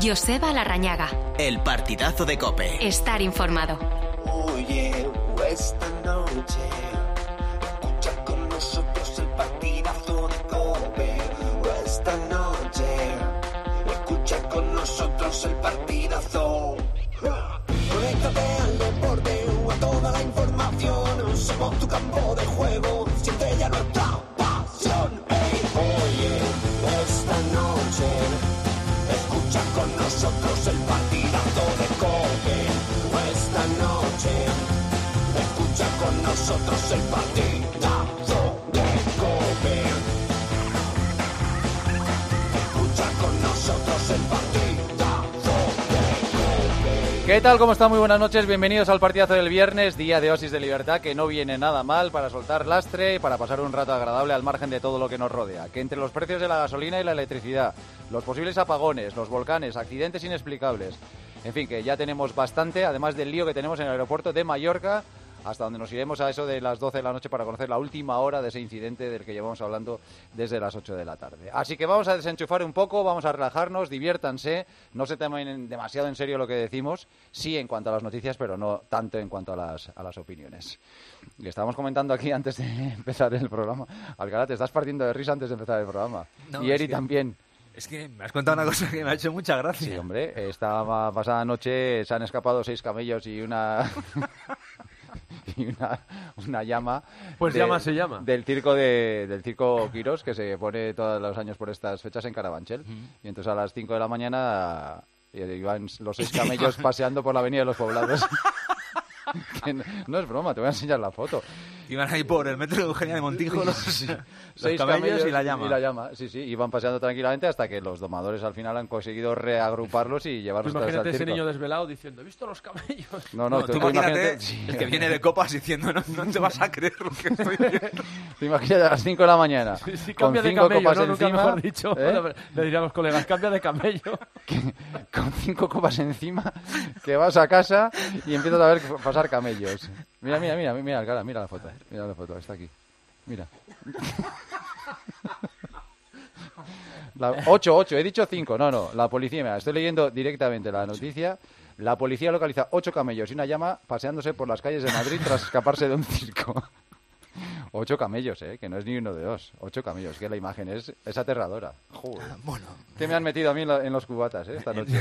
Joseba Larrañaga. El partidazo de COPE. Estar informado. Oye, esta noche escucha con nosotros el partidazo de COPE. Esta noche escucha con nosotros el partidazo. Conéctate al deporte o a toda la información. Somos tu campo de juego, siente ya nuestra pasión. Hey, oye, esta noche escucha con nosotros el partidazo de COPE. Esta noche escucha con nosotros el partidazo de COPE. Escucha con nosotros el partidazo de COPE. ¿Qué tal? ¿Cómo están? Muy buenas noches. Bienvenidos al partidazo del viernes, día de Oasis de Libertad, que no viene nada mal para soltar lastre y para pasar un rato agradable al margen de todo lo que nos rodea. Que entre los precios de la gasolina y la electricidad, los posibles apagones, los volcanes, accidentes inexplicables, en fin, que ya tenemos bastante, además del lío que tenemos en el aeropuerto de Mallorca, hasta donde nos iremos a eso de las 12 de la noche para conocer la última hora de ese incidente del que llevamos hablando desde las 8 de la tarde. Así que vamos a desenchufar un poco, vamos a relajarnos, diviértanse, no se tomen demasiado en serio lo que decimos, sí en cuanto a las noticias, pero no tanto en cuanto a las opiniones. Y estábamos comentando aquí antes de empezar el programa, Alcalá, te estás partiendo de risa antes de empezar el programa. No, y Eri también. Es que me has contado una cosa que me ha hecho mucha gracia. Sí, hombre, esta pasada noche se han escapado 6 camellos y una... y una llama. Pues llama se llama. Del circo Quirós, que se pone todos los años por estas fechas en Carabanchel. Y entonces a las 5 de la mañana iban los 6 camellos paseando por la avenida de los Poblados. Que no es broma, te voy a enseñar la foto. Iban ahí por el metro de Eugenia de Montijo los 6 camellos y la llama. Sí, iban paseando tranquilamente hasta que los domadores al final han conseguido reagruparlos y llevarlos hasta el circo. Imagínate ese niño desvelado diciendo, ¿he visto los camellos? No, tú imagínate el que viene de copas diciendo, no te vas a creer lo que estoy viendo. Te imaginas a las 5 de la mañana, sí, con 5 camello, copas ¿no? encima. Nunca mejor dicho. Le dirían a los colegas, cambia de camello. Con 5 copas encima, que vas a casa y empiezas a ver pasar camellos. Mira, Alcalá, mira la foto, está aquí. Mira. 8, he dicho 5, no, la policía, mira, estoy leyendo directamente la noticia. La policía localiza 8 camellos y una llama paseándose por las calles de Madrid tras escaparse de un circo. 8 camellos, que no es ni uno de dos. 8 camellos, que la imagen es aterradora. Joder. Bueno. ¿Qué me han metido a mí en los cubatas esta noche?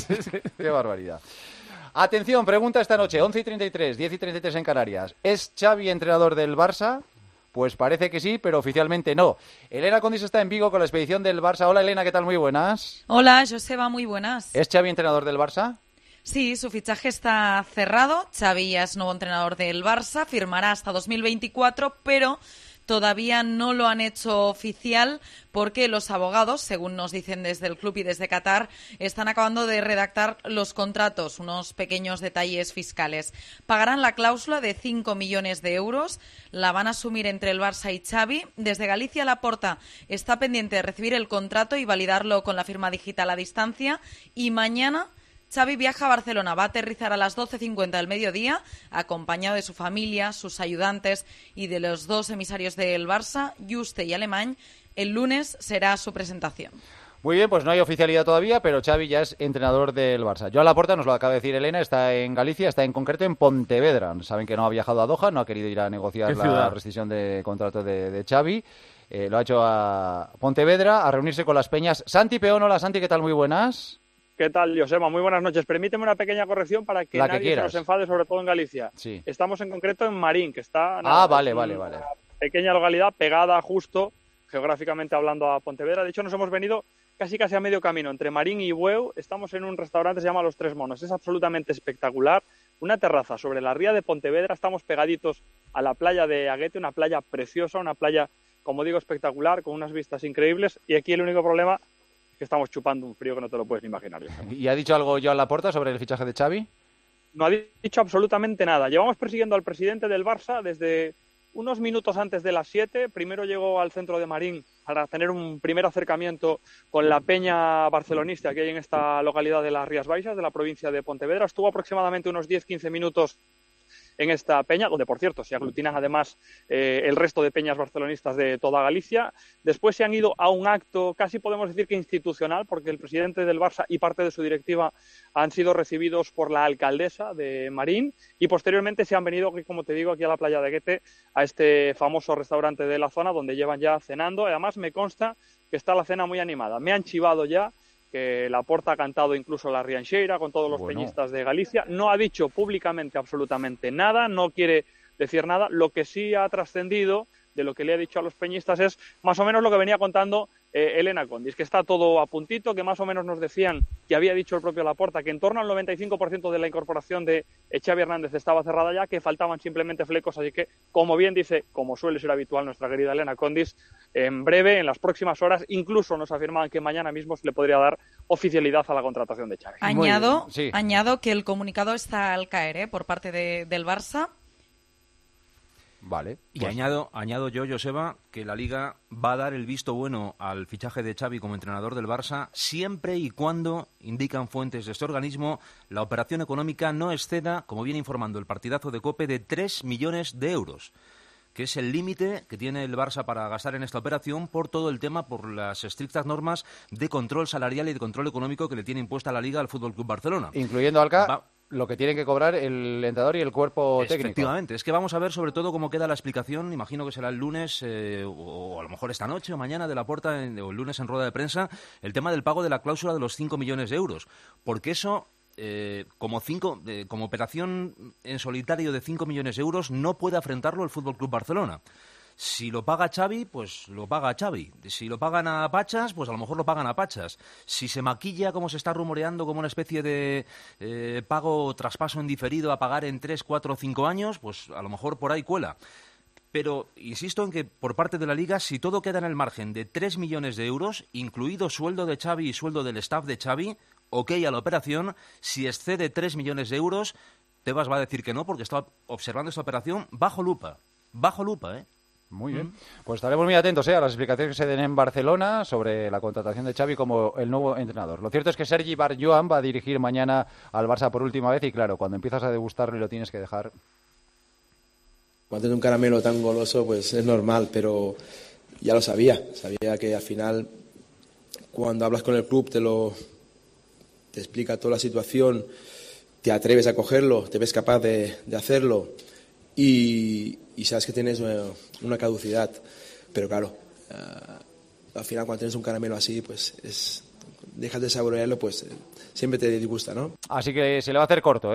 Qué barbaridad. Atención, pregunta esta noche, 11:33, 10:33 en Canarias. ¿Es Xavi entrenador del Barça? Pues parece que sí, pero oficialmente no. Elena Condis está en Vigo con la expedición del Barça. Hola Elena, ¿qué tal? Muy buenas. Hola, Joseba, muy buenas. ¿Es Xavi entrenador del Barça? Sí, su fichaje está cerrado. Xavi ya es nuevo entrenador del Barça, firmará hasta 2024, pero todavía no lo han hecho oficial porque los abogados, según nos dicen desde el club y desde Qatar, están acabando de redactar los contratos, unos pequeños detalles fiscales. Pagarán la cláusula de 5 millones de euros, la van a asumir entre el Barça y Xavi. Desde Galicia, Laporta está pendiente de recibir el contrato y validarlo con la firma digital a distancia, y mañana Xavi viaja a Barcelona, va a aterrizar a las 12:50 del mediodía, acompañado de su familia, sus ayudantes y de los 2 emisarios del Barça, Juste y Alemany. El lunes será su presentación. Muy bien, pues no hay oficialidad todavía, pero Xavi ya es entrenador del Barça. Joan Laporta, nos lo acaba de decir Elena, está en Galicia, está en concreto en Pontevedra. Saben que no ha viajado a Doha, no ha querido ir a negociar la rescisión de contrato de Xavi. Lo ha hecho a Pontevedra, a reunirse con las peñas. Santi Peón, hola Santi, ¿qué tal? Muy buenas. ¿Qué tal, Josema? Muy buenas noches. Permíteme una pequeña corrección para que nadie se nos enfade, sobre todo en Galicia. Sí. Estamos en concreto en Marín, que está vale. Una pequeña localidad pegada justo, geográficamente hablando, a Pontevedra. De hecho, nos hemos venido casi a medio camino, entre Marín y Bueu. Estamos en un restaurante que se llama Los Tres Monos. Es absolutamente espectacular. Una terraza sobre la ría de Pontevedra. Estamos pegaditos a la playa de Aguete, una playa preciosa, una playa, como digo, espectacular, con unas vistas increíbles. Y aquí el único problema que estamos chupando un frío que no te lo puedes ni imaginar. ¿Y ha dicho algo Joan Laporta sobre el fichaje de Xavi? No ha dicho absolutamente nada. Llevamos persiguiendo al presidente del Barça desde unos minutos antes de las 7. Primero llegó al centro de Marín para tener un primer acercamiento con la peña barcelonista que hay en esta localidad de las Rías Baixas, de la provincia de Pontevedra. Estuvo aproximadamente unos 10-15 minutos en esta peña, donde, por cierto, se aglutinan además el resto de peñas barcelonistas de toda Galicia. Después se han ido a un acto casi podemos decir que institucional, porque el presidente del Barça y parte de su directiva han sido recibidos por la alcaldesa de Marín y posteriormente se han venido, como te digo, aquí a la playa de Guete, a este famoso restaurante de la zona donde llevan ya cenando. Además, me consta que está la cena muy animada. Me han chivado ya que Laporta ha cantado incluso la Rianxeira con todos los peñistas de Galicia. No ha dicho públicamente absolutamente nada, no quiere decir nada. Lo que sí ha trascendido de lo que le ha dicho a los peñistas es más o menos lo que venía contando Elena Condis, que está todo a puntito, que más o menos nos decían que había dicho el propio Laporta que en torno al 95% de la incorporación de Xavi Hernández estaba cerrada ya, que faltaban simplemente flecos, así que, como bien dice, como suele ser habitual nuestra querida Elena Condis, en breve, en las próximas horas, incluso nos afirmaban que mañana mismo se le podría dar oficialidad a la contratación de Xavi. Añado que el comunicado está al caer por parte del Barça. Vale. Y añado yo, Joseba, que la Liga va a dar el visto bueno al fichaje de Xavi como entrenador del Barça siempre y cuando, indican fuentes de este organismo, la operación económica no exceda, como viene informando el partidazo de COPE, de 3 millones de euros, que es el límite que tiene el Barça para gastar en esta operación por todo el tema, por las estrictas normas de control salarial y de control económico que le tiene impuesta la Liga al Fútbol Club Barcelona. Incluyendo Alca, lo que tienen que cobrar el entrenador y el cuerpo técnico. Efectivamente, es que vamos a ver sobre todo cómo queda la explicación, imagino que será el lunes o a lo mejor esta noche o mañana de Laporta o el lunes en rueda de prensa, el tema del pago de la cláusula de los 5 millones de euros, porque eso como operación en solitario de 5 millones de euros no puede afrontarlo el Fútbol Club Barcelona. Si lo paga Xavi, pues lo paga Xavi. Si lo pagan a Pachas, pues a lo mejor lo pagan a Pachas. Si se maquilla, como se está rumoreando, como una especie de pago o traspaso en diferido a pagar en 3, 4 o 5 años, pues a lo mejor por ahí cuela. Pero insisto en que por parte de la Liga, si todo queda en el margen de 3 millones de euros, incluido sueldo de Xavi y sueldo del staff de Xavi, ok a la operación. Si excede 3 millones de euros, Tebas va a decir que no, porque está observando esta operación bajo lupa, ¿eh? Muy bien. Pues estaremos muy atentos a las explicaciones que se den en Barcelona sobre la contratación de Xavi como el nuevo entrenador. Lo cierto es que Sergi Barjuan va a dirigir mañana al Barça por última vez y claro, cuando empiezas a degustarlo y lo tienes que dejar... Cuando tienes un caramelo tan goloso, pues es normal, pero ya lo sabía. Sabía que al final, cuando hablas con el club, te explica toda la situación, te atreves a cogerlo, te ves capaz de hacerlo y sabes que tienes una caducidad. Pero claro, al final cuando tienes un caramelo así, pues dejas de saborearlo, pues siempre te disgusta, ¿no? Así que se le va a hacer corto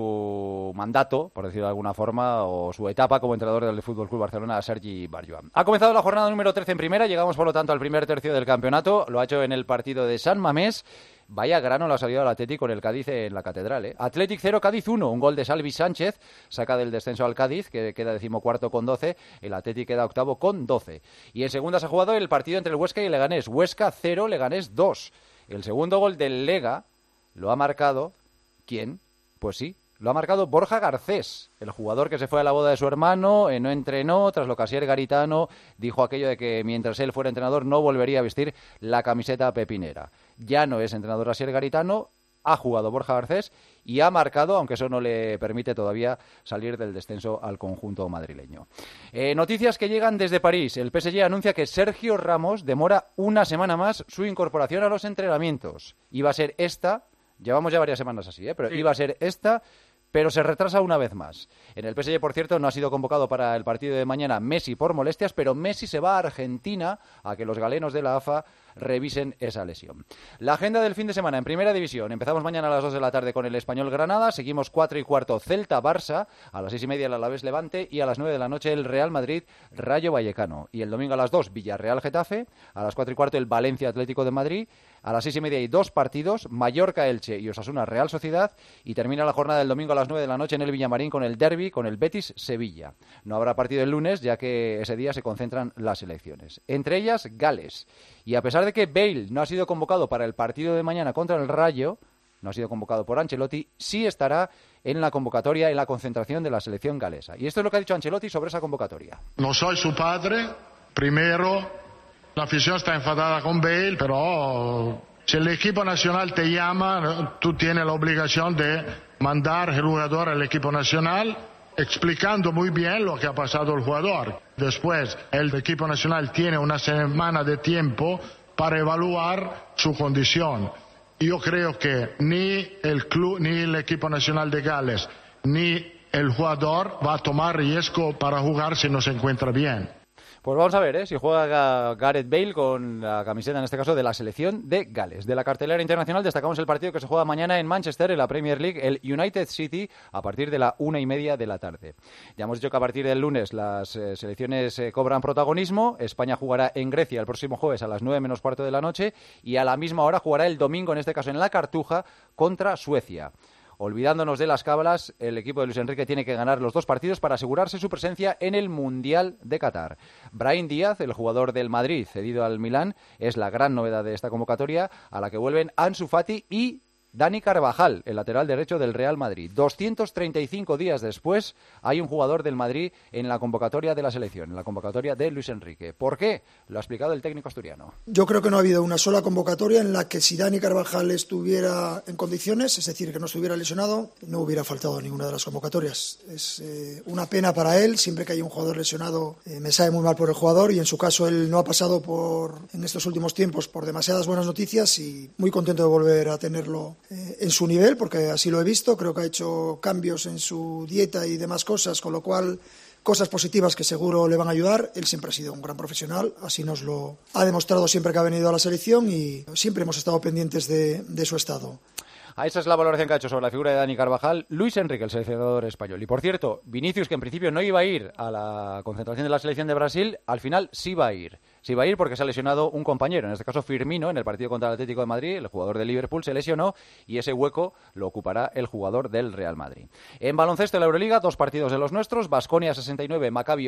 su mandato, por decirlo de alguna forma, o su etapa como entrenador del Fútbol Club Barcelona a Sergi Barjuan. Ha comenzado la jornada número 13 en primera, llegamos por lo tanto al primer tercio del campeonato, lo ha hecho en el partido de San Mamés. Vaya grano le ha salido al Athletic con el Cádiz en la Catedral, ¿eh? Athletic 0, Cádiz 1, un gol de Salvi Sánchez, saca del descenso al Cádiz, que queda 14º con 12, el Athletic queda 8º con 12. Y en segunda se ha jugado el partido entre el Huesca y el Leganés, Huesca 0, Leganés 2. El segundo gol del Lega lo ha marcado, ¿quién? Pues sí, lo ha marcado Borja Garcés, el jugador que se fue a la boda de su hermano, no entrenó, tras lo que Asier Garitano dijo aquello de que mientras él fuera entrenador no volvería a vestir la camiseta pepinera. Ya no es entrenador Asier Garitano, ha jugado Borja Garcés y ha marcado, aunque eso no le permite todavía salir del descenso al conjunto madrileño. Noticias que llegan desde París. El PSG anuncia que Sergio Ramos demora una semana más su incorporación a los entrenamientos. Iba a ser esta, llevamos ya varias semanas así, pero sí. Iba a ser esta, pero se retrasa una vez más. En el PSG, por cierto, no ha sido convocado para el partido de mañana Messi por molestias, pero Messi se va a Argentina a que los galenos de la AFA revisen esa lesión. La agenda del fin de semana en Primera División. Empezamos mañana a las 2 de la tarde con el Español Granada, seguimos 4:15 Celta-Barça, a las 6:30 el Alavés Levante y a las 9 de la noche el Real Madrid Rayo Vallecano. Y el domingo a las 2 Villarreal Getafe, a las 4:15 el Valencia Atlético de Madrid, a las 6:30 hay dos partidos, Mallorca Elche y Osasuna Real Sociedad, y termina la jornada del domingo a las 9 de la noche en el Villamarín con el derbi con el Betis Sevilla. No habrá partido el lunes ya que ese día se concentran las selecciones, entre ellas Gales. Y a pesar de que Bale no ha sido convocado para el partido de mañana contra el Rayo, no ha sido convocado por Ancelotti, sí estará en la convocatoria, en la concentración de la selección galesa. Y esto es lo que ha dicho Ancelotti sobre esa convocatoria. No soy su padre, primero, la afición está enfadada con Bale, pero si el equipo nacional te llama, tú tienes la obligación de mandar el jugador al equipo nacional. explicando muy bien lo que ha pasado el jugador. Después, el equipo nacional tiene una semana de tiempo para evaluar su condición. Yo creo que ni el club, ni el equipo nacional de Gales, ni el jugador va a tomar riesgo para jugar si no se encuentra bien. Pues vamos a ver si juega Gareth Bale con la camiseta, en este caso, de la selección de Gales. De la cartelera internacional destacamos el partido que se juega mañana en Manchester, en la Premier League, el United City, a partir de la 1:30 de la tarde. Ya hemos dicho que a partir del lunes las selecciones cobran protagonismo. España jugará en Grecia el próximo jueves a las 9 menos cuarto de la noche y a la misma hora jugará el domingo, en este caso en la Cartuja, contra Suecia. Olvidándonos de las cábalas, el equipo de Luis Enrique tiene que ganar los 2 partidos para asegurarse su presencia en el Mundial de Qatar. Brahim Díaz, el jugador del Madrid, cedido al Milán, es la gran novedad de esta convocatoria, a la que vuelven Ansu Fati y Dani Carvajal, el lateral derecho del Real Madrid. 235 días después hay un jugador del Madrid en la convocatoria de la selección, en la convocatoria de Luis Enrique. ¿Por qué? Lo ha explicado el técnico asturiano. Yo creo que no ha habido una sola convocatoria en la que si Dani Carvajal estuviera en condiciones, es decir, que no estuviera lesionado, no hubiera faltado ninguna de las convocatorias. Es una pena para él, siempre que hay un jugador lesionado me sabe muy mal por el jugador y en su caso él no ha pasado en estos últimos tiempos por demasiadas buenas noticias y muy contento de volver a tenerlo en su nivel, porque así lo he visto. Creo que ha hecho cambios en su dieta y demás cosas, con lo cual cosas positivas que seguro le van a ayudar. Él siempre ha sido un gran profesional, así nos lo ha demostrado siempre que ha venido a la selección y siempre hemos estado pendientes de su estado. Esa es la valoración que ha hecho sobre la figura de Dani Carvajal Luis Enrique, el seleccionador español. Y por cierto, Vinicius, que en principio no iba a ir a la concentración de la selección de Brasil, al final sí va a ir. Sí va a ir porque se ha lesionado un compañero, en este caso Firmino, en el partido contra el Atlético de Madrid. El jugador de Liverpool se lesionó y ese hueco lo ocupará el jugador del Real Madrid. En baloncesto de la Euroliga, 2 partidos de los nuestros: Baskonia 69, Maccabi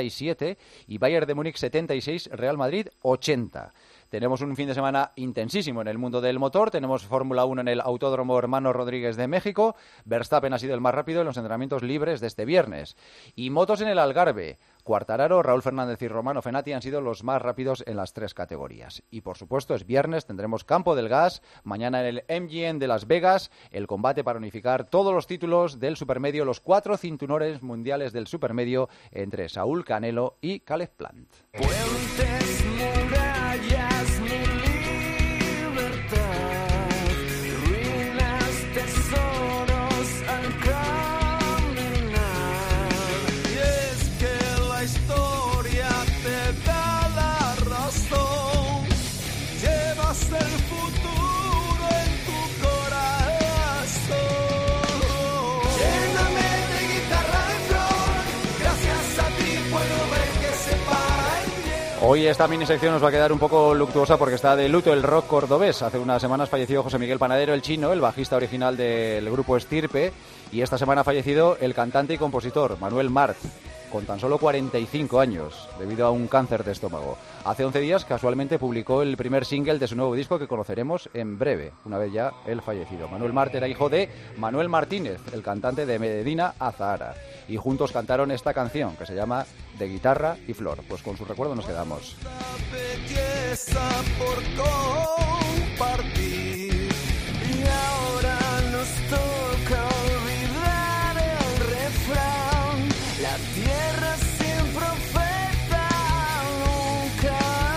87 y Bayern de Múnich 76, Real Madrid 80. Tenemos un fin de semana intensísimo en el mundo del motor. Tenemos Fórmula 1 en el Autódromo Hermano Rodríguez de México. Verstappen ha sido el más rápido en los entrenamientos libres de este viernes. Y motos en el Algarve. Quartararo, Raúl Fernández y Romano Fenati han sido los más rápidos en las 3 categorías. Y por supuesto es viernes, tendremos Campo del Gas. Mañana en el MGM de Las Vegas, el combate para unificar todos los títulos del supermedio, los 4 cinturones mundiales del supermedio entre Saúl Canelo y Caleb Plant. Puentes, murallas, mi libertad, ruinas, tesoros al caminar. Y es que la historia te da la razón, llevas el futuro en tu corazón. Lléname de guitarra en flor, gracias a ti puedo ver que se para el bien. Hoy esta minisección nos va a quedar un poco luctuosa porque está de luto el rock cordobés. Hace unas semanas falleció José Miguel Panadero, el Chino, el bajista original del grupo Estirpe, y esta semana ha fallecido el cantante y compositor Manuel Mart, con tan solo 45 años, debido a un cáncer de estómago. Hace 11 días, casualmente, publicó el primer single de su nuevo disco que conoceremos en breve, una vez ya él fallecido. Manuel Mart era hijo de Manuel Martínez, el cantante de Medina Azahara, y juntos cantaron esta canción que se llama De guitarra y flor. Pues con su recuerdo nos quedamos. Belleza por compartir y ahora nos toca olvidar el refrán: la tierra sin profeta nunca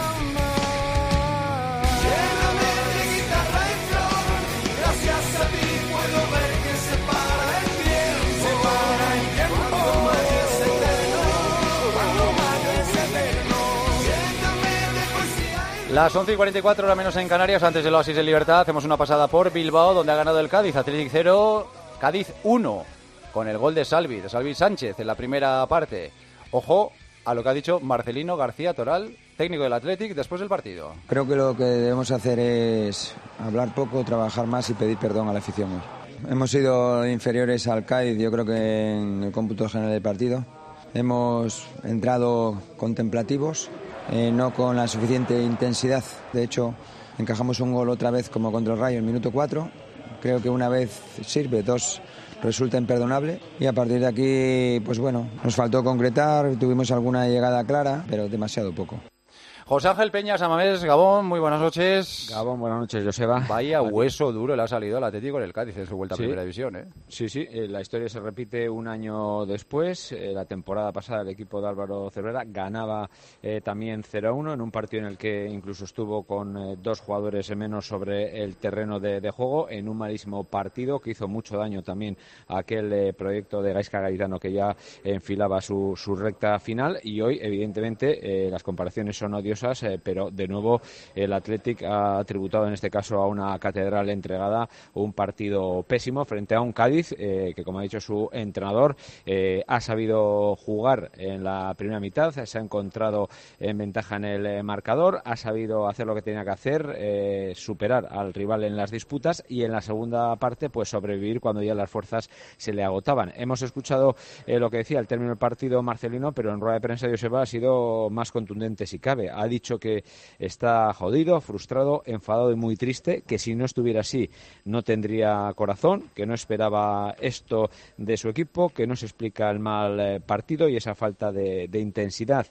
más. Lléname de guitarra y flor, gracias a ti puedo ver que se para el tiempo. Se para el tiempo. Cuando más es eterno, cuando más es eterno. Lléname de poesía. Las 11:44, hora menos en Canarias. Antes del Oasis de Libertad, hacemos una pasada por Bilbao, donde ha ganado el Cádiz. Athletic 0, Cádiz 1, con el gol de Salvi Sánchez en la primera parte. Ojo a lo que ha dicho Marcelino García Toral, técnico del Athletic, después del partido. Creo que lo que debemos hacer es hablar poco, trabajar más y pedir perdón a la afición hoy. Hemos sido inferiores al Cádiz, yo creo que en el cómputo general del partido. Hemos entrado contemplativos, no con la suficiente intensidad. De hecho, encajamos un gol otra vez como contra el Rayo en minuto 4. Creo que una vez sirve, 2 resulta imperdonable. Y a partir de aquí, pues bueno, nos faltó concretar, tuvimos alguna llegada clara, pero demasiado poco. José Ángel Peña, Samamés, Gabón, muy buenas noches. Gabón, buenas noches, Joseba. Vaya hueso duro le ha salido al Atlético en el Cádiz en su vuelta a Primera División, ¿eh? Sí, la historia se repite un año después. La temporada pasada el equipo de Álvaro Cervera ganaba también 0-1 en un partido en el que incluso estuvo con 2 jugadores menos sobre el terreno de juego, en un malísimo partido que hizo mucho daño también a aquel proyecto de Gaizka Garitano que ya enfilaba su recta final. Y hoy, evidentemente, las comparaciones son odiosas, pero de nuevo el Athletic ha tributado en este caso a una catedral entregada un partido pésimo frente a un Cádiz que, como ha dicho su entrenador, ha sabido jugar en la primera mitad, se ha encontrado en ventaja en el marcador, ha sabido hacer lo que tenía que hacer, superar al rival en las disputas, y en la segunda parte pues sobrevivir cuando ya las fuerzas se le agotaban. Hemos escuchado lo que decía al término del partido Marcelino, pero en rueda de prensa Joseba ha sido más contundente si cabe. Ha dicho que está jodido, frustrado, enfadado y muy triste, que si no estuviera así no tendría corazón, que no esperaba esto de su equipo, que no se explica el mal partido y esa falta de intensidad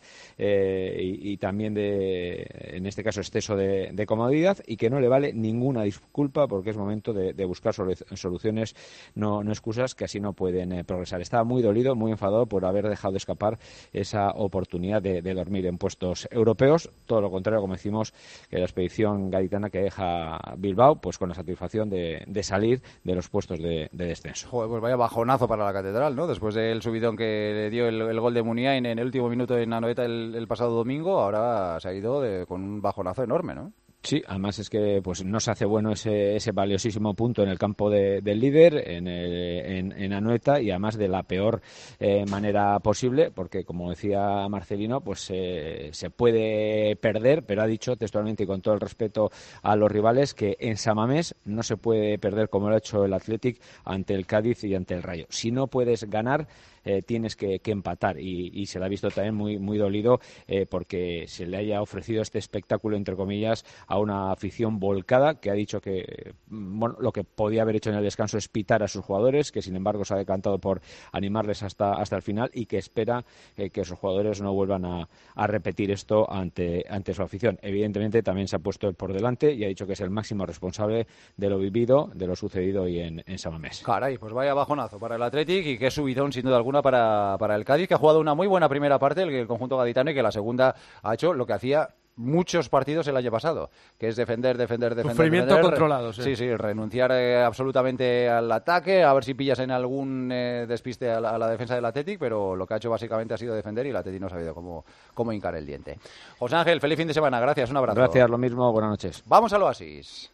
y también en este caso exceso de comodidad, y que no le vale ninguna disculpa porque es momento de buscar soluciones, no excusas, que así no pueden progresar. Estaba muy dolido, muy enfadado por haber dejado de escapar esa oportunidad de dormir en puestos europeos. Todo lo contrario, como decimos, que la expedición gaditana que deja Bilbao pues con la satisfacción de salir de los puestos de descenso. Joder, pues vaya bajonazo para la catedral, ¿no? Después del subidón que le dio el gol de Muniain en el último minuto en Anoeta el pasado domingo, ahora se ha ido con un bajonazo enorme, ¿no? Sí, además es que pues no se hace bueno ese valiosísimo punto en el campo del líder, en Anoeta, y además de la peor manera posible, porque como decía Marcelino, pues se puede perder, pero ha dicho textualmente y con todo el respeto a los rivales que en San Mamés no se puede perder como lo ha hecho el Athletic ante el Cádiz y ante el Rayo. Si no puedes ganar, tienes que empatar, y se le ha visto también muy dolido porque se le haya ofrecido este espectáculo, entre comillas, a una afición volcada, que ha dicho que lo que podía haber hecho en el descanso es pitar a sus jugadores, que sin embargo se ha decantado por animarles hasta el final, y que espera que esos jugadores no vuelvan a repetir esto ante su afición. Evidentemente también se ha puesto él por delante y ha dicho que es el máximo responsable de lo vivido, de lo sucedido hoy en San Mamés. Caray, pues vaya bajonazo para el Athletic, y qué subidón sin duda alguna para el Cádiz, que ha jugado una muy buena primera parte, el conjunto gaditano, y que la segunda ha hecho lo que hacía muchos partidos el año pasado, que es defender. Sufrimiento controlado, sí. Sí, renunciar absolutamente al ataque, a ver si pillas en algún despiste a la defensa del Athletic, pero lo que ha hecho básicamente ha sido defender, y el Athletic no ha sabido cómo hincar el diente. José Ángel, feliz fin de semana, gracias, un abrazo. Gracias, lo mismo, buenas noches. Vamos al Oasis.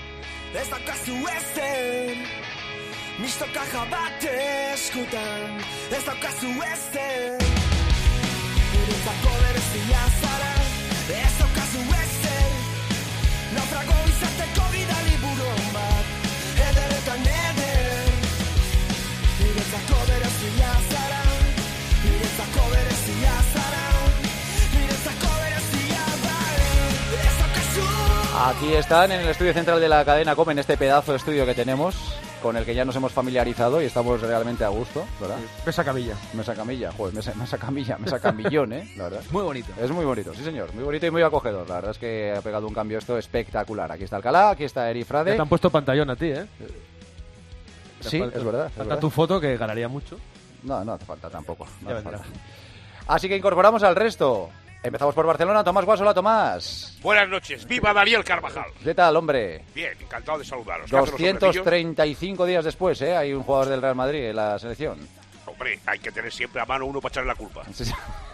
Mistoka bat eskutan, ez daukazu ezer. Niretzako berezia zara, ez daukazu ezer. Naufrago izateko bidali buron bat, ederretan eder. Niretzako berezia zara, niretzako berezia zara, niretzako berezia bai, ez daukazu. Aquí están en el estudio central de la cadena COPE, en este pedazo de estudio que tenemos, con el que ya nos hemos familiarizado y estamos realmente a gusto, ¿verdad? Mesa camilla. Mesa camilla, joder, mesa camillón, la verdad. Muy bonito. Es muy bonito, sí señor, muy bonito y muy acogedor. La verdad es que ha pegado un cambio esto espectacular. Aquí está Alcalá, aquí está Eri Frade. Ya te han puesto pantallón a ti, ¿eh? Sí, es verdad. Falta tu foto, que ganaría mucho. No hace falta tampoco. No hace falta. Así que incorporamos al resto. Empezamos por Barcelona. Tomás Guas, hola Tomás. Buenas noches, viva Daniel Carvajal. ¿Qué tal, hombre? Bien, encantado de saludaros. 235 días después, hay un jugador del Real Madrid en la selección. Hombre, hay que tener siempre a mano uno para echarle la culpa. Sí.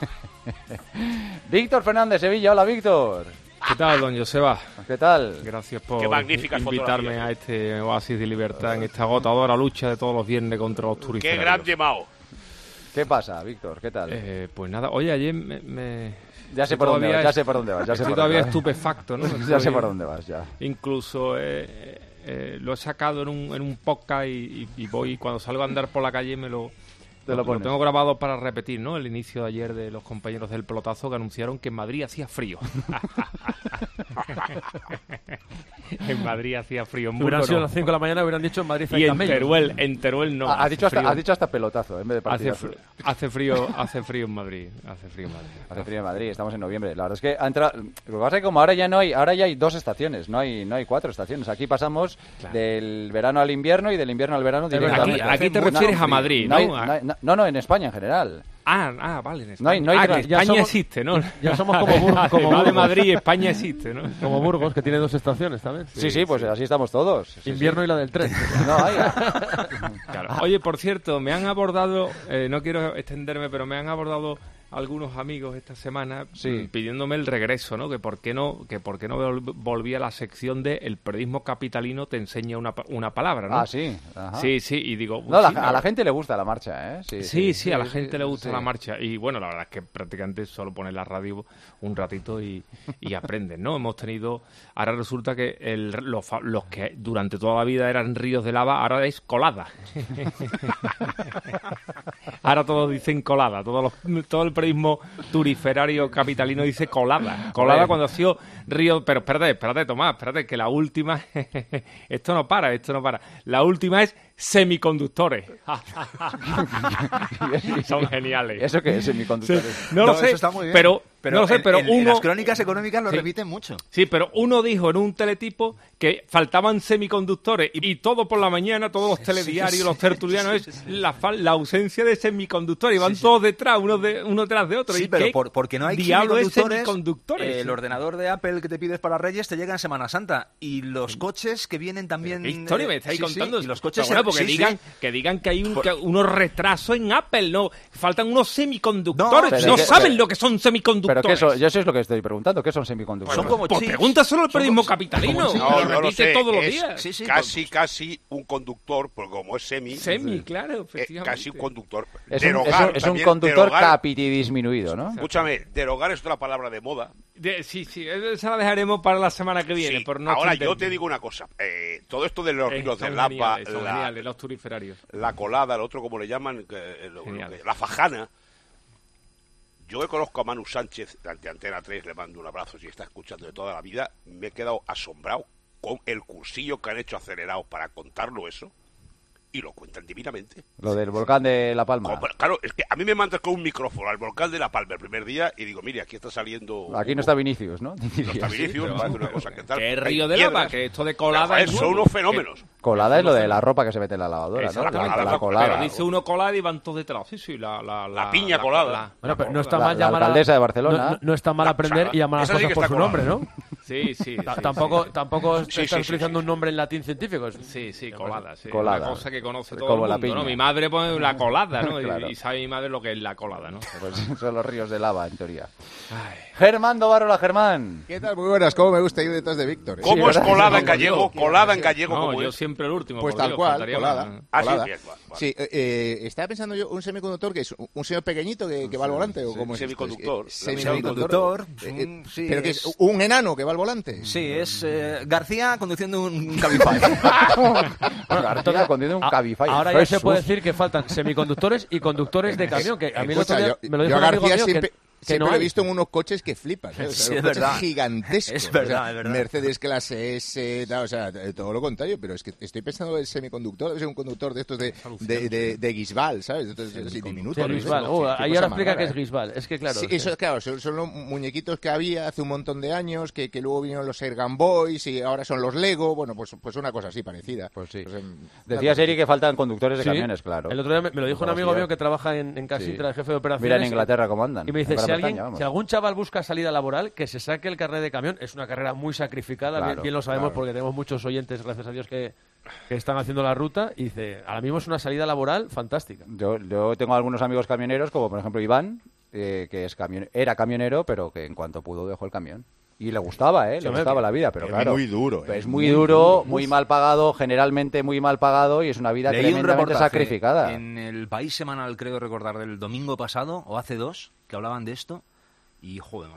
Víctor Fernández, Sevilla, hola Víctor. ¿Qué tal, don Joseba? ¿Qué tal? Gracias por invitarme a este oasis de libertad en esta agotadora lucha de todos los viernes contra los turistas. ¡Qué grande, Mao! ¿Qué pasa, Víctor? ¿Qué tal? Pues nada, oye, ayer Ya sé por dónde vas, ya sé por dónde vas. Estoy todavía estupefacto, ¿no? Ya sé por dónde vas, ya. Incluso lo he sacado en un podcast y voy, cuando salgo a andar por la calle lo tengo grabado para repetir, ¿no? El inicio de ayer de los compañeros del pelotazo que anunciaron que en Madrid hacía frío. En Madrid hacía frío. En Hubieran Burgos sido no. las 5 de la mañana, hubieran dicho en Madrid Y en camellos. Teruel no. Has dicho hasta pelotazo en vez de partido. Hace frío en Madrid. Hace frío en Madrid. Estamos en noviembre. La verdad es que ha entrado. Lo que pasa es que como ahora ya hay 2 estaciones, no hay 4 estaciones. Aquí pasamos del verano al invierno y del invierno al verano directamente. Aquí te refieres a Madrid, ¿no? No, en España en general. Vale, en España. No hay que España existe, ¿no? Ya somos como Burgos. Además de Madrid, España existe, ¿no? Como Burgos, que tiene 2 estaciones también. Sí, pues así estamos todos. Invierno y la del tren. No hay. Claro. Oye, por cierto, me han abordado, no quiero extenderme, pero me han abordado algunos amigos esta semana pidiéndome el regreso, ¿no? Que por qué no volvía a la sección de el periodismo capitalino te enseña una palabra, ¿no? Ah, sí. Ajá. Sí, y digo... No, a la gente le gusta la marcha, ¿eh? Sí, a la gente le gusta la marcha. Y bueno, la verdad es que prácticamente solo pones la radio un ratito y aprenden, ¿no? Hemos tenido... Ahora resulta que los que durante toda la vida eran ríos de lava, ahora es colada. Ahora todos dicen colada, todo el periodismo turiferario capitalino dice colada cuando ha sido río, pero espérate Tomás, que la última esto no para, la última es semiconductores. Son geniales. ¿Eso qué es semiconductores? No lo sé, eso está muy bien. pero no lo sé, pero en las crónicas económicas lo repiten mucho. Sí, pero uno dijo en un teletipo que faltaban semiconductores y todo por la mañana, todos los telediarios, los tertulianos, es la ausencia de semiconductores. Y van todos detrás, uno detrás de otro. Sí, ¿Y pero qué porque no hay semiconductores. El ordenador de Apple que te pides para Reyes te llega en Semana Santa. Y los coches que vienen también... ¿Qué historia me estáis contando? Y los coches... Bueno, porque digan que hay unos retrasos en Apple, no, faltan unos semiconductores. No saben lo que son semiconductores. Pero yo eso es lo que estoy preguntando, ¿qué son semiconductores? Son como pues pregunta solo el periodismo capitalino. No lo sé, todos los días. Casi un conductor, porque como es semi, claro, efectivamente. Casi un conductor. Es un conductor capiti disminuido, ¿no? Escúchame, derogar es otra palabra de moda. Sí, esa la dejaremos para la semana que viene. Por no ahora yo te digo una cosa, todo esto de los ríos de lava, los turiferarios, la colada, el otro como le llaman, la fajana. Yo que conozco a Manu Sánchez de Antena 3, le mando un abrazo si está escuchando de toda la vida, me he quedado asombrado con el cursillo que han hecho acelerados para contarlo eso, y lo cuentan divinamente. Lo del volcán de La Palma. Claro, es que a mí me mandas con un micrófono al volcán de La Palma el primer día y digo, mire, aquí está saliendo... Aquí no está Vinicius, ¿no? No está Vinicius, parece una cosa que tal. Que es río de lava, que esto de colada... Son unos fenómenos. Colada es lo de la ropa que se mete en la lavadora, ¿no? La colada. Pero dice uno colada y van todos detrás. Sí, la piña colada. Bueno, pero no está mal llamar la alcaldesa de Barcelona. No está mal aprender y llamar a las cosas por su nombre, ¿no? Sí. Tampoco estás utilizando un nombre en latín científico. Sí, colada. Colada. Una cosa que conoce todo el mundo, ¿no? Mi madre pone la colada, ¿no? Claro. Y sabe mi madre lo que es la colada, ¿no? Pues son los ríos de lava, en teoría. Germán Dovarola, Germán. ¿Qué tal? Muy buenas. ¿Cómo me gusta ir detrás de Víctor? ¿Cómo es colada en gallego? Colada en gallego, no, como yo siempre el último. Pues tal cual, colada. Sí, estaba pensando yo, un semiconductor que es un señor pequeñito que va al volante, ¿o cómo es? Semiconductor. Semiconductor. ¿Pero que es un enano que va al volante? Sí, es García conduciendo un Cabify. García conduciendo un Cabify. Ahora ya se puede decir que faltan semiconductores y conductores de camión, que a mí el otro día me lo dijo un amigo mío que siempre lo he visto en unos coches que flipas, ¿eh? O sea, sí, es coches verdad. gigantescos. Es verdad, o sea, es verdad. Mercedes clase S, o sea, todo lo contrario, pero es que estoy pensando en el semiconductor, debe ser un conductor de estos de Guisbal, ¿sabes? Entonces, así diminutos. Sí, Guisbal. Ahí ahora explica que es Guisbal. Es que claro. Sí, eso, claro, son los muñequitos que había hace un montón de años, que luego vinieron los Air Gun Boys y ahora son los Lego, bueno, pues una cosa así parecida. Pues sí. Decías, Eri, que faltan conductores de camiones, claro. El otro día me lo dijo un amigo mío que trabaja en Casintra, el jefe de operaciones. Mira en Inglaterra cómo andan. Y me dice, si algún chaval busca salida laboral, que se saque el carnet de camión. Es una carrera muy sacrificada, claro, bien lo sabemos, porque tenemos muchos oyentes, gracias a Dios, que están haciendo la ruta. Y dice, ahora mismo es una salida laboral fantástica. Yo tengo algunos amigos camioneros, como por ejemplo Iván, que era camionero, pero que en cuanto pudo dejó el camión. Y le gustaba, le gustaba la vida, pero claro. Es muy duro. Es muy duro, muy mal pagado, generalmente muy mal pagado, y es una vida tremendamente sacrificada. En el País Semanal, creo recordar, del domingo pasado, o hace 2, que hablaban de esto. Y, joder, macho.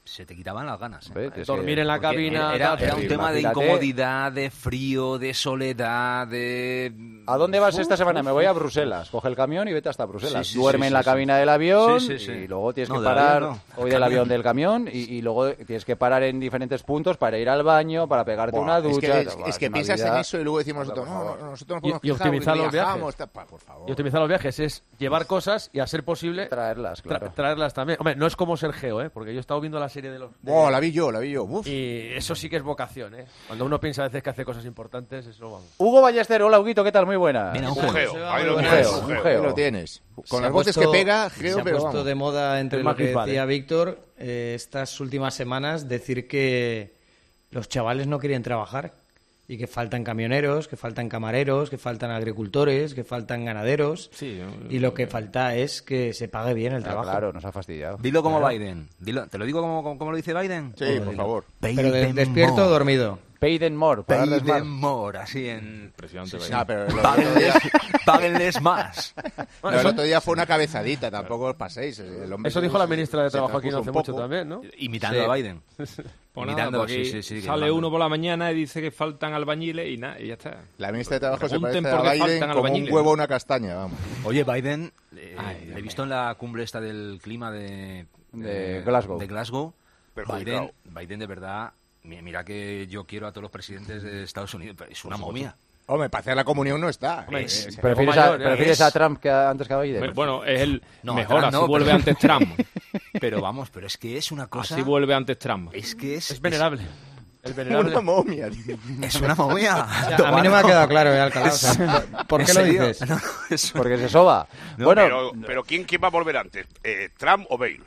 se te quitaban las ganas. Dormir en la cabina. Era un tema de incomodidad, de frío, de soledad, de... ¿A dónde vas esta semana? Me voy a Bruselas. Coge el camión y vete hasta Bruselas. Sí, sí, Duerme sí, en la sí, cabina del avión sí. y luego tienes que Del parar avión, hoy del avión del camión y luego tienes que parar en diferentes puntos para ir al baño, para pegarte una ducha. Es que piensas en eso y luego decimos nosotros, nosotros nos y optimizar los viajes. Por favor. Y optimizar los viajes es llevar cosas y, a ser posible, traerlas, claro. Traerlas también. Hombre, no es como Sergio, porque yo he estado viendo la serie de los... La vi yo. Uf. Y eso sí que es vocación, Cuando uno piensa a veces que hace cosas importantes, eso vamos. Hugo Ballester, hola Huguito, ¿qué tal? Muy buena. Mira, un geo. Ahí lo tienes. Con las voces que pega, se ha puesto de moda entre lo que decía Víctor estas últimas semanas decir que los chavales no quieren trabajar y que faltan camioneros, que faltan camareros, que faltan agricultores, que faltan ganaderos y lo que falta es que se pague bien el trabajo. Claro, nos ha fastidiado. Dilo como Biden. ¿Te lo digo como lo dice Biden? Sí, por favor. Pero ¿despierto o dormido? Pay them more. More, así en... Impresionante. Pero Páguenles más. El otro día fue una cabezadita, tampoco os paséis. Eso dijo la ministra de Trabajo aquí no hace mucho también, ¿no? Imitando a Biden. Imitando, aquí sale uno por la mañana y dice que faltan albañiles y nada, y ya está. La ministra de Trabajo se parece por qué a Biden faltan como un albañiles. huevo a una castaña, vamos. Oye, Biden, he visto en la cumbre esta del clima de Glasgow. Biden de verdad, mira que yo quiero a todos los presidentes de Estados Unidos, pero es una momia. Hombre, para hacer la comunión no está. ¿Prefieres a Trump antes que a Biden? Bueno, es el mejor, Trump así vuelve antes Trump. Pero vamos, pero es que es una cosa... Así vuelve antes Trump. Es que es venerable. Una momia, tío. Es una momia. A mí no me ha quedado claro, Alcalá. O sea, ¿por qué lo dices? Porque se soba. Bueno, pero ¿quién va a volver antes? ¿Trump o Bale?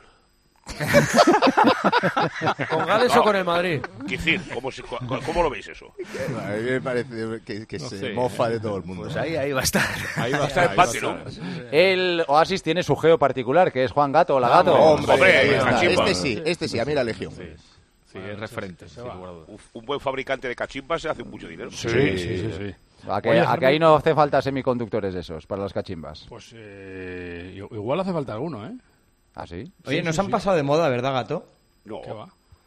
¿Con Gales o con el Madrid? Kicir, ¿cómo lo veis eso? A mí me parece que se mofa de todo el mundo. Pues ahí va a estar. Ahí va a estar empate, ¿no? El Oasis tiene su geo particular, que es Juan Gato, la Gato. Hombre, ahí está. Este sí, a mí la Legión. Sí, es referente. Un buen fabricante de cachimbas se hace mucho dinero. Sí. ¿A que ahí no hace falta semiconductores esos para las cachimbas? Pues igual hace falta alguno, ¿eh? ¿Ah, sí? Oye, nos han pasado de moda, ¿verdad, Gato? No. ¿Qué va?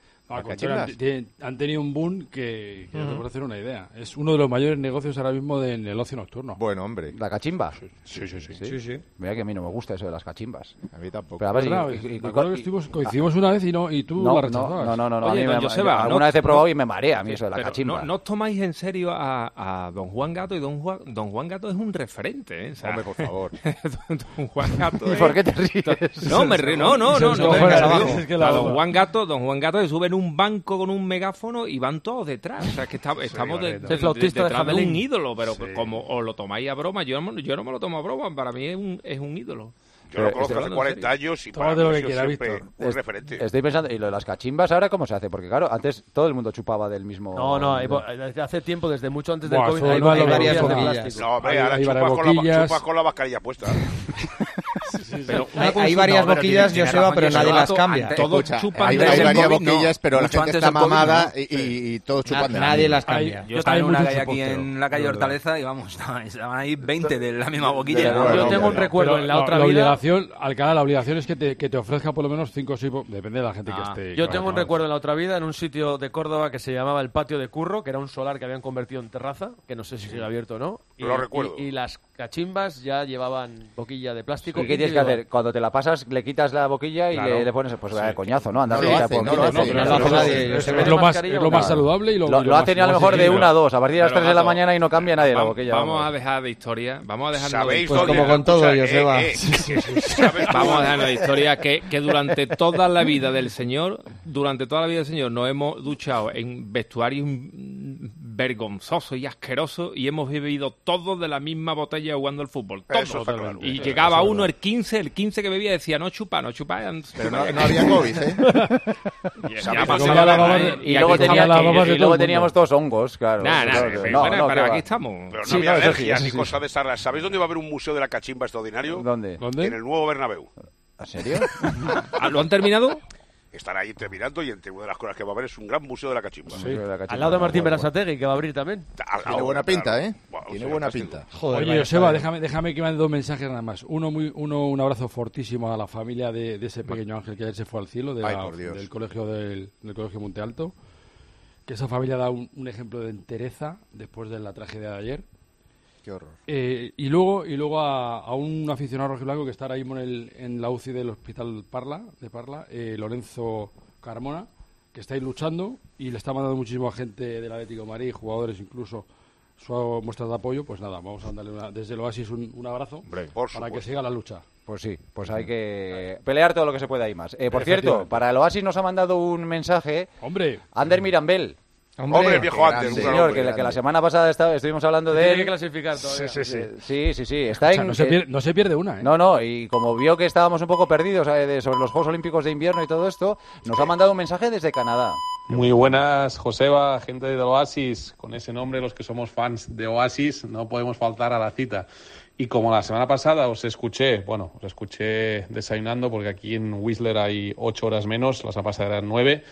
Han tenido un boom que te puedo hacer una idea. Es uno de los mayores negocios ahora mismo en el ocio nocturno. Bueno, hombre. ¿La cachimba? Sí. Mira que a mí no me gusta eso de las cachimbas. A mí tampoco. Pero a ver, me acuerdo que coincidimos una vez y tú la rechazabas. No. Oye, a mí alguna vez he probado y me marea a mí eso de la cachimba. No os tomáis en serio a don Juan Gato, y don Juan Gato es un referente, O sea, hombre, por favor. Don Juan Gato ¿Y por qué te ríes? No, me río. No. Don Juan Gato se sube en un banco con un megáfono y van todos detrás. O sea, que estamos detrás de un ídolo, pero como os lo tomáis a broma, yo no me lo tomo a broma, para mí es un ídolo. Yo lo conozco hace 40 años y para mí ha sido siempre un referente. Estoy pensando, ¿y lo de las cachimbas ahora cómo se hace? Porque claro, antes todo el mundo chupaba del mismo... No, desde hace tiempo, desde mucho antes del COVID, hay varias boquillas. No, hombre, ahora chupas con la mascarilla puesta. Pero hay varias boquillas, Joseba, pero nadie las cambia. Todos chupan. Hay varias boquillas, pero la gente está mamada y todos chupan. Nadie las cambia. Yo estaba en una calle aquí en la calle Hortaleza y vamos, estaban ahí 20 de la misma boquilla. Yo tengo un recuerdo en la otra vida... Alcalá, la obligación es que te ofrezca por lo menos 5 o 6, depende de la gente que esté. Yo tengo un recuerdo en la otra vida, en un sitio de Córdoba que se llamaba el Patio de Curro, que era un solar que habían convertido en terraza, que no sé si sigue abierto o no. Lo recuerdo. Y las cachimbas ya llevaban boquilla de plástico. ¿Y qué tienes que hacer? Cuando te la pasas, le quitas la boquilla y le pones, pues vaya coñazo, ¿no? Andar Es lo más saludable y lo hacen a lo mejor de 1 a 2, a partir de las 3 de la mañana y no cambia nadie la boquilla. Vamos a dejar de historia, ¿Sabéis pues como con todo, Joseba. Vamos a dejar de historia que durante toda la vida del señor, nos hemos duchado en vestuarios vergonzosos y asquerosos y hemos bebido todos de la misma botella jugando al fútbol. Todos. Y llegaba uno el 15 que bebía decía no chupa. Pero no había COVID, ¿eh? Y luego teníamos todos hongos, claro. Pero aquí estamos. Pero no había alergias ni cosas de esas. ¿Sabéis dónde va a haber un museo de la cachimba extraordinario? ¿Dónde? En el nuevo Bernabéu. ¿En serio? ¿Lo han terminado? Están ahí terminando y entre una de las cosas que va a haber es un gran museo de la cachimba. Al lado de Martín Berasategui, que va a abrir también. Tiene buena pinta, ¿eh? Tiene buena pinta. Joder, oye, Joseba, déjame que mande 2 mensajes nada más. Un abrazo fortísimo a la familia de ese pequeño ángel que ayer se fue al cielo, del colegio del colegio Monte Alto. Que esa familia da un ejemplo de entereza después de la tragedia de ayer. Qué horror. Y luego a un aficionado rojiblanco que está ahora mismo en la UCI del Hospital Parla, Lorenzo Carmona, que está ahí luchando y le está mandando muchísima gente del Atlético de Madrid, jugadores incluso, su muestras de apoyo. Pues nada, vamos a darle desde el Oasis un abrazo para que siga la lucha. Pues sí, pues hay que pelear todo lo que se pueda y más. Por cierto, para el Oasis nos ha mandado un mensaje Ander Mirambel. Hombre, viejo Ander, señor, que la semana pasada estuvimos hablando de él. Tiene que clasificar todavía. Sí. Está no se pierde una, ¿eh? No, y como vio que estábamos un poco perdidos sobre los Juegos Olímpicos de invierno y todo esto, nos ha mandado un mensaje desde Canadá. Muy buenas, Joseba, gente de Oasis. Con ese nombre, los que somos fans de Oasis, no podemos faltar a la cita. Y como la semana pasada os escuché desayunando, porque aquí en Whistler hay 8 horas menos, la semana pasada eran 9,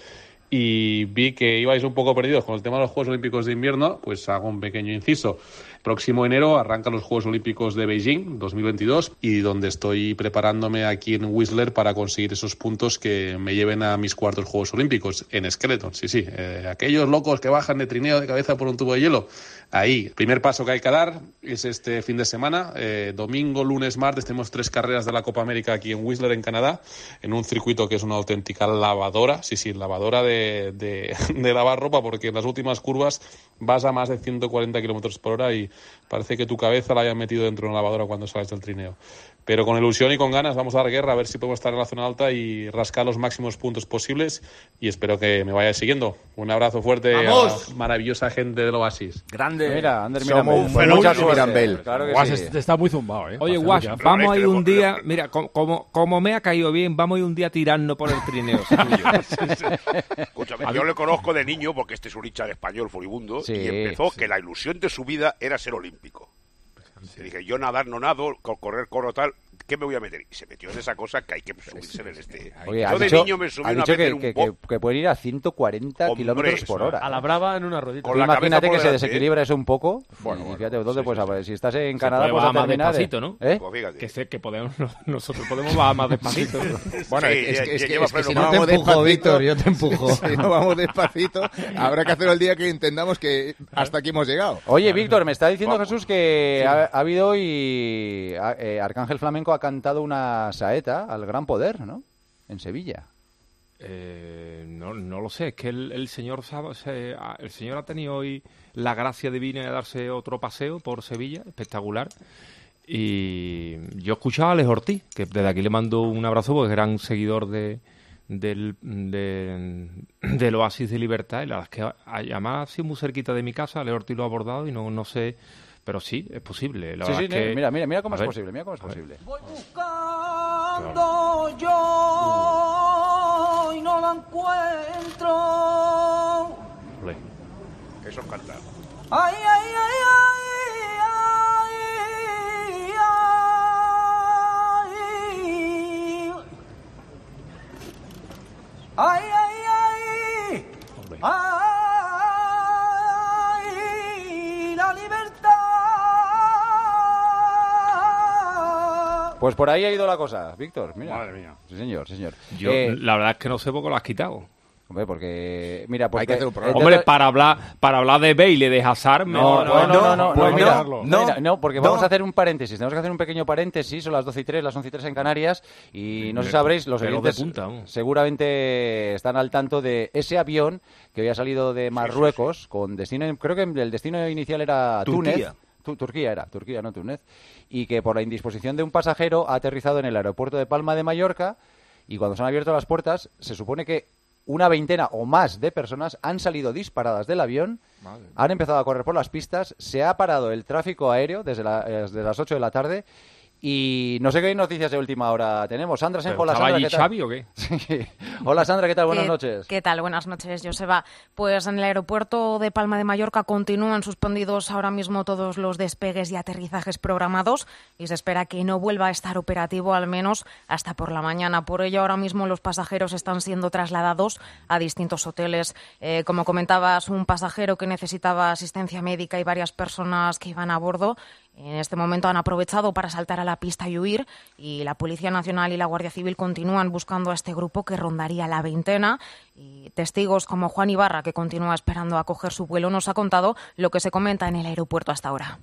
y vi que ibais un poco perdidos con el tema de los Juegos Olímpicos de invierno, pues hago un pequeño inciso. Próximo enero arrancan los Juegos Olímpicos de Beijing 2022 y donde estoy preparándome aquí en Whistler para conseguir esos puntos que me lleven a mis cuartos Juegos Olímpicos en Skeleton. Sí, aquellos locos que bajan de trineo de cabeza por un tubo de hielo. Ahí, primer paso que hay que dar es este fin de semana, domingo, lunes, martes, tenemos 3 carreras de la Copa América aquí en Whistler, en Canadá, en un circuito que es una auténtica lavadora, lavadora de lavar ropa, porque en las últimas curvas vas a más de 140 kilómetros por hora y parece que tu cabeza la hayan metido dentro de una lavadora cuando sales del trineo. Pero con ilusión y con ganas vamos a dar guerra, a ver si podemos estar en la zona alta y rascar los máximos puntos posibles, y espero que me vayáis siguiendo. Un abrazo fuerte a la maravillosa gente del Oasis. Grande. Mira, Ander Mirambel. Claro que Guas sí. está muy zumbado, ¿eh? Oye, Guas, vamos a ir un día, mira, como me ha caído bien, vamos a ir un día tirando por el trineo. Escúchame, yo le conozco de niño porque este es un hincha de español furibundo y empezó que la ilusión de su vida era ser olímpico. Y dije, yo nadar no nado, correr corro tal, ¿qué me voy a meter? Y se metió en esa cosa que hay que subirse en este... Oye, yo de niño me subí una vez en un que pueden ir a 140 kilómetros por hora. A la brava en una rodita. Imagínate que se desequilibra eso un poco. Bueno, y fíjate, ¿dónde puedes saber? Si estás en Canadá, pues a más terminar... despacito, ¿no? Que podemos, nosotros podemos bajar más despacito. Bueno, es que si no vamos despacito, Víctor, yo te empujo. Si no vamos despacito, habrá que hacerlo el día que entendamos que hasta aquí hemos llegado. Oye, Víctor, me está diciendo Jesús que ha habido hoy... Arcángel Flamenco ha cantado una saeta al Gran Poder, ¿no? En Sevilla. No lo sé, es que el señor ha tenido hoy la gracia divina de darse otro paseo por Sevilla, espectacular. Y yo escuchaba a Alex Ortiz, que desde aquí le mando un abrazo porque es gran seguidor del Oasis de Libertad, y la verdad es que además ha sido muy cerquita de mi casa. Alex Ortiz lo ha abordado y no sé, pero sí, es posible. La verdad es que... mira cómo es posible, mira cómo es posible. Voy buscando yo y no la encuentro. Olé. Eso es cantar. Ay, ay, ay, ay, ay, ay, ay, ay, la libertad. Pues por ahí ha ido la cosa, Víctor. Mira. Madre mía. Sí, señor. Yo, la verdad es que no sé por qué lo has quitado. Hombre, porque... Mira, pues... Hay que hacer un programa. Hombre, para hablar de Bale, de Hazard... No, porque vamos a hacer un paréntesis. Tenemos que hacer un pequeño paréntesis. Son las 12:03, las 11:03 en Canarias. Y no sé si sabréis, los oyentes seguramente están al tanto de ese avión que había salido de Marruecos con destino... Creo que el destino inicial era Túnez. Turquía, no Túnez. Y que por la indisposición de un pasajero ha aterrizado en el aeropuerto de Palma de Mallorca, y cuando se han abierto las puertas se supone que una veintena o más de personas han salido disparadas del avión, han empezado a correr por las pistas, se ha parado el tráfico aéreo desde las 8 de la tarde Y no sé qué noticias de última hora tenemos. Sandra Senjo, hola Sandra, ¿estaba allí ¿qué tal? Xavi o qué? Sí. Hola Sandra, ¿qué tal? Buenas noches. ¿Qué tal? Buenas noches, Joseba. Pues en el aeropuerto de Palma de Mallorca continúan suspendidos ahora mismo todos los despegues y aterrizajes programados y se espera que no vuelva a estar operativo al menos hasta por la mañana. Por ello, ahora mismo los pasajeros están siendo trasladados a distintos hoteles. Como comentabas, un pasajero que necesitaba asistencia médica y varias personas que iban a bordo en este momento han aprovechado para saltar a la pista y huir, y la Policía Nacional y la Guardia Civil continúan buscando a este grupo que rondaría la veintena. Y testigos como Juan Ibarra, que continúa esperando a coger su vuelo, nos ha contado lo que se comenta en el aeropuerto hasta ahora.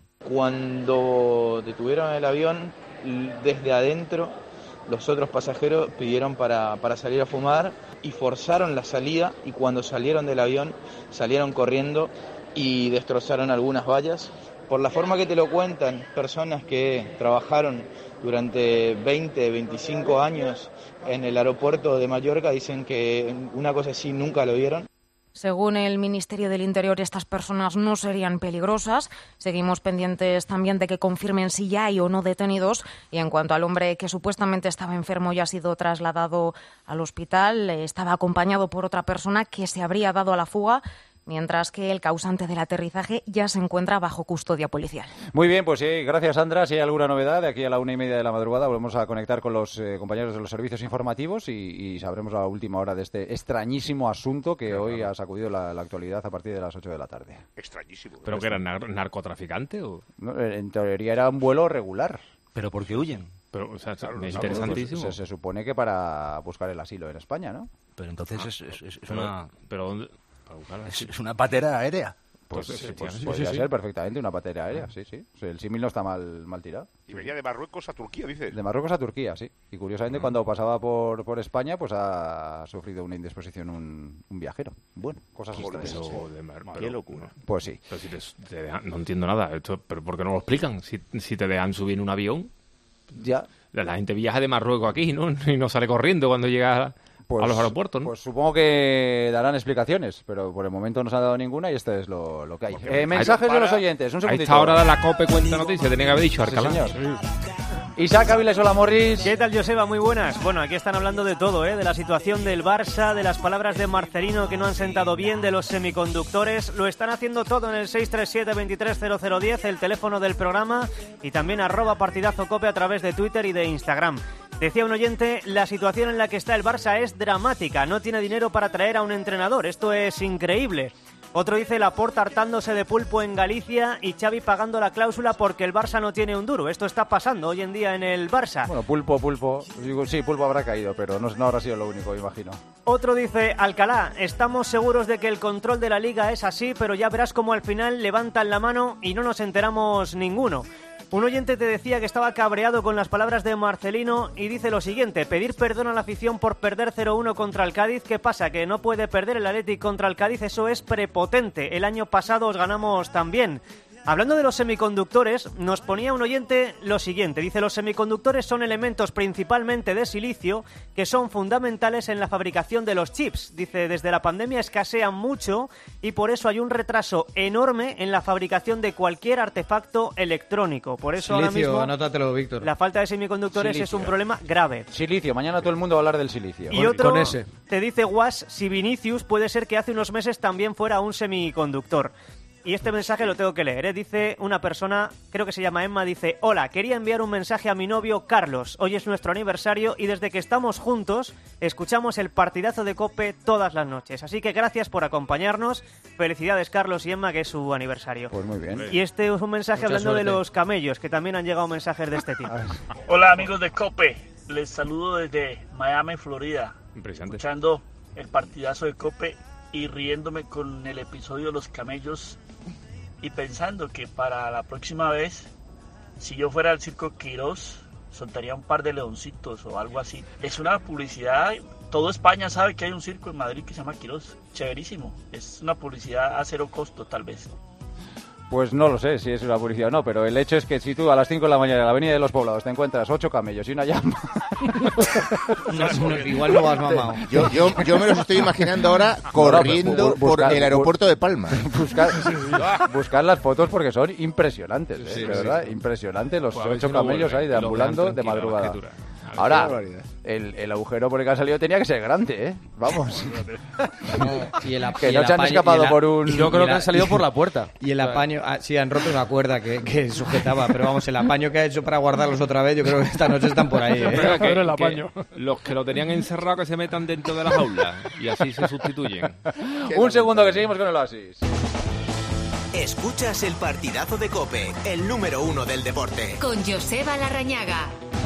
Cuando detuvieron el avión, desde adentro los otros pasajeros pidieron para salir a fumar y forzaron la salida, y cuando salieron del avión salieron corriendo y destrozaron algunas vallas. Por la forma que te lo cuentan, personas que trabajaron durante 20, 25 años en el aeropuerto de Mallorca dicen que una cosa así nunca lo vieron. Según el Ministerio del Interior, estas personas no serían peligrosas. Seguimos pendientes también de que confirmen si ya hay o no detenidos. Y en cuanto al hombre que supuestamente estaba enfermo y ha sido trasladado al hospital, estaba acompañado por otra persona que se habría dado a la fuga, mientras que el causante del aterrizaje ya se encuentra bajo custodia policial. Muy bien, pues sí, gracias Sandra. Si hay alguna novedad, de aquí a la 1:30 de la madrugada volvemos a conectar con los compañeros de los servicios informativos y sabremos la última hora de este extrañísimo asunto que hoy ha sacudido la actualidad a partir de las 8 de la tarde. Extrañísimo. ¿Pero que era narcotraficante o...? No, en teoría era un vuelo regular. ¿Pero por qué huyen? Pero, o sea, Claro, es interesantísimo. Pues se supone que para buscar el asilo en España, ¿no? Pero entonces es una... ¿Pero dónde...? Es una patera aérea. Pues podría ser perfectamente una patera aérea, sí. El símil no está mal tirado. Y venía de Marruecos a Turquía, dices. De Marruecos a Turquía, sí. Y curiosamente cuando pasaba por España, pues ha sufrido una indisposición un viajero. Bueno, cosas extrañas. Qué locura. Pues sí. Pero si no entiendo nada. ¿Pero por qué no lo explican? Si te dejan subir en un avión... Ya. La gente viaja de Marruecos aquí, ¿no? Y no sale corriendo cuando llega a los aeropuertos, ¿no? Pues supongo que darán explicaciones, pero por el momento no se ha dado ninguna y esto es lo que hay. Mensajes de los oyentes, un segundito. A esta hora de la COPE cuenta noticias, tenía que haber dicho Arcalá. Sí, señor. Isaac Aviles, hola Morris. ¿Qué tal, Joseba? Muy buenas. Bueno, aquí están hablando de todo, de la situación del Barça, de las palabras de Marcelino que no han sentado bien, de los semiconductores. Lo están haciendo todo en el 637-230010, el teléfono del programa, y también @partidazocope a través de Twitter y de Instagram. Decía un oyente, la situación en la que está el Barça es dramática, no tiene dinero para traer a un entrenador, esto es increíble. Otro dice, Laporta hartándose de pulpo en Galicia y Xavi pagando la cláusula porque el Barça no tiene un duro. Esto está pasando hoy en día en el Barça. Bueno, pulpo. Digo, sí, pulpo habrá caído, pero no habrá sido lo único, me imagino. Otro dice, Alcalá, estamos seguros de que el control de la Liga es así, pero ya verás cómo al final levantan la mano y no nos enteramos ninguno. Un oyente te decía que estaba cabreado con las palabras de Marcelino y dice lo siguiente, pedir perdón a la afición por perder 0-1 contra el Cádiz. ¿Qué pasa? ¿Que no puede perder el Athletic contra el Cádiz? Eso es prepotente. El año pasado os ganamos también. Hablando de los semiconductores, nos ponía un oyente lo siguiente. Dice, los semiconductores son elementos principalmente de silicio que son fundamentales en la fabricación de los chips. Dice, desde la pandemia escasean mucho y por eso hay un retraso enorme en la fabricación de cualquier artefacto electrónico. Por eso silicio, ahora mismo anótatelo, Víctor. La falta de semiconductores es un problema grave. Silicio, mañana todo el mundo va a hablar del silicio. Y otro te dice, Guas, si Vinicius puede ser que hace unos meses también fuera un semiconductor. Y este mensaje lo tengo que leer, Dice una persona, creo que se llama Emma, dice, hola, quería enviar un mensaje a mi novio Carlos. Hoy es nuestro aniversario y desde que estamos juntos escuchamos el partidazo de COPE todas las noches. Así que gracias por acompañarnos. Felicidades, Carlos y Emma, que es su aniversario. Pues muy bien. Y este es un mensaje hablando de los camellos, que también han llegado mensajes de este tipo. Hola, amigos de COPE. Les saludo desde Miami, Florida. Escuchando el partidazo de COPE y riéndome con el episodio de los camellos y pensando que para la próxima vez, si yo fuera al circo Quirós, soltaría un par de leoncitos o algo así. Es una publicidad, todo España sabe que hay un circo en Madrid que se llama Quirós, chéverísimo. Es una publicidad a cero costo tal vez. Pues no lo sé si es una publicidad o no, pero el hecho es que si tú a las 5 de la mañana en la Avenida de los Poblados te encuentras 8 camellos y una llama... igual no vas mamado. Yo me los estoy imaginando ahora corriendo por el aeropuerto de Palma. Buscar las fotos porque son impresionantes, Sí, de verdad, impresionantes los Pues a ver 8 si no camellos vuelven ahí y lo deambulando vean de tranquilo, madrugada. qué dura. Ahora, el agujero por el que ha salido tenía que ser grande, Vamos. Que no se han escapado por un... Yo creo que han salido por la puerta. Y el apaño... sí, han roto una cuerda que sujetaba, pero vamos, el apaño que ha hecho para guardarlos otra vez, yo creo que esta noche están por ahí, Los que lo tenían encerrado que se metan dentro de las aulas y así se sustituyen. Un segundo que seguimos con el Oasis. Escuchas el partidazo de COPE, el número 1 del deporte. Con Joseba Larrañaga.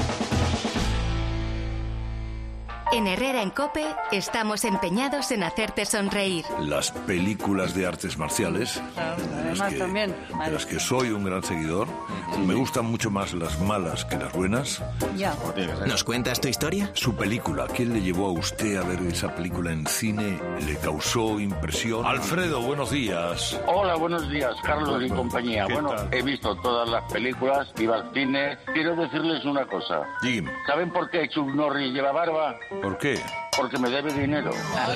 En Herrera en COPE estamos empeñados en hacerte sonreír. Las películas de artes marciales, de las que soy un gran seguidor, me gustan mucho más las malas que las buenas. Ya. ¿Nos cuentas tu historia? Su película, ¿quién le llevó a usted a ver esa película en cine? ¿Le causó impresión? Alfredo, buenos días. Hola, buenos días, Carlos y compañía. Bueno, he visto todas las películas, iba al cine. Quiero decirles una cosa. Dime. ¿Saben por qué Chuck Norris lleva barba? ¿Por qué? Porque me debe dinero.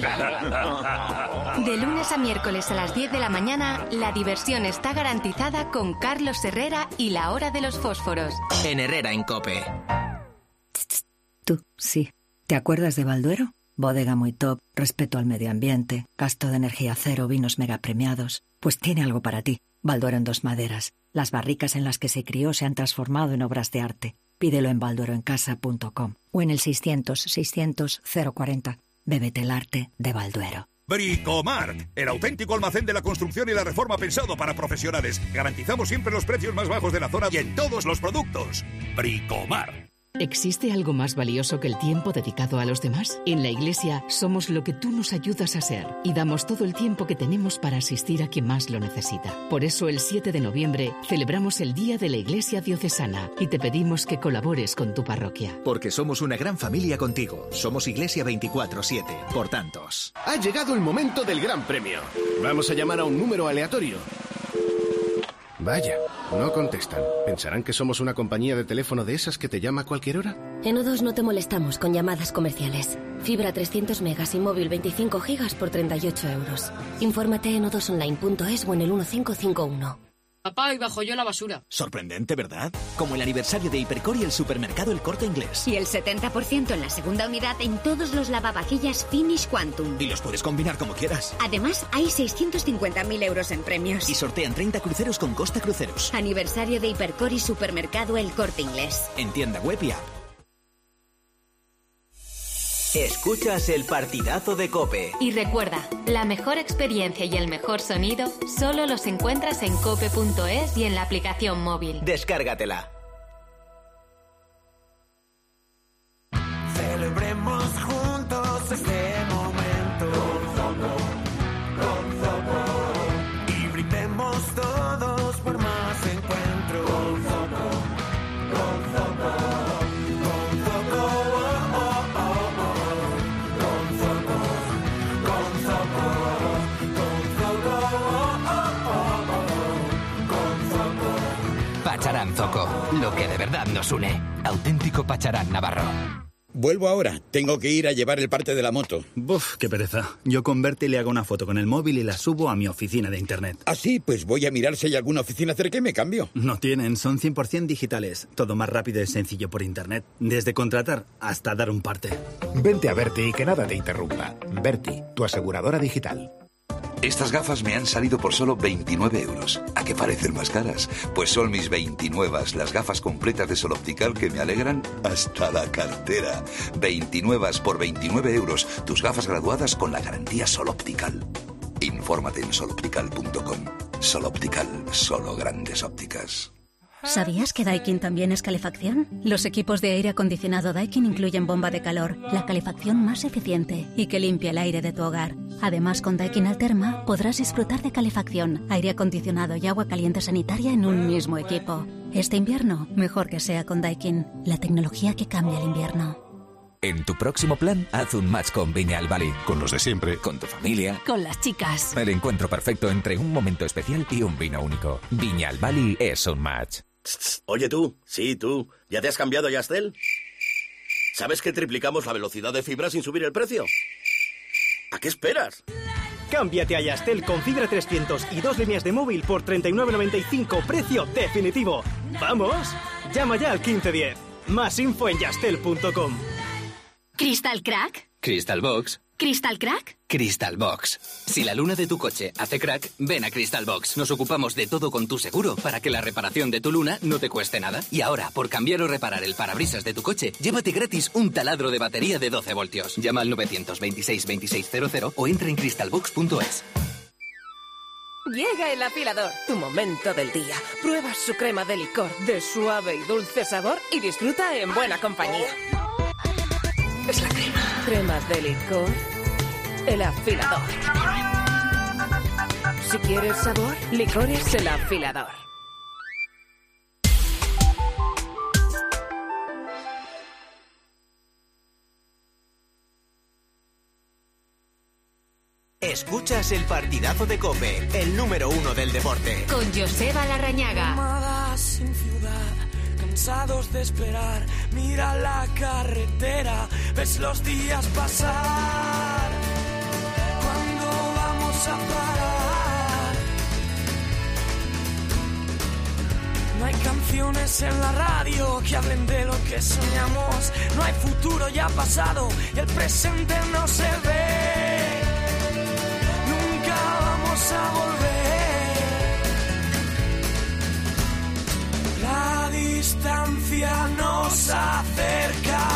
De lunes a miércoles a las 10 de la mañana, la diversión está garantizada con Carlos Herrera y la hora de los fósforos. En Herrera en COPE. Tú, sí. ¿Te acuerdas de Balduero? Bodega muy top, respeto al medio ambiente, gasto de energía cero, vinos mega premiados. Pues tiene algo para ti. Balduero en 2 maderas. Las barricas en las que se crió se han transformado en obras de arte. Pídelo en baldueroencasa.com o en el 600-600-040. Bébete el arte de Balduero. Bricomart, el auténtico almacén de la construcción y la reforma pensado para profesionales. Garantizamos siempre los precios más bajos de la zona y en todos los productos. Bricomart. ¿Existe algo más valioso que el tiempo dedicado a los demás? En la Iglesia somos lo que tú nos ayudas a ser y damos todo el tiempo que tenemos para asistir a quien más lo necesita. Por eso el 7 de noviembre celebramos el Día de la Iglesia Diocesana y te pedimos que colabores con tu parroquia. Porque somos una gran familia contigo. Somos Iglesia 24/7, por tantos. Ha llegado el momento del Gran Premio. Vamos a llamar a un número aleatorio. Vaya, no contestan. ¿Pensarán que somos una compañía de teléfono de esas que te llama a cualquier hora? En O2 no te molestamos con llamadas comerciales. Fibra 300 megas y móvil 25 gigas por 38 euros. Infórmate en o2online.es o en el 1551. Papá, y bajo yo la basura. Sorprendente, ¿verdad? Como el aniversario de Hipercor y el supermercado El Corte Inglés. Y el 70% en la segunda unidad en todos los lavavajillas Finish Quantum. Y los puedes combinar como quieras. Además, hay 650.000 euros en premios. Y sortean 30 cruceros con Costa Cruceros. Aniversario de Hipercor y supermercado El Corte Inglés. En tienda web y app. Escuchas el partidazo de COPE. Y recuerda, la mejor experiencia y el mejor sonido solo los encuentras en cope.es y en la aplicación móvil. Descárgatela. Celebremos juntos este momento con Zoco, y brindemos todos por más encuentros con Zoco, Pacharán Zoco, lo que de verdad nos une. Auténtico Pacharán Navarro. Vuelvo ahora. Tengo que ir a llevar el parte de la moto. Buf, qué pereza. Yo con Berti le hago una foto con el móvil y la subo a mi oficina de internet. Ah, sí, pues voy a mirar si hay alguna oficina cerca y me cambio. No tienen, son 100% digitales. Todo más rápido y sencillo por internet. Desde contratar hasta dar un parte. Vente a Berti y que nada te interrumpa. Berti, tu aseguradora digital. Estas gafas me han salido por solo 29 euros. ¿A qué parecen más caras? Pues son mis 29, las gafas completas de Sol Optical que me alegran hasta la cartera. 29 por 29 euros. Tus gafas graduadas con la garantía Sol Optical. Infórmate en soloptical.com. Sol Optical, solo grandes ópticas. ¿Sabías que Daikin también es calefacción? Los equipos de aire acondicionado Daikin incluyen bomba de calor, la calefacción más eficiente y que limpia el aire de tu hogar. Además, con Daikin Alterma podrás disfrutar de calefacción, aire acondicionado y agua caliente sanitaria en un mismo equipo. Este invierno, mejor que sea con Daikin, la tecnología que cambia el invierno. En tu próximo plan, haz un match con Viña Valley. Con los de siempre. Con tu familia. Con las chicas. El encuentro perfecto entre un momento especial y un vino único. Viña Valley es un match. Oye tú, sí tú, ¿ya te has cambiado a Yastel? ¿Sabes que triplicamos la velocidad de fibra sin subir el precio? ¿A qué esperas? Cámbiate a Yastel con fibra 300 y 2 líneas de móvil por 39,95, precio definitivo. ¿Vamos? Llama ya al 1510. Más info en yastel.com. ¿Crystal Crack? Crystal Box. ¿Crystal Crack? Crystal Box. Si la luna de tu coche hace crack, ven a Crystal Box. Nos ocupamos de todo con tu seguro para que la reparación de tu luna no te cueste nada. Y ahora, por cambiar o reparar el parabrisas de tu coche, llévate gratis un taladro de batería de 12 voltios. Llama al 926 2600 o entra en crystalbox.es. Llega el afilador, tu momento del día. Prueba su crema de licor de suave y dulce sabor y disfruta en buena compañía. Es la crema. Crema de licor, el afilador. Si quieres sabor, licores el afilador. Escuchas el partidazo de COPE, el número 1 del deporte. Con Joseba Larrañaga. Llamadas sin ciudad, cansados de esperar. Mira la carretera, ves los días pasar. ¿Cuándo vamos a parar? No hay canciones en la radio que hablen de lo que soñamos. No hay futuro, ya pasado, y el presente no se ve. Vamos a volver. La distancia nos acerca.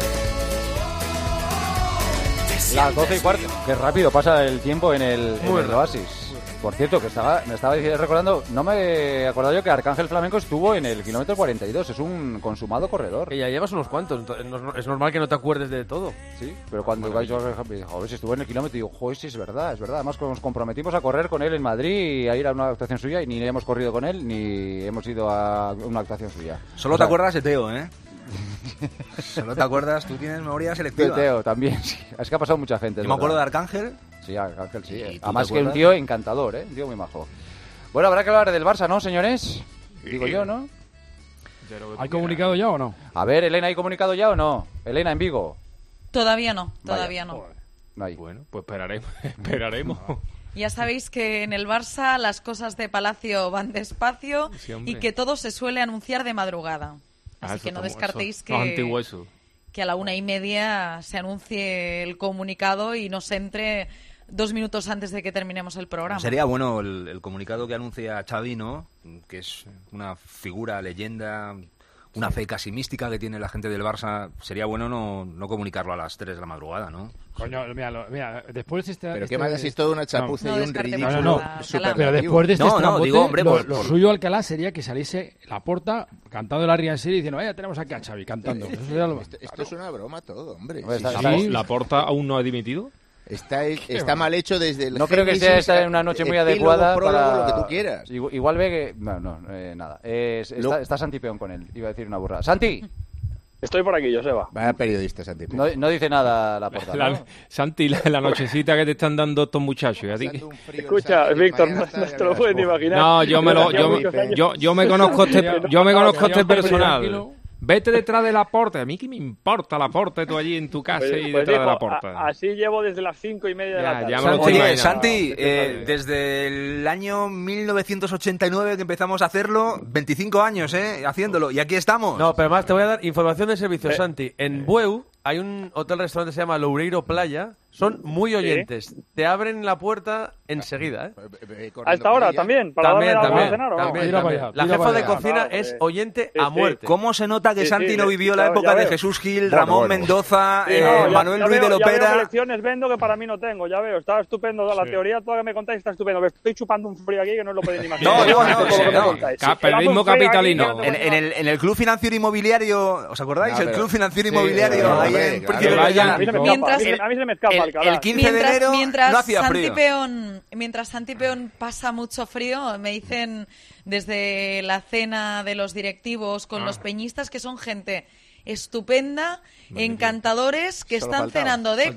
Las 12:15. Qué rápido pasa el tiempo en el Oasis. Por cierto, que me estaba recordando, no me acordaba yo que Arcángel Flamenco estuvo en el kilómetro 42, es un consumado corredor. Que ya llevas unos cuantos, es normal que no te acuerdes de todo. Sí, pero cuando vais a ver si estuvo en el kilómetro, digo, joder, sí, es verdad. Además, nos comprometimos a correr con él en Madrid y a ir a una actuación suya y ni hemos corrido con él ni hemos ido a una actuación suya. Solo te acuerdas de Teo, ¿eh? Solo te acuerdas, tú tienes memoria selectiva. De Teo también, sí. Es que ha pasado mucha gente. Yo me acuerdo de Arcángel. Sí, Arcángel, sí. Además que un tío encantador, un tío muy majo. Bueno, habrá que hablar del Barça, ¿no, señores? Digo yo, ¿no? ¿Hay comunicado ya o no? A ver, Elena, ¿hay comunicado ya o no? Elena, en Vigo. Todavía no. No hay. Bueno, pues esperaremos. Ya sabéis que en el Barça las cosas de Palacio van despacio y que todo se suele anunciar de madrugada. Así que no descartéis que a la 1:30 se anuncie el comunicado y nos entre 2 minutos antes de que terminemos el programa. Sería bueno el comunicado que anuncia Xavi, ¿no? Que es una figura, leyenda, una fe casi mística que tiene la gente del Barça. Sería bueno no comunicarlo a las 3 de la madrugada, ¿no? Coño, mira, después Pero qué más es todo una chapuza y un ridículo. No, pero después de este estrambote, digo, hombre, lo suyo Alcalá sería que saliese Laporta cantando el Arriba en serie diciendo, ya tenemos aquí a Xavi cantando. Esto es una broma todo, hombre. ¿Laporta aún no ha dimitido? Está mal hecho desde el... No creo que sea esta una noche muy adecuada para... lo que tú quieras. Igual ve que... nada. Está Santi Peón con él. Iba a decir una burrada. ¡Santi! Estoy por aquí, Joseba. Vaya periodista, Santi Peón. No dice nada la portada, ¿no? Santi, la nochecita que te están dando estos muchachos. Escucha, Víctor, no te lo puedes ni imaginar. No, yo me conozco este personal. Vete detrás de Laporta. A mí qué me importa Laporta, tú allí en tu casa y detrás de Laporta. Así llevo desde las 5:30 de la tarde. Oye, Santi, desde el año 1989 que empezamos a hacerlo, 25 años, haciéndolo, y aquí estamos. No, pero además te voy a dar información de servicio, Santi. En Bueu hay un hotel-restaurante que se llama Loureiro Playa. Son muy oyentes. ¿Sí? Te abren la puerta enseguida, ¿A esta hora también? ¿Para darme algo a cenar o no? También. La jefa de cocina es oyente a muerte. ¿Cómo se nota que Santi no vivió la época de Jesús Gil, Ramón Mendoza, Manuel Ruiz de Lopera? Ya veo lecciones vendo que para mí no tengo, ya veo. Está estupendo. La teoría toda que me contáis está estupendo. Estoy chupando un frío aquí que no os lo podéis ni imaginar. No. Periodismo capitalino. En el Club Financiero Inmobiliario, ¿os acordáis? El Club Financiero Inmobiliario, ahí en Príncipe A mí se me escapa. El 15 de enero no hacía frío. Mientras Santi Peón pasa mucho frío, me dicen desde la cena de los directivos con los peñistas que son gente estupenda, encantadores, que están cenando de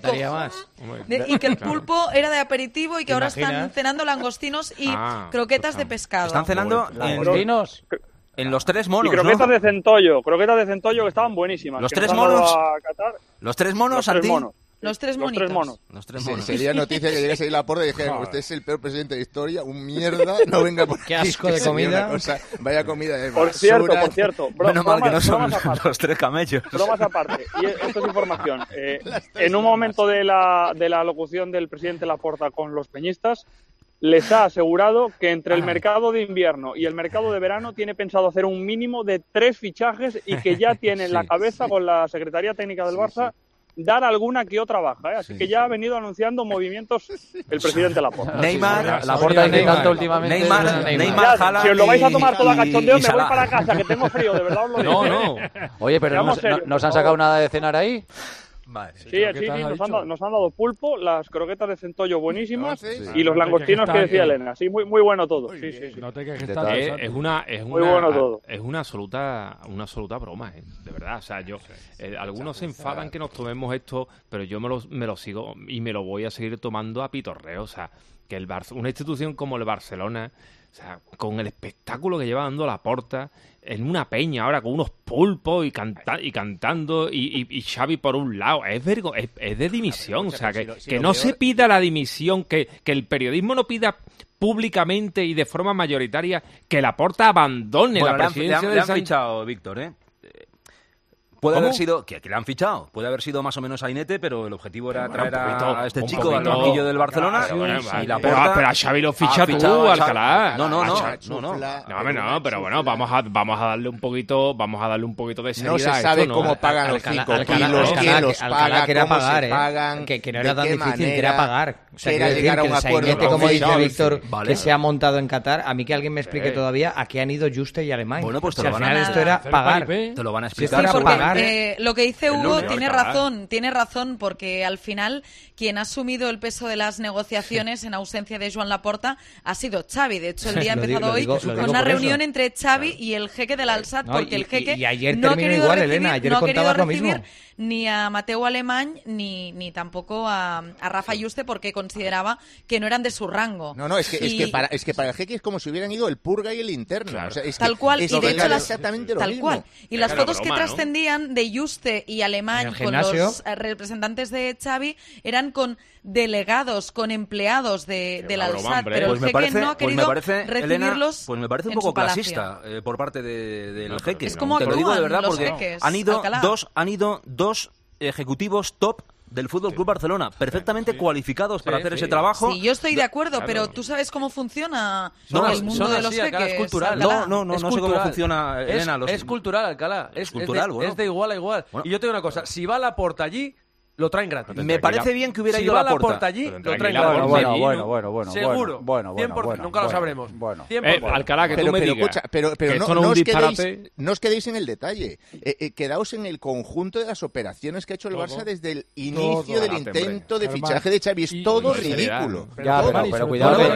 y que el pulpo era de aperitivo y que ahora están cenando langostinos y croquetas de pescado. Están cenando langostinos. En los 3 monos, y croquetas de centollo que estaban buenísimas. Los 3 monos. Los 3 monos, Santi. Los 3 monitos. Los 3 monos. Sería noticia que llegase ahí Laporta y dijera, usted es el peor presidente de la historia, un mierda, no venga por aquí. Qué asco de comida. Vaya comida de Por cierto. Menos mal que no son los 3 camellos. Bromas aparte, y esto es información. En un momento de la locución del presidente Laporta con los peñistas, les ha asegurado que entre el mercado de invierno y el mercado de verano tiene pensado hacer un mínimo de 3 fichajes y que ya tiene en la cabeza con la Secretaría Técnica del Barça dar alguna que otra baja, así que ya ha venido anunciando movimientos el presidente Laporta. Neymar, Laporta tanto últimamente. Neymar, Haaland. Si os lo vais a tomar toda cachondeo, me voy para casa, que tengo frío, de verdad os lo digo. No. Oye, pero ¿nos han sacado nada de cenar ahí? Vale. Sí, nos han dado pulpo, las croquetas de centollo buenísimas y los langostinos que decía Elena. Sí, muy bueno todo. Sí. No te quejes tanto. Es una absoluta broma, de verdad. O sea, algunos se enfadan que nos tomemos esto, pero yo me lo sigo y me lo voy a seguir tomando a pitorreo. O sea, que una institución como el Barcelona, o sea, con el espectáculo que lleva dando Laporta, en una peña ahora con unos pulpos y cantando y Xavi por un lado, es de dimisión, o sea, que no se pida la dimisión, que el periodismo no pida públicamente y de forma mayoritaria que Laporta abandone la presidencia le han fichado, Víctor, Puede haber sido, que le han fichado, puede haber sido más o menos Ainete, pero el objetivo era traer a este chico al banquillo del Barcelona. Pero a Xavi lo ficha tú, Alcalá. No, pero bueno, vamos a darle un poquito de seriedad. No se sabe cómo pagan los 5 kilos, quién los paga, cómo se pagan, que no era tan difícil, que era pagar. O sea, que llegar a un acuerdo, como dice Víctor, que se ha montado en Qatar. A mí que alguien me explique todavía a qué han ido Juste y Alemán. Bueno, pues al final esto era pagar. Te lo van a explicar. Lo que dice Hugo tiene razón, porque al final quien ha asumido el peso de las negociaciones en ausencia de Joan Laporta ha sido Xavi. De hecho, el día ha empezado hoy con una reunión entre Xavi y el jeque del Al-Sadd, porque el jeque no ha querido recibir ni a Mateu Alemany ni tampoco a Rafa Juste, porque consideraba que no eran de su rango. Es que para el jeque es como si hubieran ido el purga y el interno. Claro. O sea, tal cual, y de hecho exactamente lo mismo. Y las fotos que trascendían de Juste y Alemany con los representantes de Xavi eran con delegados, con empleados del Al-Sadd, pero el jeque no ha querido recibirlos. Pues me parece un poco clasista por parte del jeque. Es como te lo digo de verdad, los porque jeques, han ido dos ejecutivos top del Fútbol Club Barcelona, perfectamente cualificados para hacer ese trabajo. Sí, yo estoy de acuerdo, pero ¿tú sabes cómo funciona el mundo de los jeques? Es cultural. No sé cómo funciona, Elena. Es cultural, Alcalá. Es de igual a igual. Bueno, y yo te digo una cosa, si va Laporta allí, lo traen gratis. Me parece bien que hubiera ido a Laporta allí, lo traen gratis. Bueno. Seguro. 100%, nunca lo sabremos. Alcalá, que tú me digas. Pero no os quedéis en el detalle. Quedaos en el conjunto de las operaciones que ha hecho el Barça desde el inicio del intento de fichaje de Xavi. Es todo ridículo. Pero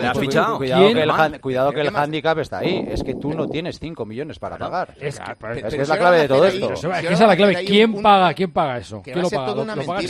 cuidado que el hándicap está ahí. Es que tú no tienes 5 millones para pagar. Es que es la clave de todo esto. Es que esa es la clave. ¿Quién paga eso? ¿Quién lo paga?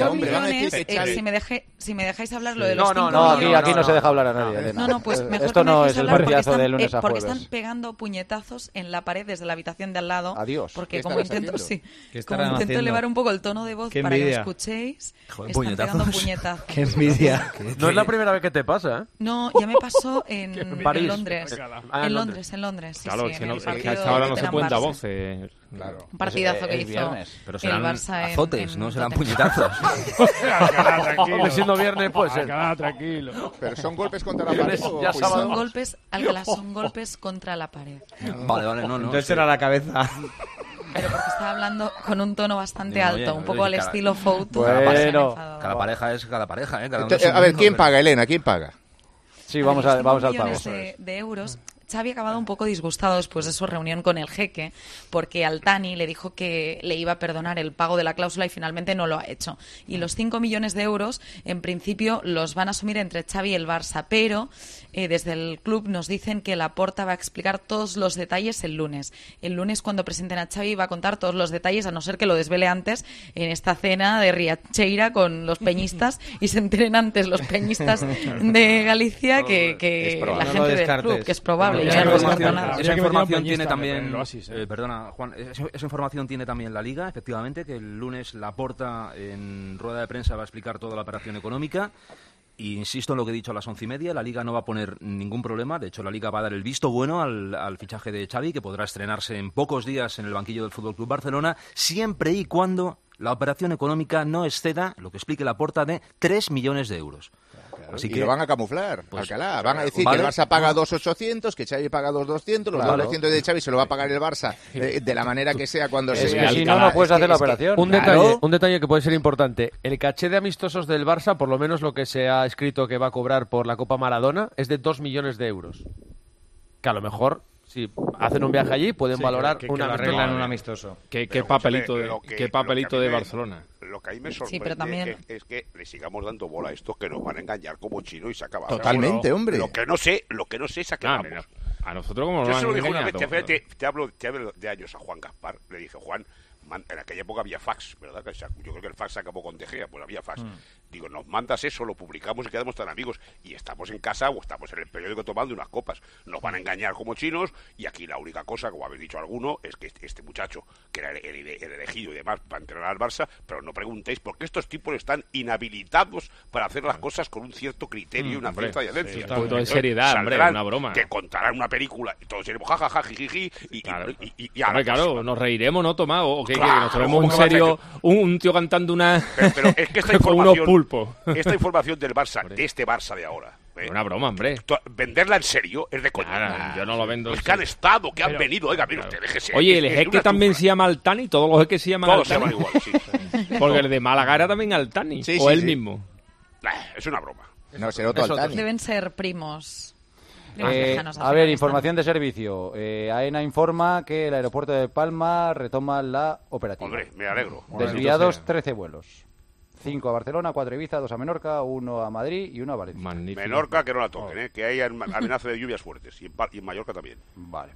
Si me dejáis hablar lo de los 5 millones... aquí no se deja hablar a nadie, Elena. Pues mejor esto no es el partidazo de lunes a jueves. Porque están pegando puñetazos en la pared desde la habitación de al lado. Adiós. Porque como intento elevar un poco el tono de voz para que lo escuchéis, están pegando puñetazos. ¡Qué envidia! No es la primera vez que te pasa, ¿eh? No, ya me pasó en Londres. En Londres. Claro, que hasta ahora no se pueden dar voces. Claro. Un partidazo que hizo pero serán el Barça azotes, no serán puñetazos. Siendo viernes, pues tranquilo. Pero son golpes contra la pared. Son golpes, Alcalá, son golpes contra la pared. Vale, no. Entonces era la cabeza. Pero porque estaba hablando con un tono bastante alto, un poco al estilo Fouto. Bueno, cada pareja es cada pareja, a ver, ¿quién paga, Elena? ¿Quién paga? Sí, vamos al pago. De euros. Xavi ha acabado un poco disgustado después de su reunión con el jeque, porque Altani le dijo que le iba a perdonar el pago de la cláusula y finalmente no lo ha hecho. Y los 5 millones de euros, en principio, los van a asumir entre Xavi y el Barça, pero desde el club nos dicen que Laporta va a explicar todos los detalles el lunes. El lunes, cuando presenten a Xavi, va a contar todos los detalles, a no ser que lo desvele antes en esta cena de Riacheira con los peñistas y se enteren antes los peñistas de Galicia que la gente del club, que es probable. Esa información tiene también, perdona Juan, esa información tiene también la Liga, efectivamente, que el lunes Laporta en rueda de prensa va a explicar toda la operación económica. Y insisto en lo que he dicho a las 11:30, la Liga no va a poner ningún problema. De hecho, la Liga va a dar el visto bueno al fichaje de Xavi, que podrá estrenarse en pocos días en el banquillo del FC Barcelona, siempre y cuando la operación económica no exceda, lo que explique Laporta, de 3 millones de euros. Así que lo van a camuflar, Alcalá. Van a decir que el Barça paga 2.800, que Xavi paga 2.200, los 2.200 de Xavi se lo va a pagar el Barça de la manera que sea cuando se... que si no puedes hacer la operación. Un detalle que puede ser importante. El caché de amistosos del Barça, por lo menos lo que se ha escrito que va a cobrar por la Copa Maradona, es de 2 millones de euros. Que a lo mejor... Si hacen un viaje allí, pueden valorar que arreglan un amistoso. ¿Qué papelito de Barcelona? Lo que a mí me sorprende es que le sigamos dando bola a esto, que nos van a engañar como chino y se acaba. Totalmente, hombre. Lo que no sé es a qué vamos. A nosotros como nos van a engañar. Yo se lo digo una vez, te hablo de años a Juan Gaspar, le dije, Juan, en aquella época había fax, ¿verdad? Yo creo que el fax se acabó con De Gea, pues había fax. Digo, nos mandas eso, lo publicamos y quedamos tan amigos. Y estamos en casa o estamos en el periódico tomando unas copas. Nos van a engañar como chinos y aquí la única cosa, como habéis dicho alguno, es que este muchacho, que era el elegido y demás para entrenar al Barça, pero no preguntéis por qué estos tipos están inhabilitados para hacer las cosas con un cierto criterio y una cierta decencia. Un poquito de seriedad, hombre, una broma. Que contarán una película y todos diremos jajaja, jijiji y claro, nos reiremos, ¿no, Tomás? ¿O que nos tomemos en serio un tío cantando una... Pero es que esta información... Esta información del Barça, de este Barça de ahora... Una broma, hombre. Venderla en serio es de coña. Yo no lo vendo. Pues que han estado, que han venido. Oiga, mire usted, déjese. Oye, el jeque también se llama Altani, todos los jeques se llaman Altani. Todos se llaman igual, sí. Porque el de Málaga era también Altani, o él mismo. Es una broma. No, será otro Altani. Deben ser primos. A ver, información de servicio. AENA informa que el aeropuerto de Palma retoma la operativa. Hombre, me alegro. Desviados 13 vuelos. 5 a Barcelona, 4 a Ibiza, 2 a Menorca, 1 a Madrid y 1 a Valencia. Magnífico. Menorca que no la toquen, que hay amenaza de lluvias fuertes y en Mallorca también. Vale.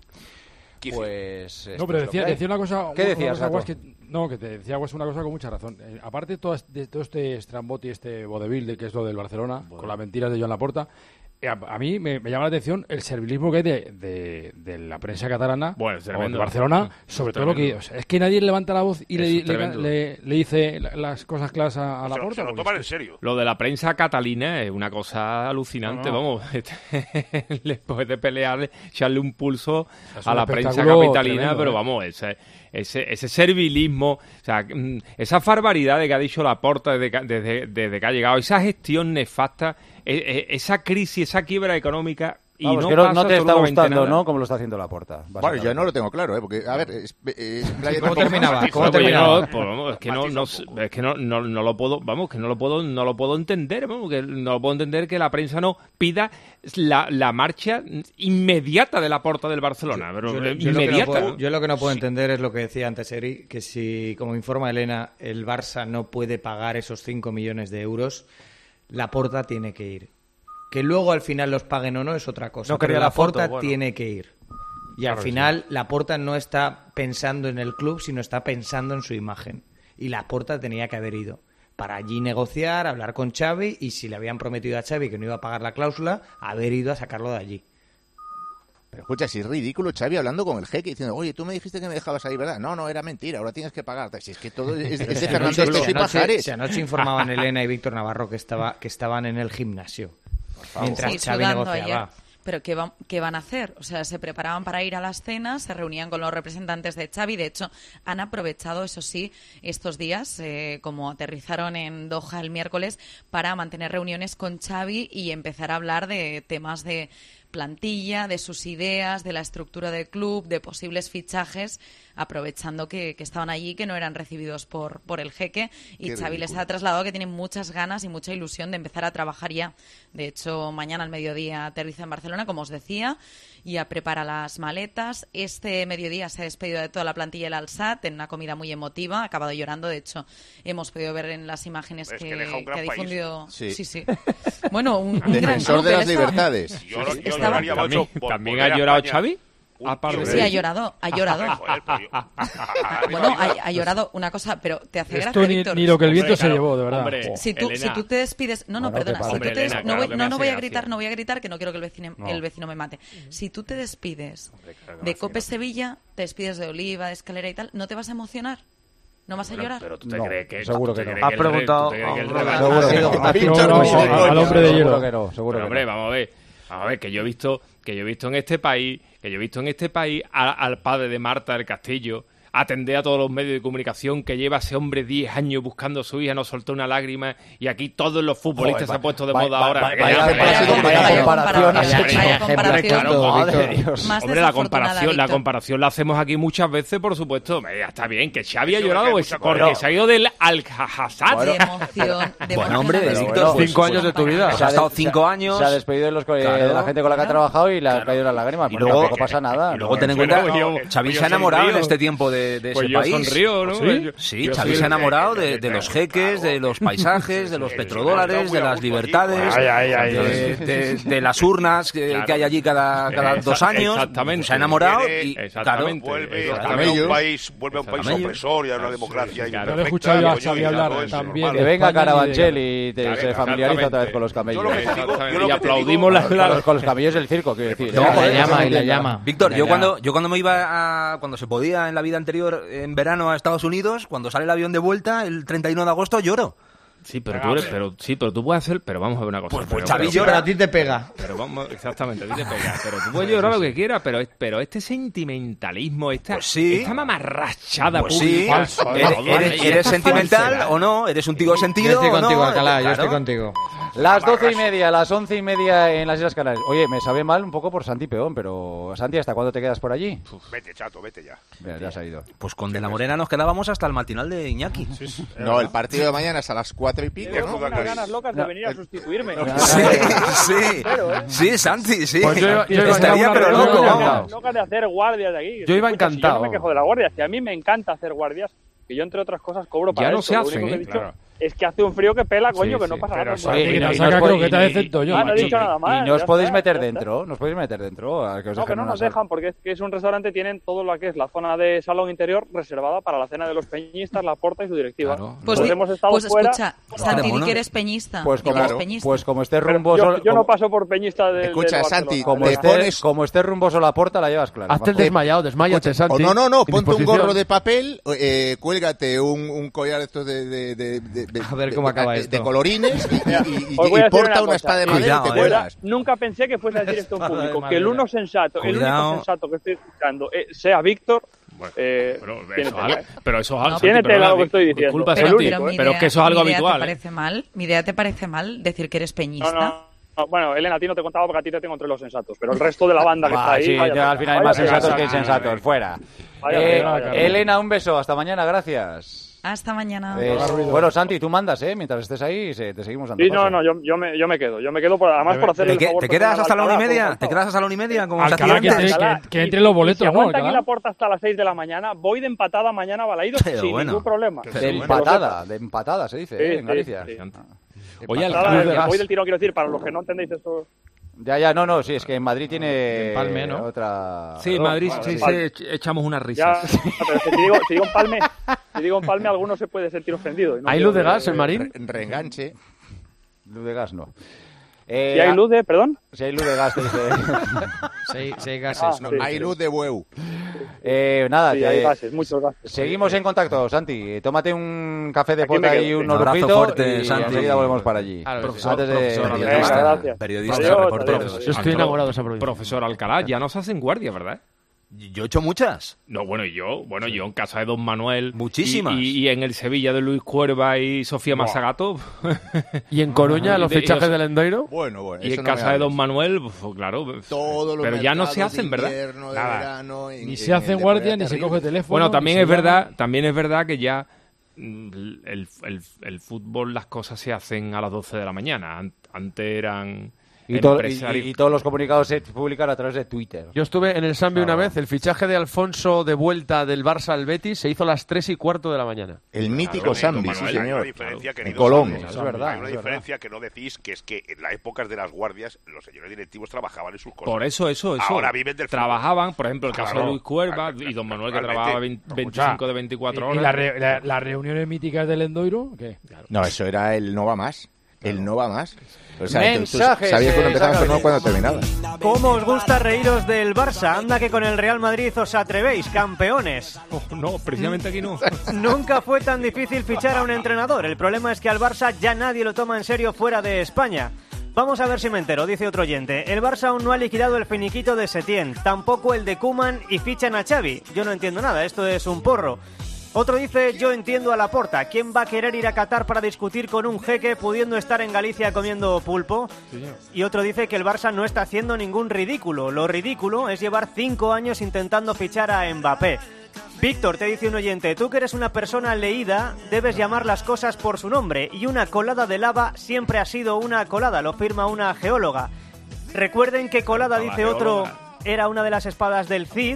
Pues no, pero decía una cosa. ¿Qué decías, que te decía una cosa con mucha razón. Aparte de todo este estrambote y este vodevil que es lo del Barcelona, con las mentiras de Joan Laporta, a mí me llama la atención el servilismo que hay de la prensa catalana o de Barcelona, sobre todo lo que... O sea, es que nadie levanta la voz y le dice las cosas claras a Laporta. Se lo toman en serio. Lo de la prensa catalina es una cosa alucinante, vamos. Le puede pelear, echarle un pulso a la prensa capitalina, pero vamos, ese servilismo, o sea, esa barbaridad de que ha dicho Laporta desde que ha llegado, esa gestión nefasta, esa crisis, esa quiebra económica... Y vamos, que no te está gustando, nada. ¿No? Como lo está haciendo Laporta. Bueno, yo no lo tengo claro, porque, a ver... ¿Cómo terminaba? Es que no lo puedo... Vamos, que no lo puedo entender, vamos, que no lo puedo entender que la prensa no pida la marcha inmediata de Laporta del Barcelona. Yo lo que no puedo entender es lo que decía antes Eri, que si, como informa Elena, el Barça no puede pagar esos 5 millones de euros, Laporta tiene que ir. Que luego al final los paguen o no es otra cosa. No quería la Laporta foto, tiene que ir. Y al final Laporta no está pensando en el club, sino está pensando en su imagen. Y Laporta tenía que haber ido para allí negociar, hablar con Xavi, y si le habían prometido a Xavi que no iba a pagar la cláusula, haber ido a sacarlo de allí. Pero escucha, si es ridículo Xavi hablando con el jeque diciendo, oye, tú me dijiste que me dejabas ahí, ¿verdad? No, era mentira, ahora tienes que pagar. Si es que todo es de Fernando Estos y Pajares. Anoche informaban Elena y Víctor Navarro que estaban en el gimnasio. Mientras Xavi negociaba. Pero ¿qué van a hacer? O sea, se preparaban para ir a las cenas, se reunían con los representantes de Xavi. De hecho, han aprovechado, eso sí, estos días, como aterrizaron en Doha el miércoles, para mantener reuniones con Xavi y empezar a hablar de temas de plantilla, de sus ideas, de la estructura del club, de posibles fichajes, aprovechando que estaban allí, que no eran recibidos por el jeque, y Xavi les ha trasladado que tienen muchas ganas y mucha ilusión de empezar a trabajar ya. De hecho, mañana al mediodía aterriza en Barcelona, como os decía, y ya prepara las maletas. Este mediodía se ha despedido de toda la plantilla del Al-Sadd en una comida muy emotiva, ha acabado llorando. De hecho, hemos podido ver en las imágenes que ha difundido. Sí. Bueno, un defensor de las libertades. ¿También ha llorado Xavi? Sí, ha llorado. Bueno, ha llorado una cosa, pero te hace gracia, Víctor. Ni lo que el viento se llevó, de verdad. Hombre, si tú te despides... No, perdona. No voy a gritar, que no quiero que el vecino me mate. Si tú te despides de Cope Sevilla, te despides de Oliva, de Escalera y tal, ¿no te vas a emocionar? ¿No vas a llorar? Pero tú te crees que... Seguro que no. Has preguntado... Al hombre de hielo. Seguro que no. Hombre, vamos a ver, que yo he visto en este país al padre de Marta del Castillo atender a todos los medios de comunicación, que lleva ese hombre 10 años buscando a su hija, no soltó una lágrima, y aquí todos los futbolistas se han puesto de moda ahora. Hombre, la comparación la hacemos aquí muchas veces, por supuesto. Está bien, que Xavi ha llorado porque se ha ido del Al-Hassad. Bueno, hombre, Víctor, 5 años de tu vida. Ha estado 5 años. Se ha despedido de la gente con la que ha trabajado y le ha caído las lágrimas. Y luego tampoco pasa nada. Y luego ten en cuenta, Xavi se ha enamorado en este tiempo de ese país. Sonrío, ¿no? Sí, Xavi se ha enamorado de los jeques, de los paisajes, de los petrodólares, de las libertades, de las urnas que hay allí cada 2 años. Exactamente. Se ha enamorado y vuelve a un país opresor y a una democracia. No le he escuchado a Xavi hablar también. Que venga Carabanchel y se familiariza otra vez con los camellos. Y aplaudimos con los camellos del circo, quiero decir. La llama. Víctor, yo cuando me iba cuando se podía en la vida anterior en verano a Estados Unidos, cuando sale el avión de vuelta el 31 de agosto lloro. Sí, pero tú puedes hacer, pero vamos a ver una cosa. Pues Xavi llora. Pero a ti te pega. Pero vamos, exactamente, a ti te pega. Pero tú puedes llorar lo que quieras, pero este sentimentalismo, esta mamarrachada pública. Sí. ¿Eres sentimental o no? ¿Eres un tío sentido? Yo estoy contigo, ¿no? Alcalá, yo estoy contigo. Las 12:30, las 11:30 en las Islas Canarias. Oye, me sabe mal un poco por Santi Peón, pero Santi, ¿hasta cuándo te quedas por allí? Vete, chato, vete ya. Mira, ya se ha ido. Pues con De la Morena nos quedábamos hasta el matinal de Iñaki. No, el partido de mañana es a las 4 y pico, ¿no? Tengo unas ganas locas de venir a sustituirme. Sí, Santi, sí. Pues yo estaría pero loco. Locas de hacer guardias de aquí. Yo iba encantado. Yo no me quejo de la guardia, que a mí me encanta hacer guardias, que yo entre otras cosas cobro para ya no eso. se hacen, Es que hace un frío que pela, coño, que no pasa nada. Y nos saca croqueta de centro yo. No he dicho nada más. Y no os podéis meter dentro, no que no nos dejan, porque es un restaurante, tienen todo lo que es la zona de salón interior reservada para la cena de los peñistas, la porta y su directiva. Claro. Pues hemos estado fuera. Escucha, Santi, di que eres peñista. Pues como estés rumbo... Yo no paso por peñista del Escucha, Santi, como estés rumbo a la puerta, la llevas clara. Hazte el desmayado, desmáyate, Santi. No, ponte un gorro de papel, cuélgate un collar de estos a ver cómo acaba de colorines y porta una espada de madera y te cuelgas. Nunca pensé que fuese a decir esto en público. Que el único sensato que estoy escuchando sea Víctor. Pero eso es algo. Tiene tela lo que estoy diciendo. Disculpa, Santi, pero es que eso es algo habitual. ¿Mi idea te parece mal decir que eres peñista? No, bueno, Elena, a ti no te contaba porque a ti te tengo entre los sensatos, pero el resto de la banda que está ahí... Sí, al final hay más sensatos que insensatos. Fuera. Elena, un beso. Hasta mañana, gracias. Hasta mañana. Bueno, Santi, tú mandas, Mientras estés ahí, te seguimos dando. Sí, no, yo me quedo. Yo me quedo además por hacer el favor. ¿Te quedas hasta la 1:30? ¿Te quedas hasta la 1:30? Como que entre los boletos, si aguanta aquí la puerta hasta las 6 de la mañana, voy de empatada mañana a Balaídos sin ningún problema. De empatada se dice, en Galicia. Oye, voy del tirón, quiero decir, para los que no entendéis esto... No, sí, es que en Madrid tiene Empalme, ¿no? otra... Sí, en Madrid echamos unas risas. Pero si digo empalme, alguno se puede sentir ofendido. ¿Hay luz de gas en Marín? Reenganche. Luz de gas no. ¿Si hay luz de, perdón? Si hay luz de gas, si hay gases. Hay luz de huevo. Nada, sí, hay gases, muchos gases. Seguimos en contacto, Santi. Tómate un café de pota y un orujito y enseguida volvemos para allí. Periodista, reportero. Yo estoy enamorado de esa provincia. Profesor Alcalá, ya no se hacen guardia, ¿verdad? Yo he hecho muchas. No, bueno, yo en casa de Don Manuel. Muchísimas. Y en el Sevilla de Luis Cuerva y Sofía Masagato. ¿Y en Coruña los fichajes del Endoiro? Bueno. Y en casa de Don Manuel, pues, claro. Pero ya no se hacen, ¿verdad? Ni se hacen guardia, ni se coge teléfono. Bueno, también es verdad que ya el fútbol, las cosas se hacen a las 12 de la mañana. Antes eran... Y todos los comunicados se publican a través de Twitter. Yo estuve en el Sambi una vez. El fichaje de Alfonso de vuelta del Barça al Betis se hizo a las 3:15 de la mañana. El mítico Sambi, sí, señor. En Colón. Es verdad. Hay una diferencia que no decís, que es que en las épocas de las guardias los señores directivos trabajaban en sus cosas. Por eso. Ahora viven del fútbol. Trabajaban, por ejemplo, el caso de Luis Cuerva y Don Manuel, que trabajaba 25 de 24 horas. ¿Y las reuniones míticas del Endoiro? ¿Qué? No, eso era el no va más. El no va más. O sea, mensajes, tú sabías cuando empezaba, pero no cuando terminaba. ¿Cómo os gusta reíros del Barça? Anda que con el Real Madrid os atrevéis, campeones. No, precisamente aquí no. Nunca fue tan difícil fichar a un entrenador. El problema es que al Barça ya nadie lo toma en serio fuera de España. Vamos a ver si me entero, dice otro oyente. El Barça aún no ha liquidado el finiquito de Setién, tampoco el de Koeman, y fichan a Xavi. Yo no entiendo nada, esto es un porro. Otro dice, yo entiendo a Laporta. ¿Quién va a querer ir a Qatar para discutir con un jeque pudiendo estar en Galicia comiendo pulpo? Sí. Y otro dice que el Barça no está haciendo ningún ridículo. Lo ridículo es llevar 5 años intentando fichar a Mbappé. Víctor, te dice un oyente, tú que eres una persona leída, debes llamar las cosas por su nombre. Y una colada de lava siempre ha sido una colada, lo firma una geóloga. Recuerden que colada, dice otro, era una de las espadas del Cid.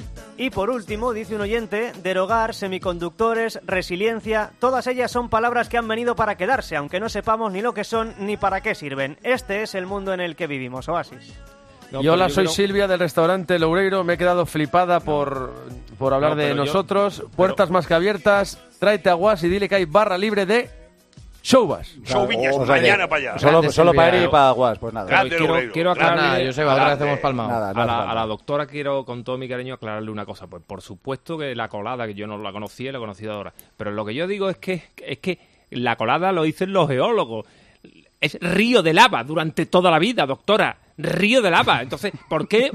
Y por último, dice un oyente, derogar, semiconductores, resiliencia, todas ellas son palabras que han venido para quedarse, aunque no sepamos ni lo que son ni para qué sirven. Este es el mundo en el que vivimos, Oasis. Y hola, soy Silvia del restaurante Loureiro, me he quedado flipada por hablar de nosotros. Puertas más que abiertas, tráete aguas y dile que hay barra libre de Showbas. Showviñas, mañana para allá. Solo para ir y para aguas, pues nada. Quiero aclararle, Joseba, otra vez hemos palmado. A la doctora quiero, con todo mi cariño, aclararle una cosa. Pues por supuesto que la colada, que yo no la conocía, la he conocido ahora. Pero lo que yo digo es que la colada lo dicen los geólogos. Es río de lava durante toda la vida, doctora. Río de lava. Entonces, ¿por qué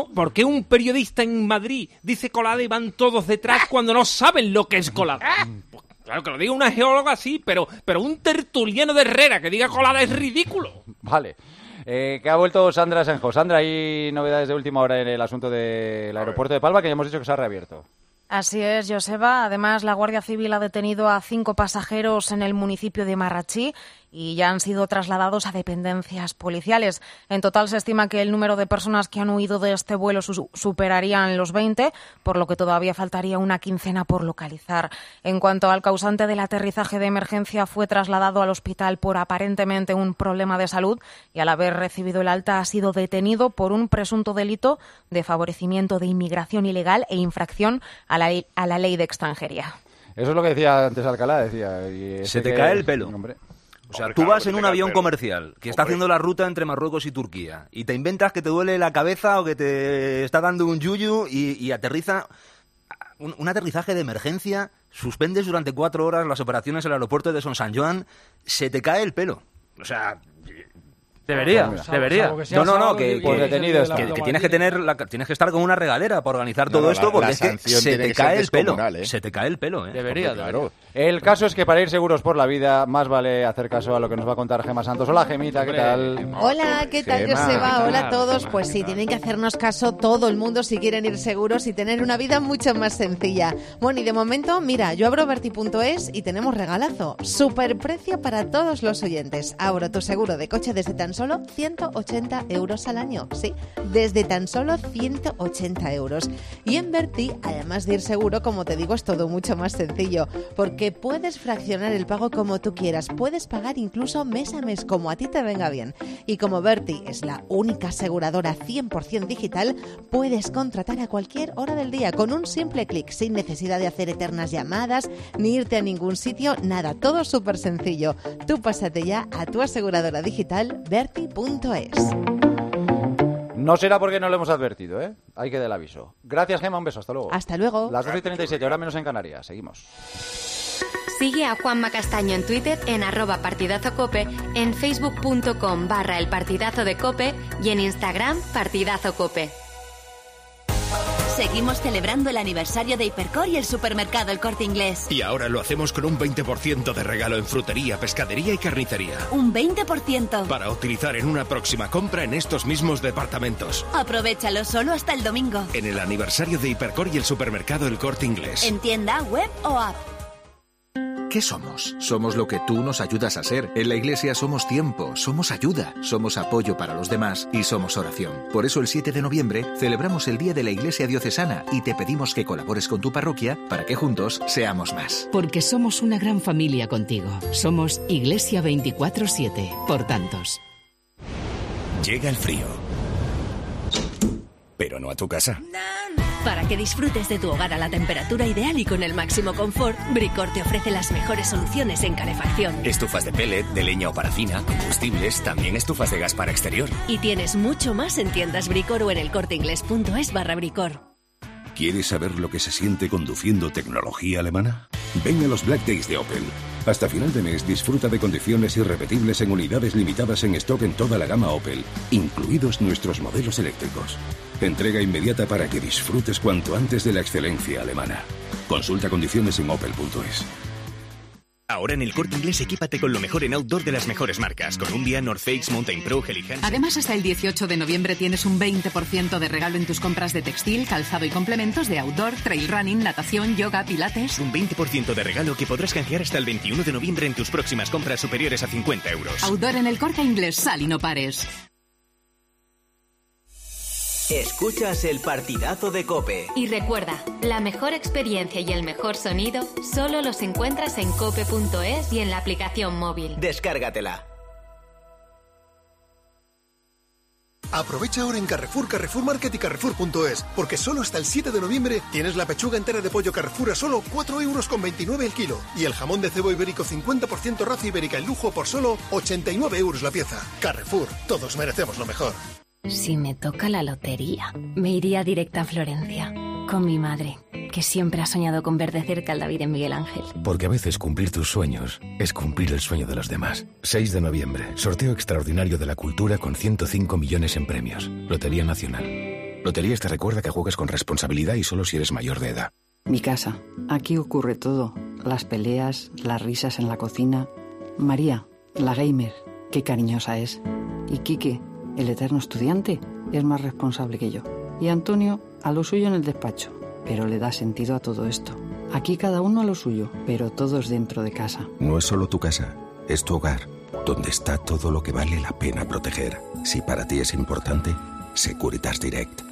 un periodista en Madrid dice colada y van todos detrás cuando no saben lo que es colada? Pues, claro, que lo diga una geóloga sí, pero un tertuliano de Herrera que diga colada es ridículo. Vale. Que ha vuelto Sandra Senjo. Sandra, hay novedades de última hora en el asunto del aeropuerto de Palma, que ya hemos dicho que se ha reabierto. Así es, Joseba. Además, la Guardia Civil ha detenido a 5 pasajeros en el municipio de Marratxí y ya han sido trasladados a dependencias policiales. En total se estima que el número de personas que han huido de este vuelo superarían los 20, por lo que todavía faltaría una quincena por localizar. En cuanto al causante del aterrizaje de emergencia, fue trasladado al hospital por aparentemente un problema de salud y al haber recibido el alta ha sido detenido por un presunto delito de favorecimiento de inmigración ilegal e infracción a la ley de extranjería. Eso es lo que decía antes Alcalá, se te cae el pelo. Hombre. O sea, tú vas en un avión comercial que está haciendo la ruta entre Marruecos y Turquía y te inventas que te duele la cabeza o que te está dando un yuyu y aterriza un aterrizaje de emergencia, suspendes durante 4 horas las operaciones en el aeropuerto de Son Sant Joan, se te cae el pelo. O sea... Debería. No, que detenido está. Que tienes que tienes que estar con una regalera para organizar todo esto porque es que se te cae el pelo. Se te cae el pelo, Debería. El caso es que para ir seguros por la vida más vale hacer caso a lo que nos va a contar Gemma Santos. Hola, Gemita, ¿qué tal? Hola, ¿qué tal, Joseba? Hola a todos. Pues sí, tienen que hacernos caso todo el mundo si quieren ir seguros y tener una vida mucho más sencilla. Bueno, y de momento, mira, yo abro Berti.es y tenemos regalazo. Superprecio para todos los oyentes. Abro tu seguro de coche desde tan solo 180 euros al año. Sí, desde tan solo 180 euros. Y en Berti, además de ir seguro, como te digo, es todo mucho más sencillo, porque puedes fraccionar el pago como tú quieras, puedes pagar incluso mes a mes, como a ti te venga bien. Y como Berti es la única aseguradora 100% digital, puedes contratar a cualquier hora del día con un simple clic, sin necesidad de hacer eternas llamadas, ni irte a ningún sitio, nada, todo súper sencillo. Tú pásate ya a tu aseguradora digital Berti.es. No será porque no lo hemos advertido, ¿eh? Hay que dar el aviso. Gracias, Gemma, un beso, hasta luego. Hasta luego. Las 12:37, ahora menos en Canarias. Seguimos. Sigue a Juanma Castaño en Twitter en @partidazocope, en facebook.com/elpartidazo de Cope y en Instagram partidazocope. Seguimos celebrando el aniversario de Hipercor y el supermercado El Corte Inglés. Y ahora lo hacemos con un 20% de regalo en frutería, pescadería y carnicería. Un 20%. Para utilizar en una próxima compra en estos mismos departamentos. Aprovéchalo solo hasta el domingo. En el aniversario de Hipercor y el supermercado El Corte Inglés. En tienda, web o app. ¿Qué somos? Somos lo que tú nos ayudas a ser. En la Iglesia somos tiempo, somos ayuda, somos apoyo para los demás y somos oración. Por eso el 7 de noviembre celebramos el Día de la Iglesia Diocesana y te pedimos que colabores con tu parroquia para que juntos seamos más. Porque somos una gran familia contigo. Somos Iglesia 24/7, por tantos. Llega el frío. Pero no a tu casa. Para que disfrutes de tu hogar a la temperatura ideal y con el máximo confort, Bricor te ofrece las mejores soluciones en calefacción. Estufas de pellet, de leña o parafina, combustibles, también estufas de gas para exterior. Y tienes mucho más en tiendas Bricor o en elcorteingles.es/Bricor. ¿Quieres saber lo que se siente conduciendo tecnología alemana? Ven a los Black Days de Opel. Hasta final de mes disfruta de condiciones irrepetibles en unidades limitadas en stock en toda la gama Opel, incluidos nuestros modelos eléctricos. Entrega inmediata para que disfrutes cuanto antes de la excelencia alemana. Consulta condiciones en opel.es. Ahora en El Corte Inglés equípate con lo mejor en outdoor de las mejores marcas. Columbia, North Face, Mountain Pro, Helly Hansen. Además, hasta el 18 de noviembre tienes un 20% de regalo en tus compras de textil, calzado y complementos de outdoor, trail running, natación, yoga, pilates. Un 20% de regalo que podrás canjear hasta el 21 de noviembre en tus próximas compras superiores a 50 euros. Outdoor en El Corte Inglés, sal y no pares. Escuchas el partidazo de COPE. Y recuerda, la mejor experiencia y el mejor sonido solo los encuentras en cope.es y en la aplicación móvil. Descárgatela. Aprovecha ahora en Carrefour, Carrefour Market y Carrefour.es, porque solo hasta el 7 de noviembre tienes la pechuga entera de pollo Carrefour a solo 4,29 € el kilo y el jamón de cebo ibérico 50% raza ibérica en lujo por solo 89 € la pieza. Carrefour, todos merecemos lo mejor. Si me toca la lotería, me iría directa a Florencia, con mi madre, que siempre ha soñado con ver de cerca al David en Miguel Ángel. Porque a veces cumplir tus sueños es cumplir el sueño de los demás. 6 de noviembre, sorteo extraordinario de la cultura con 105 millones en premios. Lotería Nacional. Loterías te recuerda que juegues con responsabilidad y solo si eres mayor de edad. Mi casa. Aquí ocurre todo. Las peleas, las risas en la cocina. María, la gamer, qué cariñosa es. Y Quique, el eterno estudiante, es más responsable que yo. Y Antonio, a lo suyo en el despacho, pero le da sentido a todo esto. Aquí cada uno a lo suyo, pero todos dentro de casa. No es solo tu casa, es tu hogar, donde está todo lo que vale la pena proteger. Si para ti es importante, Securitas Direct.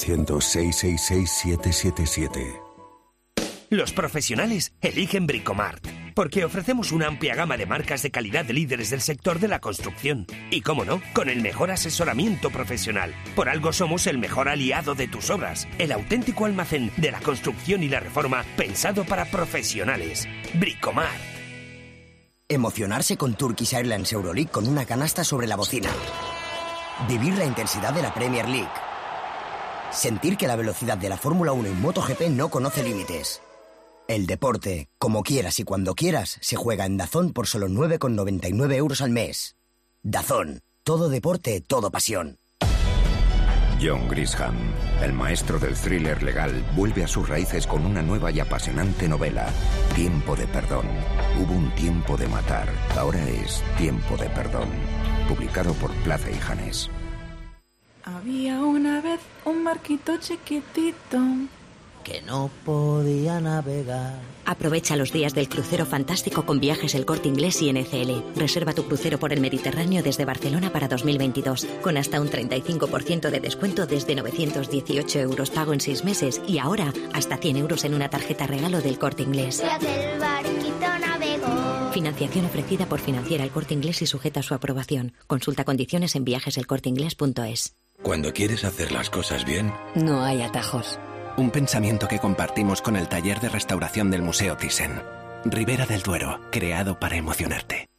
900-666-777. Los profesionales eligen Bricomart, porque ofrecemos una amplia gama de marcas de calidad de líderes del sector de la construcción. Y cómo no, con el mejor asesoramiento profesional. Por algo somos el mejor aliado de tus obras, el auténtico almacén de la construcción y la reforma pensado para profesionales. Bricomart. Emocionarse con Turkish Airlines Euroleague con una canasta sobre la bocina. Vivir la intensidad de la Premier League. Sentir que la velocidad de la Fórmula 1 y MotoGP no conoce límites. El deporte, como quieras y cuando quieras, se juega en DAZN por solo 9,99 € al mes. DAZN, todo deporte, todo pasión. John Grisham, el maestro del thriller legal, vuelve a sus raíces con una nueva y apasionante novela, Tiempo de Perdón. Hubo un tiempo de matar, ahora es Tiempo de Perdón. Publicado por Plaza y Janés. Había una vez un barquito chiquitito que no podía navegar. Aprovecha los días del crucero fantástico con Viajes El Corte Inglés y NCL. Reserva tu crucero por el Mediterráneo desde Barcelona para 2022, con hasta un 35% de descuento desde 918 € pago en 6 meses y ahora hasta 100 € en una tarjeta regalo del Corte Inglés. El barquito navegó. Financiación ofrecida por Financiera El Corte Inglés y sujeta a su aprobación. Consulta condiciones en viajeselcorteinglés.es. Cuando quieres hacer las cosas bien, no hay atajos. Un pensamiento que compartimos con el taller de restauración del Museo Thyssen. Ribera del Duero, creado para emocionarte.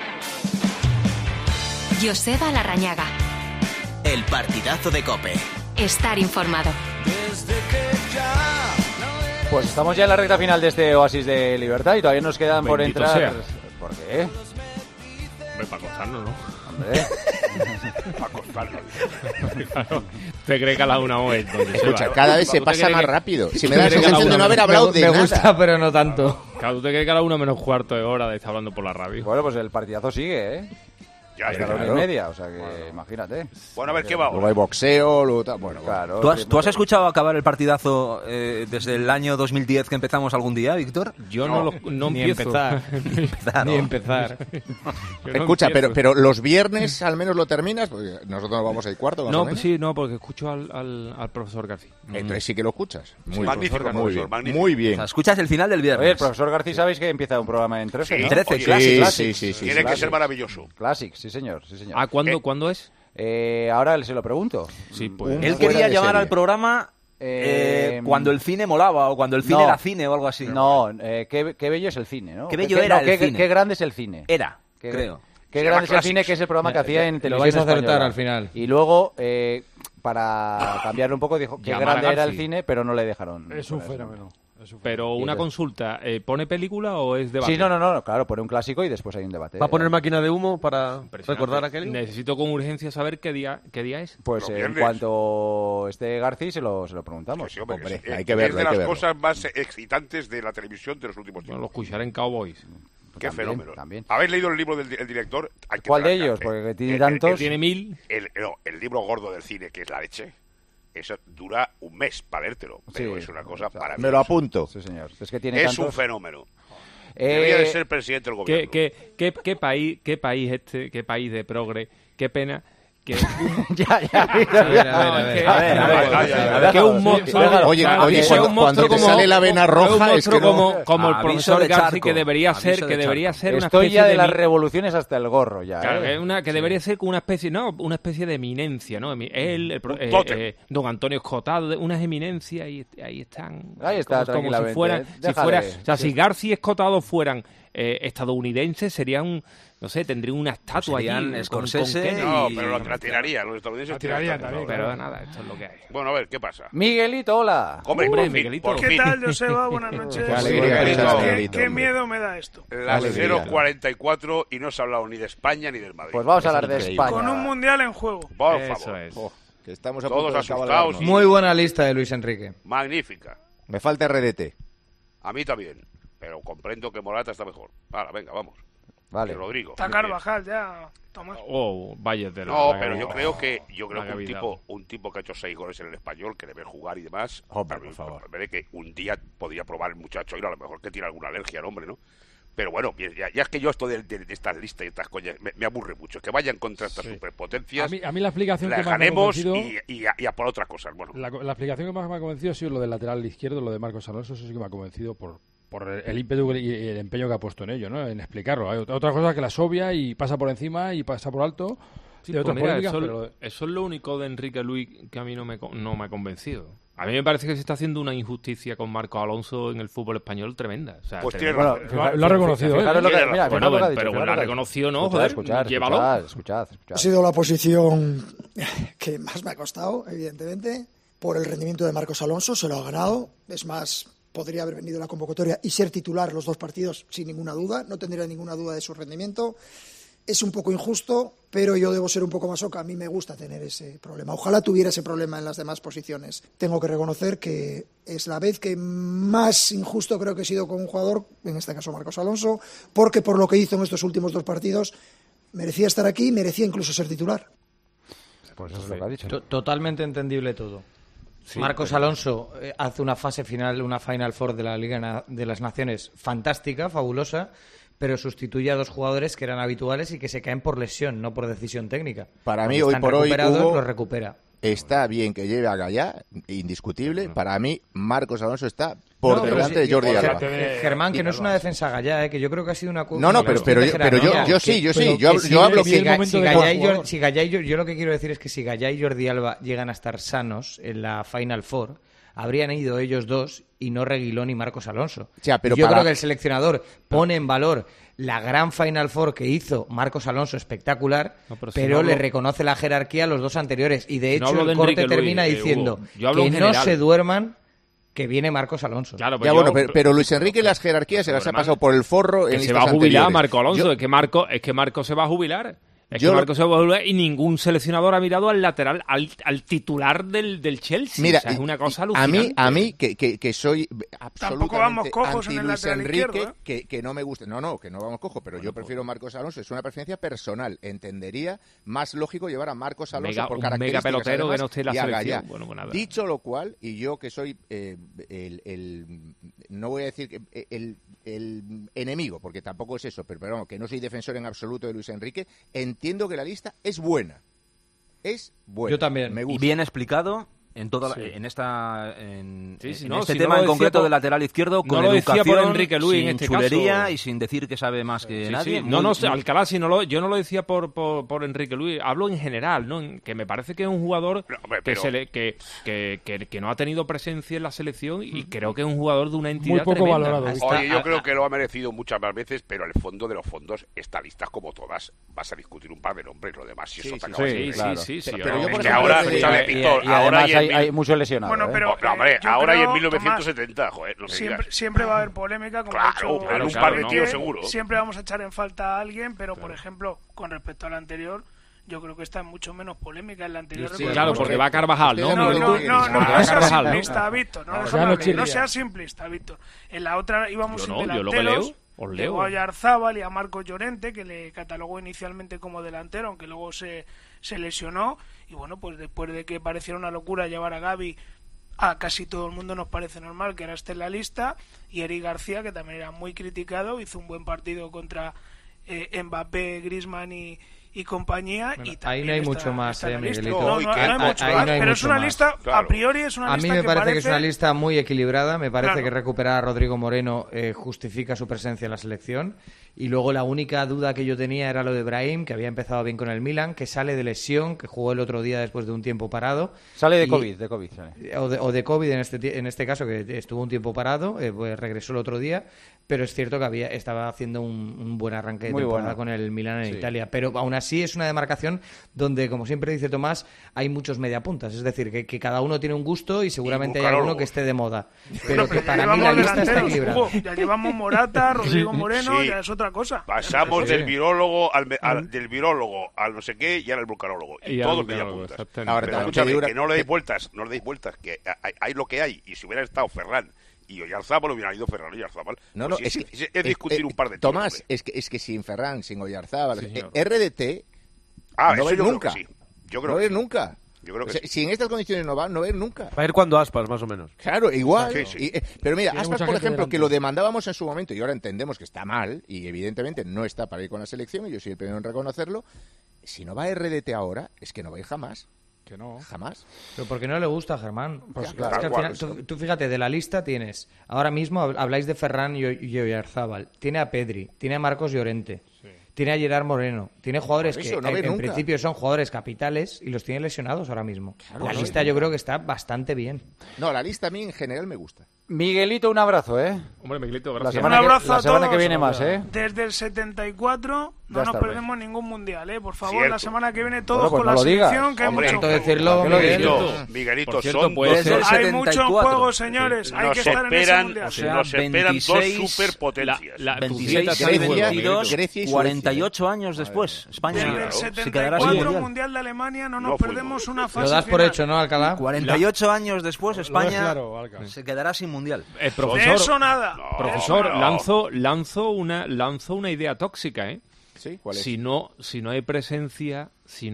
Joseba Larrañaga. El partidazo de COPE. estar informado. Pues estamos ya en la recta final de este Oasis de Libertad y todavía nos quedan por Bendito entrar. sea. ¿Por qué? Hombre, para acostarnos, ¿no? Hombre. Para acostarnos. Claro. ¿Te cree que a la una o es donde Escucha, se va? cada vez se pasa más rápido. Si me da la sensación de no haber hablado de Me nada. gusta, pero no tanto. Claro, ¿tú te crees que a la una menos cuarto de hora de estar hablando por la radio? Bueno, pues el partidazo sigue, ¿eh? Ya, Hasta la 1:30, o sea que imagínate. Bueno, a ver qué va Luego ahora. hay boxeo, luego tal. Bueno, Claro. ¿Tú has escuchado acabar el partidazo desde el año 2010 que empezamos algún día, Víctor? Yo no Ni empiezo. empezar. Ni empezar, Ni ¿no? empezar. Yo no Escucha, empiezo. pero los viernes al menos lo terminas, porque nosotros nos vamos a ir cuarto, más o No, menos. sí, no, porque escucho al profesor García. Entonces sí que lo escuchas. Muy magnífico, bien, profesor, muy bien. magnífico. Muy O bien. sea, escuchas el final del viernes. Oye, el profesor García, ¿sabéis que empieza un programa en 13? Sí, ¿no? 13, oye, Classic. Sí. Tiene que Classic. ser maravilloso. Classic, sí señor, sí señor. ¿Ah, cuándo es? Ahora se lo pregunto. Sí, pues. Un Él fuera quería de llamar serie. al programa cuando el cine molaba o cuando el cine no. era cine o algo así. No, qué bello es el cine, ¿no? Qué bello era el cine. Qué grande es el cine. Era, Qué- creo. Qué Se grande llama es el cine, Classics. que es el programa que hacía en Lo televisión vais a acertar española. al final. Y luego, para cambiarlo un poco, dijo que Llamar a grande era el Garci. cine, pero no le dejaron. Es un poner eso. fenómeno. Pero una consulta, ¿pone película o es debate? Sí, no, claro, pone un clásico y después hay un debate. ¿Va a poner máquina de humo para Impresionante. recordar aquel? Necesito con urgencia saber qué día es. Pues Los en viernes. cuanto esté García se lo preguntamos. Sí, hombre, Hombre, que hay que verlo, Es de hay que las verlo. cosas más excitantes de la televisión de los últimos Bueno, lo tiempos. escucharé en Cowboys. Qué También, fenómeno. también. ¿Habéis leído el libro del director? Hay que ¿Cuál de tragar, ellos? Porque tiene el- tantos. Tiene 1000. El libro gordo del cine, que es La leche, eso dura un mes para leértelo. Pero Sí, es una cosa o sea, maravillosa. Me lo apunto. Sí, señor. Es que tiene Es un tantos. fenómeno. Debería de ser presidente del gobierno. ¿Qué país de progre? Qué pena que ya. que un monstruo Oye, que sea un cuando monstruo te sale la vena roja es que no. como el Aviso profesor de García, charco. que debería Aviso ser de una Estoy especie ya de las mi- revoluciones hasta el gorro ya. Claro, ¿eh? que debería ser como una especie de eminencia, ¿no? Él, tótem. don Antonio Escotado, unas eminencias y ahí están. Ahí está, como tranquilamente. si fueran, Déjale. o sea, si García y Escotado fueran estadounidenses, serían, no sé, tendrían una estatua Serían allí Scorsese Kennedy. No, pero la tiraría. Los estadounidenses tirarían tiran también, tanto. Pero nada, esto es lo que hay. Bueno, a ver, ¿qué pasa? Miguelito, hola. Hombre, Hombre, por fin, Miguelito. por ¿Qué fin. tal, Joseba? Buenas noches. Qué alegría, Miguelito. Miguelito, ¿Qué hombre. miedo me da esto? Las Alegría. 0:44 y no se ha hablado ni de España ni del Madrid. Pues vamos a hablar de increíble. España. Con un mundial en juego. Por Eso favor. es. Que estamos a Todos punto de asustados. cabalgarnos. Muy buena lista de Luis Enrique. Magnífica. Me falta RDT. A mí también. Pero comprendo que Morata está mejor. Ahora, venga, vamos. Vale. Y Rodrigo. Está Carvajal ya. Toma. Oh, vaya de No, la- pero yo creo que la cavidad. un tipo que ha hecho 6 goles en el Español, que debe jugar y demás, Hombre, a mí por favor. me parece que un día podría probar el muchacho y a lo mejor que tiene alguna alergia al hombre, ¿no? Pero bueno, ya es que yo esto de estas listas y estas coñas me aburre mucho. Que vayan contra estas superpotencias. A mí la explicación la que más me ha ganemos convencido... y a por otras cosas. Bueno, La explicación que más me ha convencido ha sido lo del lateral izquierdo, lo de Marcos Alonso. Eso sí que me ha convencido por el ímpetu y el empeño que ha puesto en ello, ¿no? En explicarlo. Hay otra cosa que las obvia y pasa por encima y pasa por alto. Sí, de pues otras mira, polémicas, eso es lo único de Enrique Luis que a mí no me ha convencido. A mí me parece que se está haciendo una injusticia con Marcos Alonso en el fútbol español tremenda. O sea, pues tremenda. tiene razón. lo ha reconocido, ¿eh? Fijaros lo que- Tiene mira, razón. fijaros lo que ha dicho, pero fijaros la lo que ha dicho. reconoció, ¿no? Joder, llévalo. Escuchad. Ha sido la posición que más me ha costado, evidentemente, por el rendimiento de Marcos Alonso, se lo ha ganado. Es más, podría haber venido a la convocatoria y ser titular los dos partidos sin ninguna duda, no tendría ninguna duda de su rendimiento. Es un poco injusto, pero yo debo ser un poco más oca. A mí me gusta tener ese problema. Ojalá tuviera ese problema en las demás posiciones. Tengo que reconocer que es la vez que más injusto creo que he sido con un jugador, en este caso Marcos Alonso, porque por lo que hizo en estos últimos dos partidos merecía estar aquí, merecía incluso ser titular. Pues eso es lo que ha dicho. Totalmente entendible todo. Sí, Marcos pero- Alonso hace una fase final, una Final Four de la Liga de las Naciones fantástica, fabulosa, pero sustituye a dos jugadores que eran habituales y que se caen por lesión, no por decisión técnica. Para mí, Cuando hoy están por hoy, recuperados, Hugo, los recupera. está bien que lleve a Gallá, indiscutible. Para mí, Marcos Alonso está por delante de Jordi Alba. Germán, que no es una defensa Gallá, que yo creo que ha sido una... No, pero yo sí. Yo hablo que... Si Gallá y yo lo que quiero decir es que si Gallá y Jordi Alba llegan a estar sanos en la Final Four, habrían ido ellos dos y no Reguilón y Marcos Alonso. Pero yo creo que el seleccionador pone en valor la gran Final Four que hizo Marcos Alonso, espectacular, pero le reconoce la jerarquía a los dos anteriores. Y de hecho el corte termina diciendo que no se duerman, que viene Marcos Alonso. Claro, pero Luis Enrique las jerarquías se las ha pasado por el forro en se va a jubilar Marco Alonso. Es que Marco se va a jubilar. Es que Marco se va a jubilar y ningún seleccionador ha mirado al lateral, al titular del Chelsea. Mira, o sea, es una cosa alucinante. A mí que soy absolutamente anti Luis Enrique, que no me gusta. No, que no vamos cojos, pero yo prefiero Marcos Alonso. Es una preferencia personal. Entendería más lógico llevar a Marcos Alonso por características, mega pelotero además, que no esté en la selección. Bueno, pues nada. Dicho lo cual, y yo que soy no voy a decir que el enemigo, porque tampoco es eso, pero vamos, que no soy defensor en absoluto de Luis Enrique, entiendo que la lista es buena. Es buena. Yo también. Me gusta. Y bien explicado en toda este tema en concreto del lateral izquierdo, con educación, por Enrique Luis, sin en este chulería caso. Y sin decir que sabe más que nadie. Alcalá, yo no lo decía por Enrique Luis, hablo en general, ¿no? Que me parece que es un jugador que no ha tenido presencia en la selección y creo que es un jugador de una entidad muy poco tremenda. valorado. Oye, yo creo que lo ha merecido muchas más veces, pero en el fondo de los fondos, esta lista, como todas, vas a discutir un par de nombres, lo demás, si eso te acaba Sí. Pero yo, por ejemplo, ahora hay muchos lesionados. Bueno, pero ahora y en creo, 1970, Tomás, joder, no sé siempre va a haber polémica, como ha dicho un par de tíos seguro. Siempre vamos a echar en falta a alguien, pero por ejemplo, con respecto al anterior, yo creo que está mucho menos polémica en la anterior. Sí, claro, porque va a Carvajal, ¿no? No seas simplista, Víctor. No seas simplista, Víctor. En la otra íbamos sin delanteros. Llegó a Oyarzábal y a Marcos Llorente, que le catalogó inicialmente como delantero, aunque luego se lesionó. Y bueno, pues después de que pareciera una locura llevar a Gavi, a casi todo el mundo nos parece normal que ahora esté en la lista. Y Eric García, que también era muy criticado, hizo un buen partido contra Mbappé, Griezmann y compañía. Bueno, y ahí no hay mucho más, Miguelito. No hay mucho más, pero es una lista, a priori es una lista. A mí me parece que es una lista muy equilibrada. Me parece que recuperar a Rodrigo Moreno justifica su presencia en la selección. Y luego la única duda que yo tenía era lo de Brahim, que había empezado bien con el Milan, que sale de lesión, que jugó el otro día después de un tiempo parado. Sale de COVID. Sale. O de COVID en este caso, que estuvo un tiempo parado, pues regresó el otro día. Pero es cierto que estaba haciendo un buen arranque de temporada con el Milan en Italia. Pero aún así es una demarcación donde, como siempre dice Tomás, hay muchos mediapuntas. Es decir, que cada uno tiene un gusto y seguramente hay alguno que esté de moda. Pero que para mí la lista está equilibrada. Ya llevamos Morata, Rodrigo Moreno, ya es otra cosa. Pasamos del virólogo al no sé qué y ahora al vulcanólogo. Y todos mediapuntas. Pero escúchame, que no le deis vueltas, que hay lo que hay. Y si hubiera estado Ferran y Oyarzábal, hubiera ido Ferran y Oyarzábal. Es discutir un par de temas. Tomás, es que sin Ferran, sin Oyarzábal, RDT no va a ir nunca. Yo creo no va a ir nunca. Yo creo que si en estas condiciones no va a ir nunca. Va a ir cuando Aspas, más o menos. Claro, igual. Sí. Pero mira, Aspas, por ejemplo, que lo demandábamos en su momento y ahora entendemos que está mal y evidentemente no está para ir con la selección, y yo soy el primero en reconocerlo. Si no va a RDT ahora, es que no va a ir jamás. Que no. Jamás. Pero ¿por qué no le gusta, Germán? Pues claro, es que al final, tú fíjate, de la lista tienes, ahora mismo habláis de Ferran y Oyarzábal, tiene a Pedri, tiene a Marcos Llorente, tiene a Gerard Moreno, tiene jugadores que en principio son jugadores capitales y los tiene lesionados ahora mismo. Claro, la lista yo creo que está bastante bien. No, la lista a mí en general me gusta. Miguelito, un abrazo, ¿eh? Hombre, Miguelito, gracias. La semana que viene más, ¿eh? Desde el 74 no nos perdemos ningún mundial, ¿eh? Por favor, Cierto. La semana que viene todos pues con la selección, que hay Hombre, mucho decirlo, Miguelito, cierto, hay mucho en juego, señores. Hay que estar en ese mundial. Nos esperan dos superpotencias. 26 y 22, 48 años después. España se quedará sin mundial. Mundial de Alemania, no nos perdemos una fase Lo das por hecho, ¿no, Alcalá? 48 años después, España se quedará sin mundial. Profesor, eso nada. Profesor, lanzo una idea tóxica, ¿eh? ¿Sí? ¿Cuál es? Si no hay presencia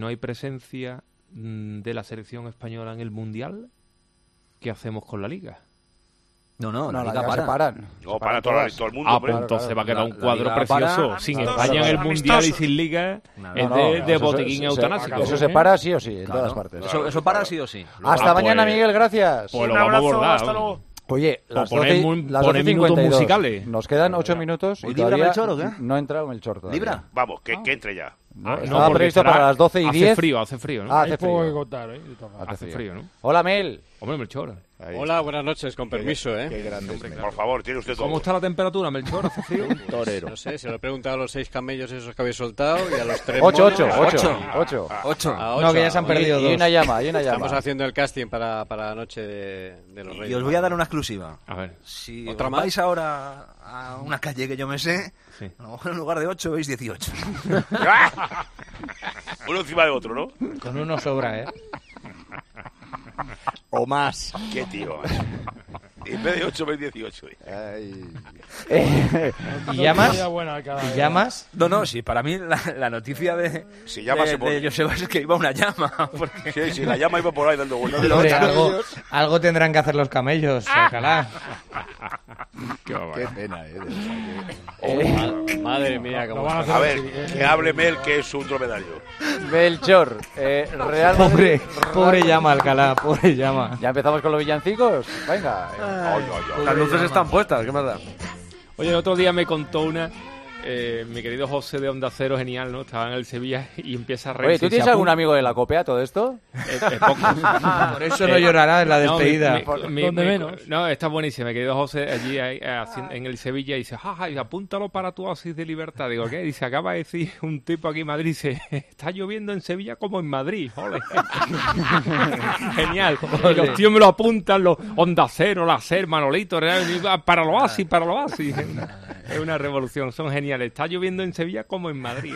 de la selección española en el mundial, ¿qué hacemos con la liga? No, la liga paran. No, para todo el mundo. Pues entonces va a quedar un cuadro precioso. Sin España en el mundial y sin liga es de botiquín eutanásico. Eso se para sí o sí, en todas partes. Eso para sí o sí. Hasta mañana, Miguel, gracias. Pues lo vamos a abordar. Hasta luego. Oye, las poner minutos musicales. Nos quedan 8 minutos y todavía Melchor, ¿o qué? No ha entrado Melchor todavía. ¿Libra? Vamos, que entre ya. Estaba previsto para las 12:10. Hace frío, ¿no? Hace frío. Hace frío, ¿no? Hola, Mel. Hombre, Melchor. Hola, buenas noches, con permiso, Qué grande. Por favor, tiene usted todo. ¿Cómo está la temperatura, Melchor? ¿Hace frío? Un torero. No sé, se lo he preguntado a los 6 camellos esos que habéis soltado y a los 3 8. No, que ya se han perdido 2. Y una llama. Estamos haciendo el casting para la noche de los Reyes. Y os voy a dar una exclusiva. A ver. Si os vais ahora a una calle que yo me sé, a lo mejor en lugar de 8 veis 18. Uno encima de otro, ¿no? Con uno sobra, ¿eh? O más. Qué tío. En vez de 8 veis 18. ¿Y llamas? ¿Y llamas? No, sí, para mí la noticia de Joseba es que iba una llama. Porque... Sí, la llama iba por ahí dando vueltas. Algo tendrán que hacer los camellos, Alcalá. Qué pena, Madre mía, cómo a ver, que hable Mel, que es un dromedario. Melchor, Real Madrid. Pobre llama, Alcalá, pobre llama. ¿Ya empezamos con los villancicos? Venga. Las luces están puestas, ¿qué más da? Oye, el otro día me contó una... mi querido José de Onda Cero, genial, ¿no? Estaba en el Sevilla y empieza a reírse. Oye, ¿tú tienes algún amigo de la copia todo esto? Poco. Por eso no llorará en la despedida. ¿Dónde menos? No, está buenísimo. Mi querido José allí en el Sevilla y dice, y apúntalo para tu oasis de libertad. Digo, ¿qué? Dice, acaba de decir un tipo aquí en Madrid, dice, está lloviendo en Sevilla como en Madrid. Joder. Genial. Y los tíos me lo apuntan, los Onda Cero, la SER, Manolito, para los oasis. Es una revolución, son geniales. Está lloviendo en Sevilla como en Madrid.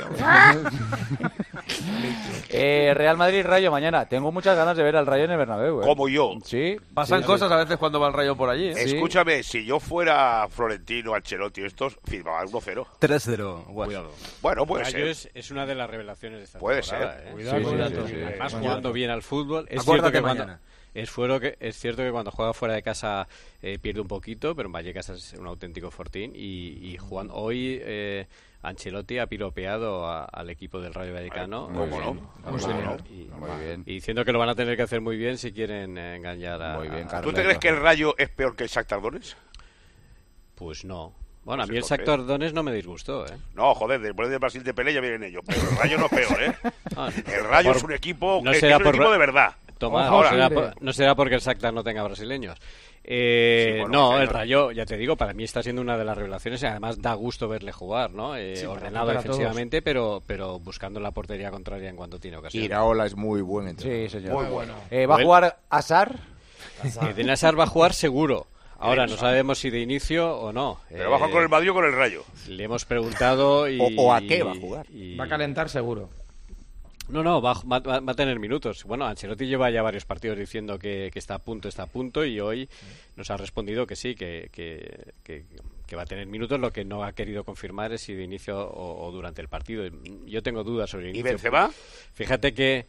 Real Madrid-Rayo mañana. Tengo muchas ganas de ver al Rayo en el Bernabéu. Como yo. Sí. Pasan cosas a veces cuando va el Rayo por allí. Escúchame, si yo fuera Florentino, Ancelotti, estos firmaban 1-0. 3-0. Cuidado. Bueno, puede ser. Es una de las revelaciones de esta temporada. Puede ser. Cuidado. Además, jugando bien al fútbol. Acuérdate mañana. Es cierto que cuando juega fuera de casa pierde un poquito, pero en Vallecas es un auténtico fortín y jugando hoy Ancelotti ha piropeado al equipo del Rayo Vallecano muy bien y diciendo que lo van a tener que hacer muy bien si quieren engañar a... Muy bien, ¿tú te crees que el Rayo es peor que el Shakhtar Donetsk? Pues no. Bueno, a mí el Shakhtar Donetsk no me disgustó, ¿eh? No, joder, después de Brasil de pelea ya vienen ellos, pero el Rayo no es peor, ¿eh? El Rayo es un equipo, es un equipo de verdad. Tomás, no será porque el Shakhtar no tenga brasileños. El Rayo, ya te digo, para mí está siendo una de las revelaciones y además da gusto verle jugar, ¿no? Ordenado defensivamente, pero buscando la portería contraria en cuanto tiene ocasión. Iraola es muy buen entrenador. Sí, señor. Muy bueno. ¿Va a jugar Azar? Eden Hazard va a jugar seguro. Ahora, no sabemos si de inicio o no. ¿Pero va a jugar con el Madrid o con el Rayo? Le hemos preguntado y... ¿O a qué va a jugar? Va a calentar seguro. No, va a tener minutos. Bueno, Ancelotti lleva ya varios partidos diciendo que está a punto y hoy nos ha respondido que sí, que va a tener minutos. Lo que no ha querido confirmar es si de inicio o durante el partido. Yo tengo dudas sobre el inicio. ¿Y Benzema? Fíjate que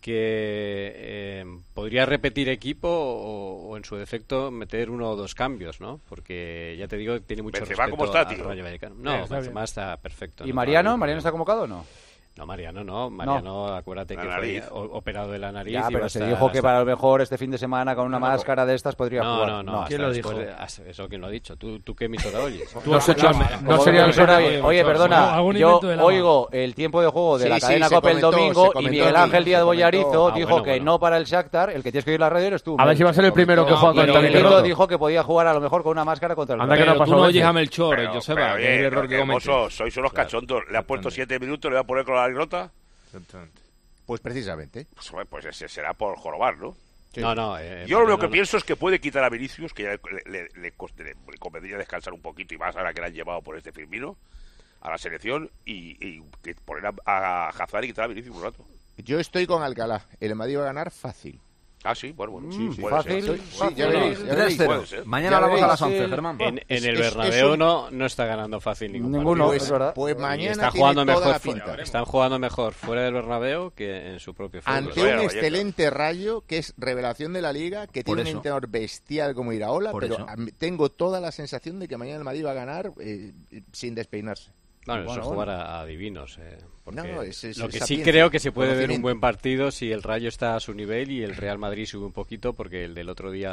podría repetir equipo o en su defecto meter 1 o 2 cambios, ¿no? Porque ya te digo, tiene mucho Benzema, respeto ¿cómo está, al Rayo Vallecano. No, Benzema está perfecto. ¿Y Mariano? ¿Mariano está convocado o no? No, Mariano, acuérdate que fue operado de la nariz. Ya, pero se dijo que para lo mejor este fin de semana con una máscara de estas podría jugar. No. ¿Quién lo dijo? ¿Eso quién lo ha dicho? ¿Tú qué emisora oyes? No sería emisora. Oye, perdona, yo oigo el tiempo de juego de la cadena COPE el domingo y Miguel Ángel Díaz Bollarizo dijo que no para el Shakhtar, el que tienes que oír la radio eres tú. A ver si va a ser el primero que juega contra el Miguelito dijo que podía jugar a lo mejor con una máscara contra el Anda que no pasó. Tú no oyes a Melchor, Joseba, que es el error que comete. Sois unos cachondos. Le has puesto 7 minutos, le voy a poner con la grota. Pues precisamente. Pues ese será por jorobar, ¿no? Sí. Yo lo que pienso es que puede quitar a Vinicius, que ya le convendría descansar un poquito y más ahora que le han llevado por este Firmino a la selección y poner a Hazard y quitar a Vinicius un rato. Yo estoy con Alcalá. El Madrid va a ganar fácil. Ah, sí, bueno. Sí, fácil. Ya veréis. 3-0. Mañana vamos a las 11, Germán. En el Bernabéu no está ganando fácil ninguno. Es verdad. Pues mañana está jugando mejor. Están jugando mejor fuera del Bernabéu que en su propio fútbol. Ante un excelente Rayo que es revelación de la Liga, que tiene un entrenador bestial como Iraola, pero tengo toda la sensación de que mañana el Madrid va a ganar sin despeinarse. Bueno, eso es jugar a divinos. Porque lo que sí sapiencia, creo que se puede ver un buen partido si el Rayo está a su nivel y el Real Madrid sube un poquito, porque el del otro día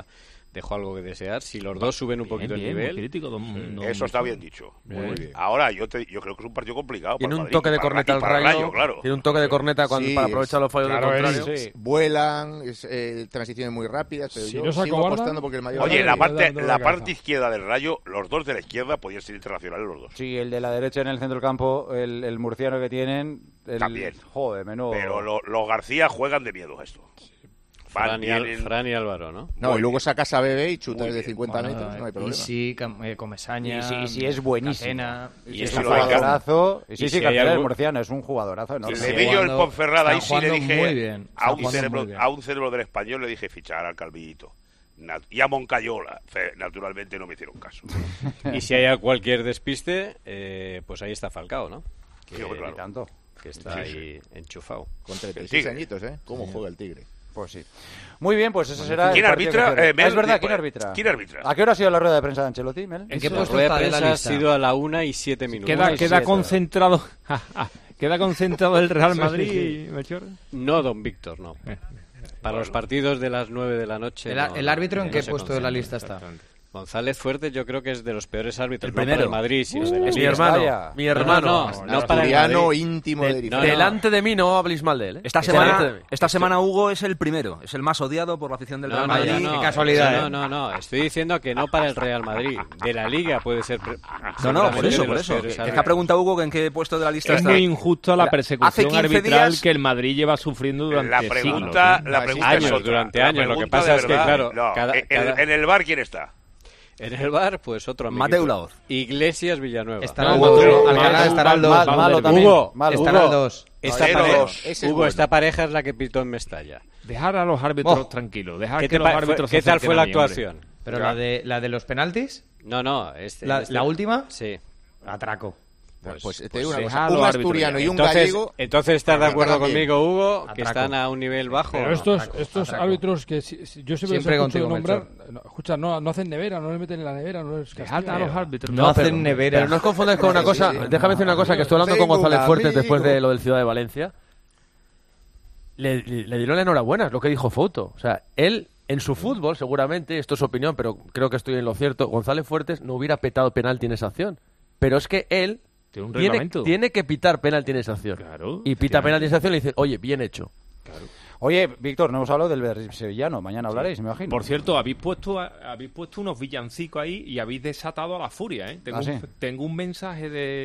dejó algo que desear. Si los dos suben un poquito el nivel... Crítico, eso está bien dicho. Muy bien. Ahora, yo creo que es un partido complicado. Tiene un toque de corneta al Rayo, claro. Tiene un toque de corneta para aprovechar los fallos del contrario. Sí. Vuelan, transiciones muy rápidas, pero yo sigo apostando porque el mayor... Oye, la parte izquierda del Rayo, los dos de la izquierda podían ser internacionales los dos. Sí, el de la derecha en el centro del campo, el murciano que tienen... También. Joder, menudo... Pero los García juegan de miedo a esto. Fran y Álvaro, ¿no? No, y luego sacas a Bebé y chutas de 50 metros, no hay problema. Y sí, Comesaña... Y sí, es buenísimo. Catena, y es un jugadorazo. Y sí, Catena, el murciano, es un jugadorazo. ¿No? Le vi yo el Ponferrada, ahí sí le dije a un cerebro del Español, le dije fichar al Calvillito. Y a Moncayola, naturalmente no me hicieron caso. Y si hay cualquier despiste, pues ahí está Falcao, ¿no? Claro. Tanto. Que está ahí enchufado. Con 36 añitos, ¿eh? ¿Cómo juega el Tigre? Pues sí. Muy bien, pues ese será... ¿Quién arbitra? Es verdad, ¿quién arbitra? ¿Quién arbitra? ¿A qué hora ha sido la rueda de prensa de Ancelotti, Mel? ¿En qué puesto la rueda está de de la prensa lista? ha sido a la 1:07 minutos. Queda concentrado... ¿Queda concentrado el Real Madrid, Melchor? No, don Víctor, no. Para los partidos de las 9 de la noche... ¿El árbitro en qué puesto de la lista está? González Fuertes yo creo que es de los peores árbitros. El primero. No para el Madrid, sino es mi hermano. Mi hermano. No para el Madrid. Íntimo de Delante de mí no habléis mal de él, ¿eh? Esta semana Hugo es el primero. Es el más odiado por la afición del Real Madrid. Qué casualidad. No. Estoy diciendo que no para el Real Madrid. De la Liga puede ser... por eso. Es que ha preguntado Hugo que en qué puesto de la lista está. Es muy injusto la persecución arbitral que el Madrid lleva sufriendo durante siglos. La pregunta es durante años. Lo que pasa es que, claro... ¿En el bar quién está? En el bar, pues otro amigo. Mateu Laoz. Iglesias Villanueva. Estará el 2. Malo también. Hugo, estará el 2. Hugo, esta pareja es la que pitó en Mestalla. Dejar a los árbitros tranquilos. ¿Qué tal fue la actuación? ¿Pero la de los penaltis? No. ¿La última? Sí. Atraco. Pues te digo una cosa, un asturiano y un gallego... Entonces estás de acuerdo conmigo, Hugo, que están a un nivel bajo. Pero estos árbitros que yo siempre escucho nombrar, escucha, no hacen nevera, no les meten en la nevera, no les castigan a los árbitros. No hacen nevera. Pero no os confundáis con una cosa, déjame decir una cosa, que estoy hablando con González Fuertes después de lo del Ciudad de Valencia. Le dieron la enhorabuena, es lo que dijo Fouto. O sea, él... En su fútbol, seguramente, esto es su opinión, pero creo que estoy en lo cierto, González Fuertes no hubiera petado penalti en esa acción. Pero es que él tiene que pitar penalti en esa acción. Claro, y pita penalti en esa acción y le dice, oye, bien hecho. Claro. Oye, Víctor, no hemos hablado del sevillano. Mañana hablaréis, me imagino. Por cierto, habéis puesto unos villancicos ahí y habéis desatado a la furia, ¿eh? Tengo un mensaje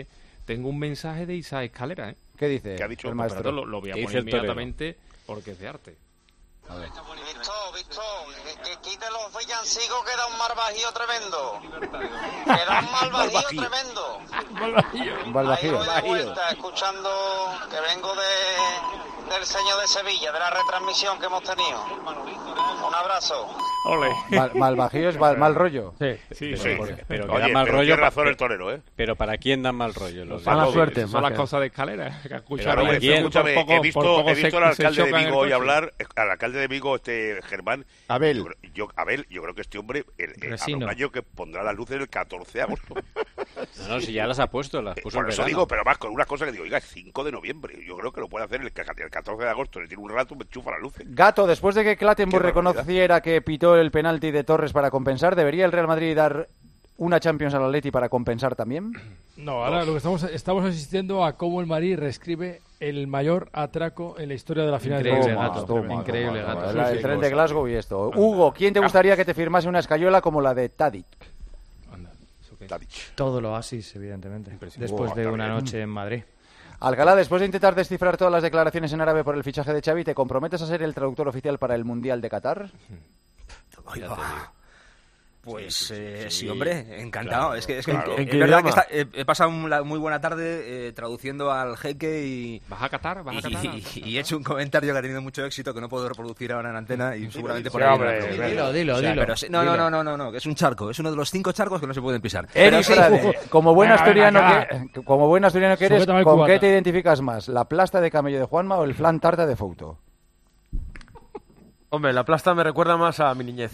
de Isa Escalera, ¿eh? ¿Qué dice? ¿Qué ha dicho el maestro? Lo voy a poner inmediatamente porque es de arte. A ver. Víctor, que quite los villancicos, que da un mal bajío tremendo. Que da un mal bajío tremendo. Ahí voy de vuelta, escuchando que vengo del Señor de Sevilla, de la retransmisión que hemos tenido. Un abrazo. Mal bajío es mal rollo. Sí. Pero que da mal rollo. Tiene razón el torero, ¿eh? Pero ¿para quién dan mal rollo? Mala suerte. Son las cosas de Escalera. Escúchame, he visto al alcalde de Vigo hoy hablar, al alcalde de Vigo, Germán. Abel. Yo creo que este hombre, a un año que pondrá las luces el 14 de agosto. No, si ya las ha puesto, las puso por eso digo, pero más con una cosa que digo, oiga, 5 de noviembre. Yo creo que lo puede hacer el 14 de agosto, le tiro un rato, me enchufa las luces. Gato, después de que Clattenburg reconociera que pitó el penalti de Torres para compensar, ¿debería el Real Madrid dar una Champions al Atleti para compensar también? No, ahora lo que estamos asistiendo a cómo el Madrid reescribe el mayor atraco en la historia de la final de Gato. Increíble, Gato. El tren de Glasgow y esto. Hugo, ¿quién te gustaría que te firmase una escayola como la de Tadic? Todo lo Oasis, evidentemente. Después de una noche en Madrid. Alcalá, después de intentar descifrar todas las declaraciones en árabe por el fichaje de Xavi, ¿te comprometes a ser el traductor oficial para el Mundial de Qatar? Pues sí, hombre, encantado. Claro, es verdad que he pasado una muy buena tarde traduciendo al jeque y... ¿Vas a Qatar? Y he hecho un comentario que ha tenido mucho éxito que no puedo reproducir ahora en antena y seguramente por ahí... Dilo. No, que es un charco. Es uno de los 5 charcos que no se pueden pisar. Como buen asturiano que eres, ¿con qué te identificas más? ¿La plasta de camello de Juanma o el flan tarta de Fouto? Hombre, la plasta me recuerda más a mi niñez.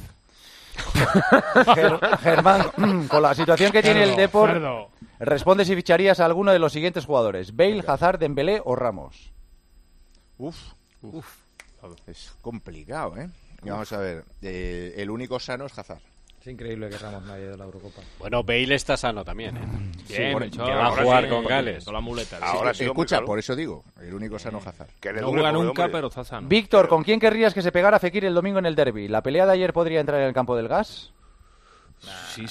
Germán, con la situación que tiene el Depor, responde si ficharías a alguno de los siguientes jugadores: Bale, Hazard, Dembélé o Ramos. Es complicado, ¿eh? Vamos a ver, el único sano es Hazard. Es increíble que Ramos no haya ido a la Eurocopa. Bueno, Bale está sano también, ¿eh? Bien, que va a jugar con Gales. Con la muleta. Ahora sí, escucha, por eso digo, el único sano Hazard. Que no juega nunca, pero está sano. Víctor, ¿con quién querrías que se pegara Fekir el domingo en el derbi? ¿La pelea de ayer podría entrar en el campo del gas? Sí,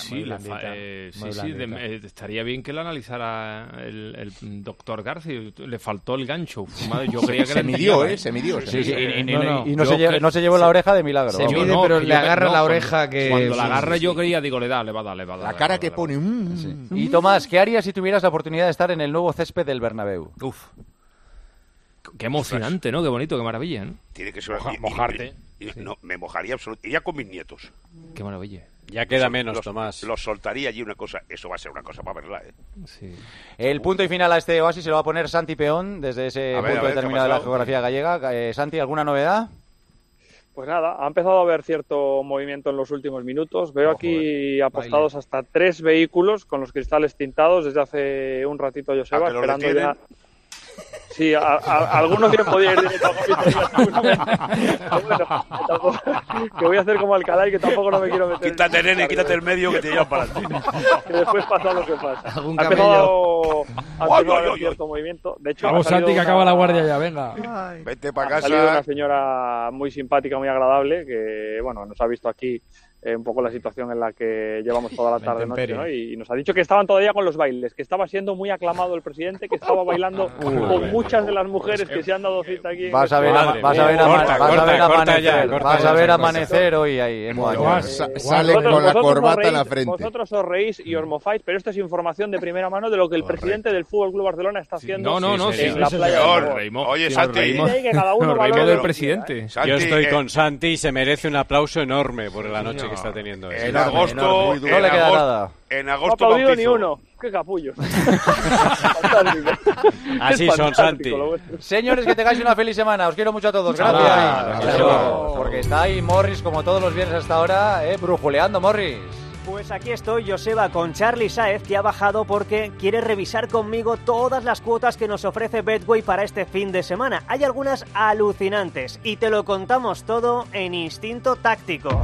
estaría bien que lo analizara el doctor García. Le faltó el gancho. Madre, yo creía que se midió. Y no se llevó la oreja de milagro. Se mide, pero le agarra la oreja que... Cuando la agarra yo creía, digo, le va a dar. La cara que pone... Y Tomás, ¿qué harías si tuvieras la oportunidad de estar en el nuevo césped del Bernabéu? Uf. Qué emocionante, ¿no? Qué bonito, qué maravilla, ¿no? Tiene que ser... Mojarte. No, me mojaría absolutamente. Iría con mis nietos. Qué maravilla. Ya queda menos, Tomás. Los soltaría allí una cosa. Eso va a ser una cosa para verla, ¿eh? Sí. El punto y final a este oasis se lo va a poner Santi Peón desde ese punto determinado de la geografía gallega. Santi, ¿alguna novedad? Pues nada, ha empezado a haber cierto movimiento en los últimos minutos. Veo aquí apostados hasta 3 vehículos con los cristales tintados desde hace un ratito, Joseba, esperando ya... Sí, algunos bien podía ir directo a comisaría seguramente. Bueno, que voy a hacer como Alcalá y que tampoco no me quiero meter. Quítate, nene, quítate el medio que te llevan para adelante. Que después pasa lo que pasa. Ha empezado a haber cierto movimiento. De hecho, vamos, Santi, que acaba la guardia ya, venga. Vete para casa. Ha salido una señora muy simpática, muy agradable, que bueno, nos ha visto aquí un poco la situación en la que llevamos toda la tarde-noche, ¿no? Y nos ha dicho que estaban todavía con los bailes, que estaba siendo muy aclamado el presidente, que estaba bailando con muchas de las mujeres que se han dado cita aquí. Vas a ver amanecer hoy ahí. Sale con la corbata en la frente. Vosotros os reís y os mofáis, pero esto es información de primera mano de lo que el presidente del FC Barcelona está haciendo en la playa. Oye, Santi, del presidente. Yo estoy con Santi y se merece un aplauso enorme por la noche que está teniendo. En agosto no le queda nada. En agosto no ha aplaudido ni uno. ¡Qué capullo! Así son, Santi. Señores, que tengáis una feliz semana. Os quiero mucho a todos. Gracias. Porque está ahí Morris, como todos los viernes hasta ahora, brujuleando, Morris. Pues aquí estoy, Joseba, con Charly Sáez, que ha bajado porque quiere revisar conmigo todas las cuotas que nos ofrece Betway para este fin de semana. Hay algunas alucinantes y te lo contamos todo en Instinto Táctico.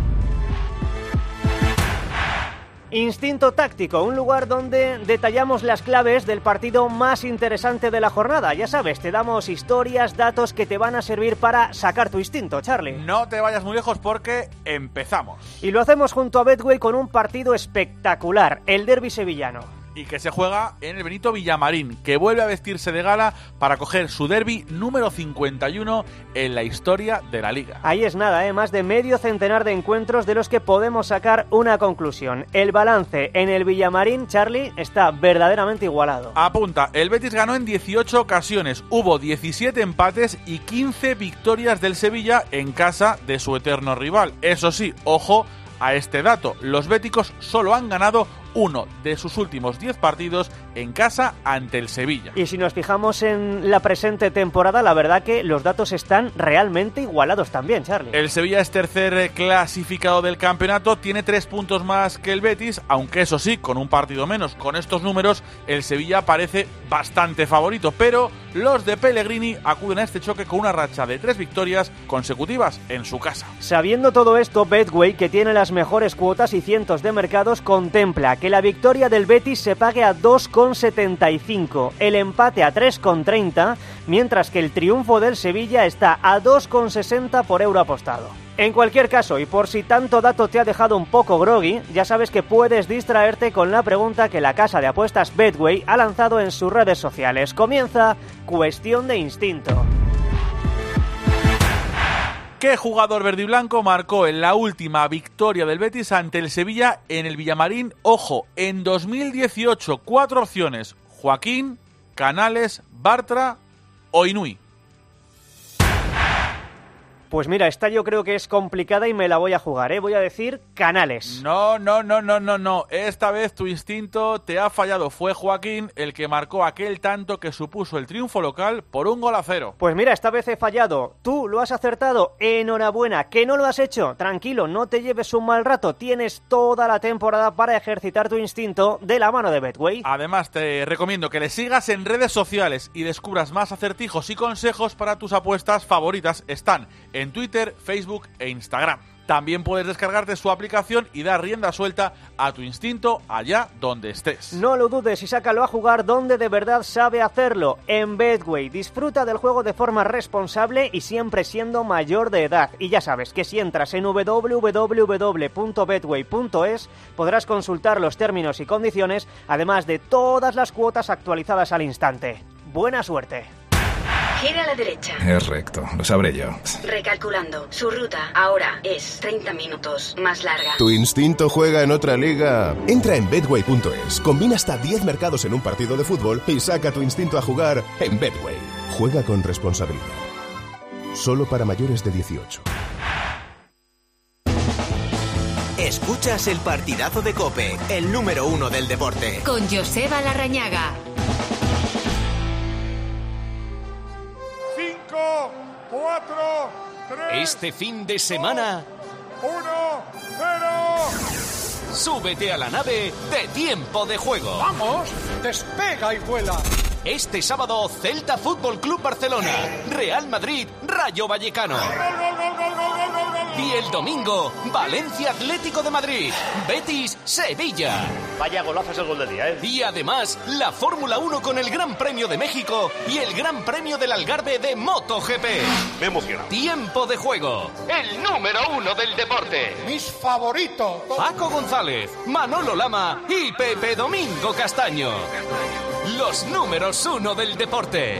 Instinto Táctico, un lugar donde detallamos las claves del partido más interesante de la jornada. Ya sabes, te damos historias, datos que te van a servir para sacar tu instinto, Charly. No te vayas muy lejos porque empezamos. Y lo hacemos junto a Betway con un partido espectacular, el derbi sevillano. Y que se juega en el Benito Villamarín, que vuelve a vestirse de gala para coger su derbi número 51 en la historia de la Liga. Ahí es nada, más de medio centenar de encuentros de los que podemos sacar una conclusión. El balance en el Villamarín, Charly, está verdaderamente igualado. Apunta, el Betis ganó en 18 ocasiones, hubo 17 empates y 15 victorias del Sevilla en casa de su eterno rival. Eso sí, ojo a este dato, los béticos solo han ganado uno de sus últimos 10 partidos en casa ante el Sevilla. Y si nos fijamos en la presente temporada, la verdad que los datos están realmente igualados también, Charly. El Sevilla es tercer clasificado del campeonato, tiene 3 puntos más que el Betis, aunque eso sí, con un partido menos. Con estos números, el Sevilla parece bastante favorito, pero los de Pellegrini acuden a este choque con una racha de 3 victorias consecutivas en su casa. Sabiendo todo esto, Betway, que tiene las mejores cuotas y cientos de mercados, contempla que la victoria del Betis se pague a 2,75, el empate a 3,30, mientras que el triunfo del Sevilla está a 2,60 por euro apostado. En cualquier caso, y por si tanto dato te ha dejado un poco groggy, ya sabes que puedes distraerte con la pregunta que la casa de apuestas Betway ha lanzado en sus redes sociales. Comienza Cuestión de Instinto. ¿Qué jugador verde y blanco marcó en la última victoria del Betis ante el Sevilla en el Villamarín? Ojo, en 2018, 4 opciones: Joaquín, Canales, Bartra o Inui. Pues mira, esta yo creo que es complicada y me la voy a jugar, Voy a decir Canales. No. Esta vez tu instinto te ha fallado. Fue Joaquín el que marcó aquel tanto que supuso el triunfo local por 1-0. Pues mira, esta vez he fallado. Tú lo has acertado. Enhorabuena. ¿Que no lo has hecho? Tranquilo, no te lleves un mal rato. Tienes toda la temporada para ejercitar tu instinto de la mano de Betway. Además, te recomiendo que le sigas en redes sociales y descubras más acertijos y consejos para tus apuestas favoritas. Están en Twitter, Facebook e Instagram. También puedes descargarte su aplicación y dar rienda suelta a tu instinto allá donde estés. No lo dudes y sácalo a jugar donde de verdad sabe hacerlo, en Betway. Disfruta del juego de forma responsable y siempre siendo mayor de edad. Y ya sabes que si entras en www.betway.es podrás consultar los términos y condiciones, además de todas las cuotas actualizadas al instante. ¡Buena suerte! Gira a la derecha. Es recto, lo sabré yo. Recalculando. Su ruta ahora es 30 minutos más larga. ¿Tu instinto juega en otra liga? Entra en Betway.es, combina hasta 10 mercados en un partido de fútbol y saca tu instinto a jugar en Betway. Juega con responsabilidad. Solo para mayores de 18. Escuchas el partidazo de COPE, el número 1 del deporte. Con Joseba Larrañaga. 4, 3... Este fin de semana... 1, 0... Súbete a la nave de Tiempo de Juego. ¡Vamos! ¡Despega y vuela! Este sábado, Celta Fútbol Club Barcelona, Real Madrid, Rayo Vallecano. Y el domingo, Valencia Atlético de Madrid, Betis Sevilla. Vaya golazo es el gol del día, ¿eh? Y además, la Fórmula 1 con el Gran Premio de México y el Gran Premio del Algarve de MotoGP. Me emociona. Tiempo de Juego, el número 1 del deporte. Mis favoritos. Paco González, Manolo Lama y Pepe Domingo Castaño. Los números 1 del deporte.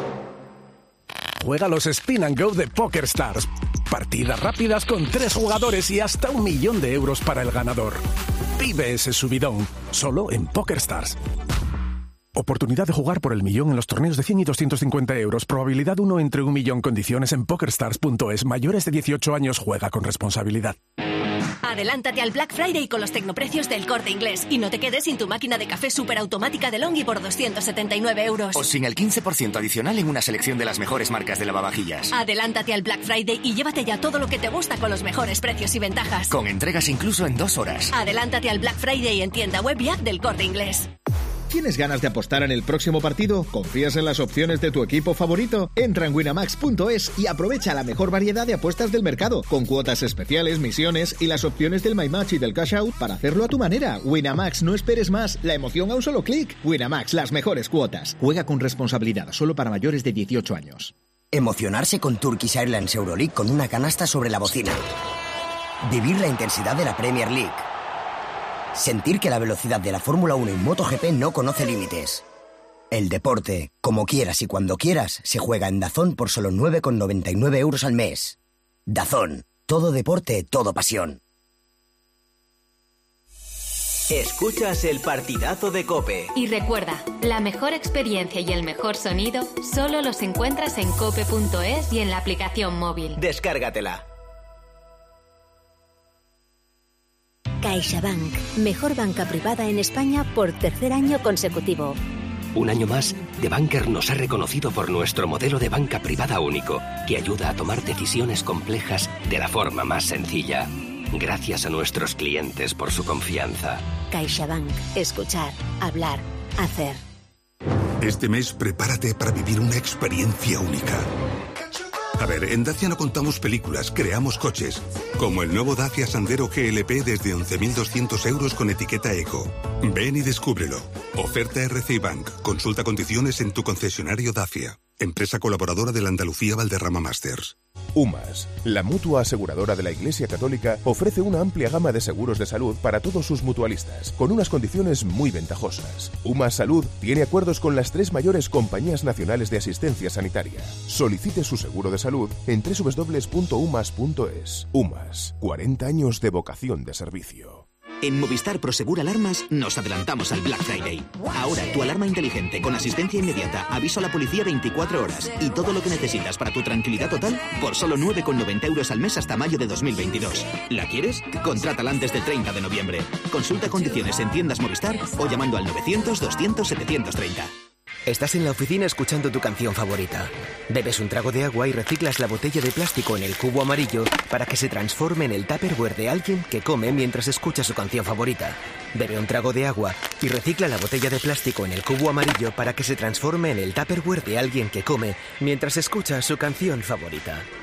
Juega los Spin and Go de PokerStars. Partidas rápidas con 3 jugadores y hasta 1 millón de euros para el ganador. Vive ese subidón, solo en PokerStars. Oportunidad de jugar por el millón en los torneos de 100 y 250 euros. Probabilidad 1 entre 1 millón. Condiciones en PokerStars.es. Mayores de 18 años, juega con responsabilidad. Adelántate al Black Friday con los tecnoprecios del Corte Inglés y no te quedes sin tu máquina de café superautomática de Longhi por 279 euros. O sin el 15% adicional en una selección de las mejores marcas de lavavajillas. Adelántate al Black Friday y llévate ya todo lo que te gusta con los mejores precios y ventajas. Con entregas incluso en 2 horas. Adelántate al Black Friday en tienda web y app del Corte Inglés. ¿Tienes ganas de apostar en el próximo partido? ¿Confías en las opciones de tu equipo favorito? Entra en winamax.es y aprovecha la mejor variedad de apuestas del mercado, con cuotas especiales, misiones y las opciones del My Match y del Cash Out para hacerlo a tu manera. Winamax, no esperes más, la emoción a un solo clic. Winamax, las mejores cuotas. Juega con responsabilidad, solo para mayores de 18 años. Emocionarse con Turkish Airlines Euroleague con una canasta sobre la bocina. Vivir la intensidad de la Premier League. Sentir que la velocidad de la Fórmula 1 y MotoGP no conoce límites. El deporte, como quieras y cuando quieras, se juega en DAZN por solo 9,99 euros al mes. DAZN, todo deporte, todo pasión. Escuchas el partidazo de COPE. Y recuerda, la mejor experiencia y el mejor sonido solo los encuentras en cope.es y en la aplicación móvil. Descárgatela. CaixaBank, mejor banca privada en España por 3er año consecutivo. Un año más, The Banker nos ha reconocido por nuestro modelo de banca privada único, que ayuda a tomar decisiones complejas de la forma más sencilla. Gracias a nuestros clientes por su confianza. CaixaBank, escuchar, hablar, hacer. Este mes prepárate para vivir una experiencia única. A ver, en Dacia no contamos películas, creamos coches. Como el nuevo Dacia Sandero GLP desde 11.200 euros con etiqueta Eco. Ven y descúbrelo. Oferta RCI Bank. Consulta condiciones en tu concesionario Dacia. Empresa colaboradora de la Andalucía Valderrama Masters. UMAS, la mutua aseguradora de la Iglesia Católica, ofrece una amplia gama de seguros de salud para todos sus mutualistas, con unas condiciones muy ventajosas. UMAS Salud tiene acuerdos con las 3 mayores compañías nacionales de asistencia sanitaria. Solicite su seguro de salud en www.umas.es. UMAS, 40 años de vocación de servicio. En Movistar Prosegur Alarmas nos adelantamos al Black Friday. Ahora tu alarma inteligente con asistencia inmediata, aviso a la policía 24 horas y todo lo que necesitas para tu tranquilidad total por solo 9,90 euros al mes hasta mayo de 2022. ¿La quieres? Contrátala antes del 30 de noviembre. Consulta condiciones en tiendas Movistar o llamando al 900-200-730. Estás en la oficina escuchando tu canción favorita. Bebes un trago de agua y reciclas la botella de plástico en el cubo amarillo para que se transforme en el Tupperware de alguien que come mientras escucha su canción favorita. Bebe un trago de agua y recicla la botella de plástico en el cubo amarillo para que se transforme en el Tupperware de alguien que come mientras escucha su canción favorita.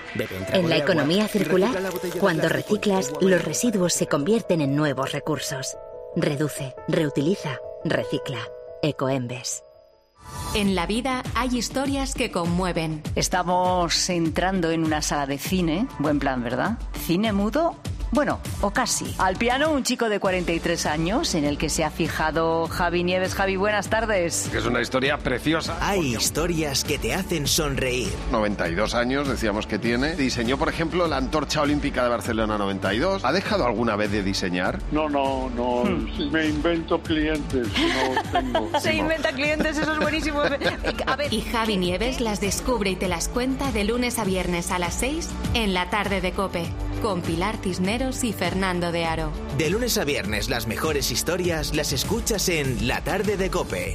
En la economía circular, cuando reciclas, los residuos se convierten en nuevos recursos. Reduce, reutiliza, recicla. Ecoembes. En la vida hay historias que conmueven. Estamos entrando en una sala de cine. Buen plan, ¿verdad? ¿Cine mudo? Bueno, o casi. Al piano, un chico de 43 años en el que se ha fijado Javi Nieves. Javi, buenas tardes. Es una historia preciosa. Hay historias que te hacen sonreír. 92 años, decíamos que tiene. Diseñó, por ejemplo, la Antorcha Olímpica de Barcelona 92. ¿Ha dejado alguna vez de diseñar? No. Me invento clientes. No tengo. Se inventa clientes, eso es buenísimo. A ver. Y Javi Nieves las descubre y te las cuenta de lunes a viernes a las 6 en La Tarde de COPE. Con Pilar Cisneros y Fernando de Aro. De lunes a viernes, las mejores historias las escuchas en La Tarde de COPE.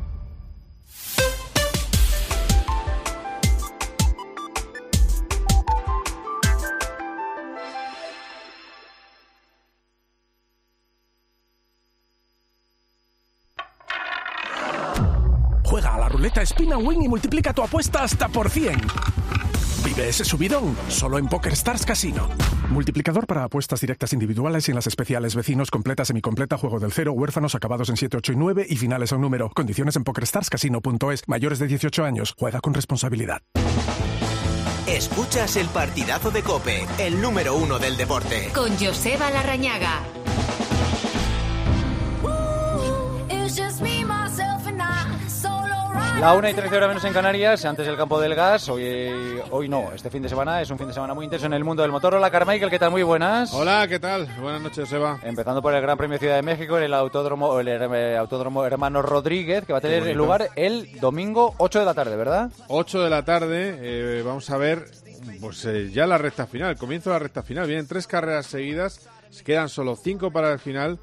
Juega a la ruleta Spin and Win y multiplica tu apuesta hasta por 100. Vive ese subidón, solo en PokerStars Casino. Multiplicador para apuestas directas individuales y en las especiales vecinos, completa, semicompleta, juego del cero, huérfanos, acabados en 7, 8 y 9 y finales a un número. Condiciones en PokerStarsCasino.es. Mayores de 18 años. Juega con responsabilidad. Escuchas el partidazo de COPE, el número 1 del deporte. Con Joseba Larrañaga. La 1:13 menos en Canarias, antes del campo del gas. Hoy no, este fin de semana es un fin de semana muy intenso en el mundo del motor. Hola, Carmichael, ¿qué tal? Muy buenas. Hola, ¿qué tal? Buenas noches, Eva. Empezando por el Gran Premio Ciudad de México, en el autódromo Hermano Rodríguez, que va a tener lugar el domingo 8 de la tarde, ¿verdad? 8 de la tarde, vamos a ver pues ya la recta final, comienzo de la recta final. Vienen 3 carreras seguidas, quedan solo 5 para el final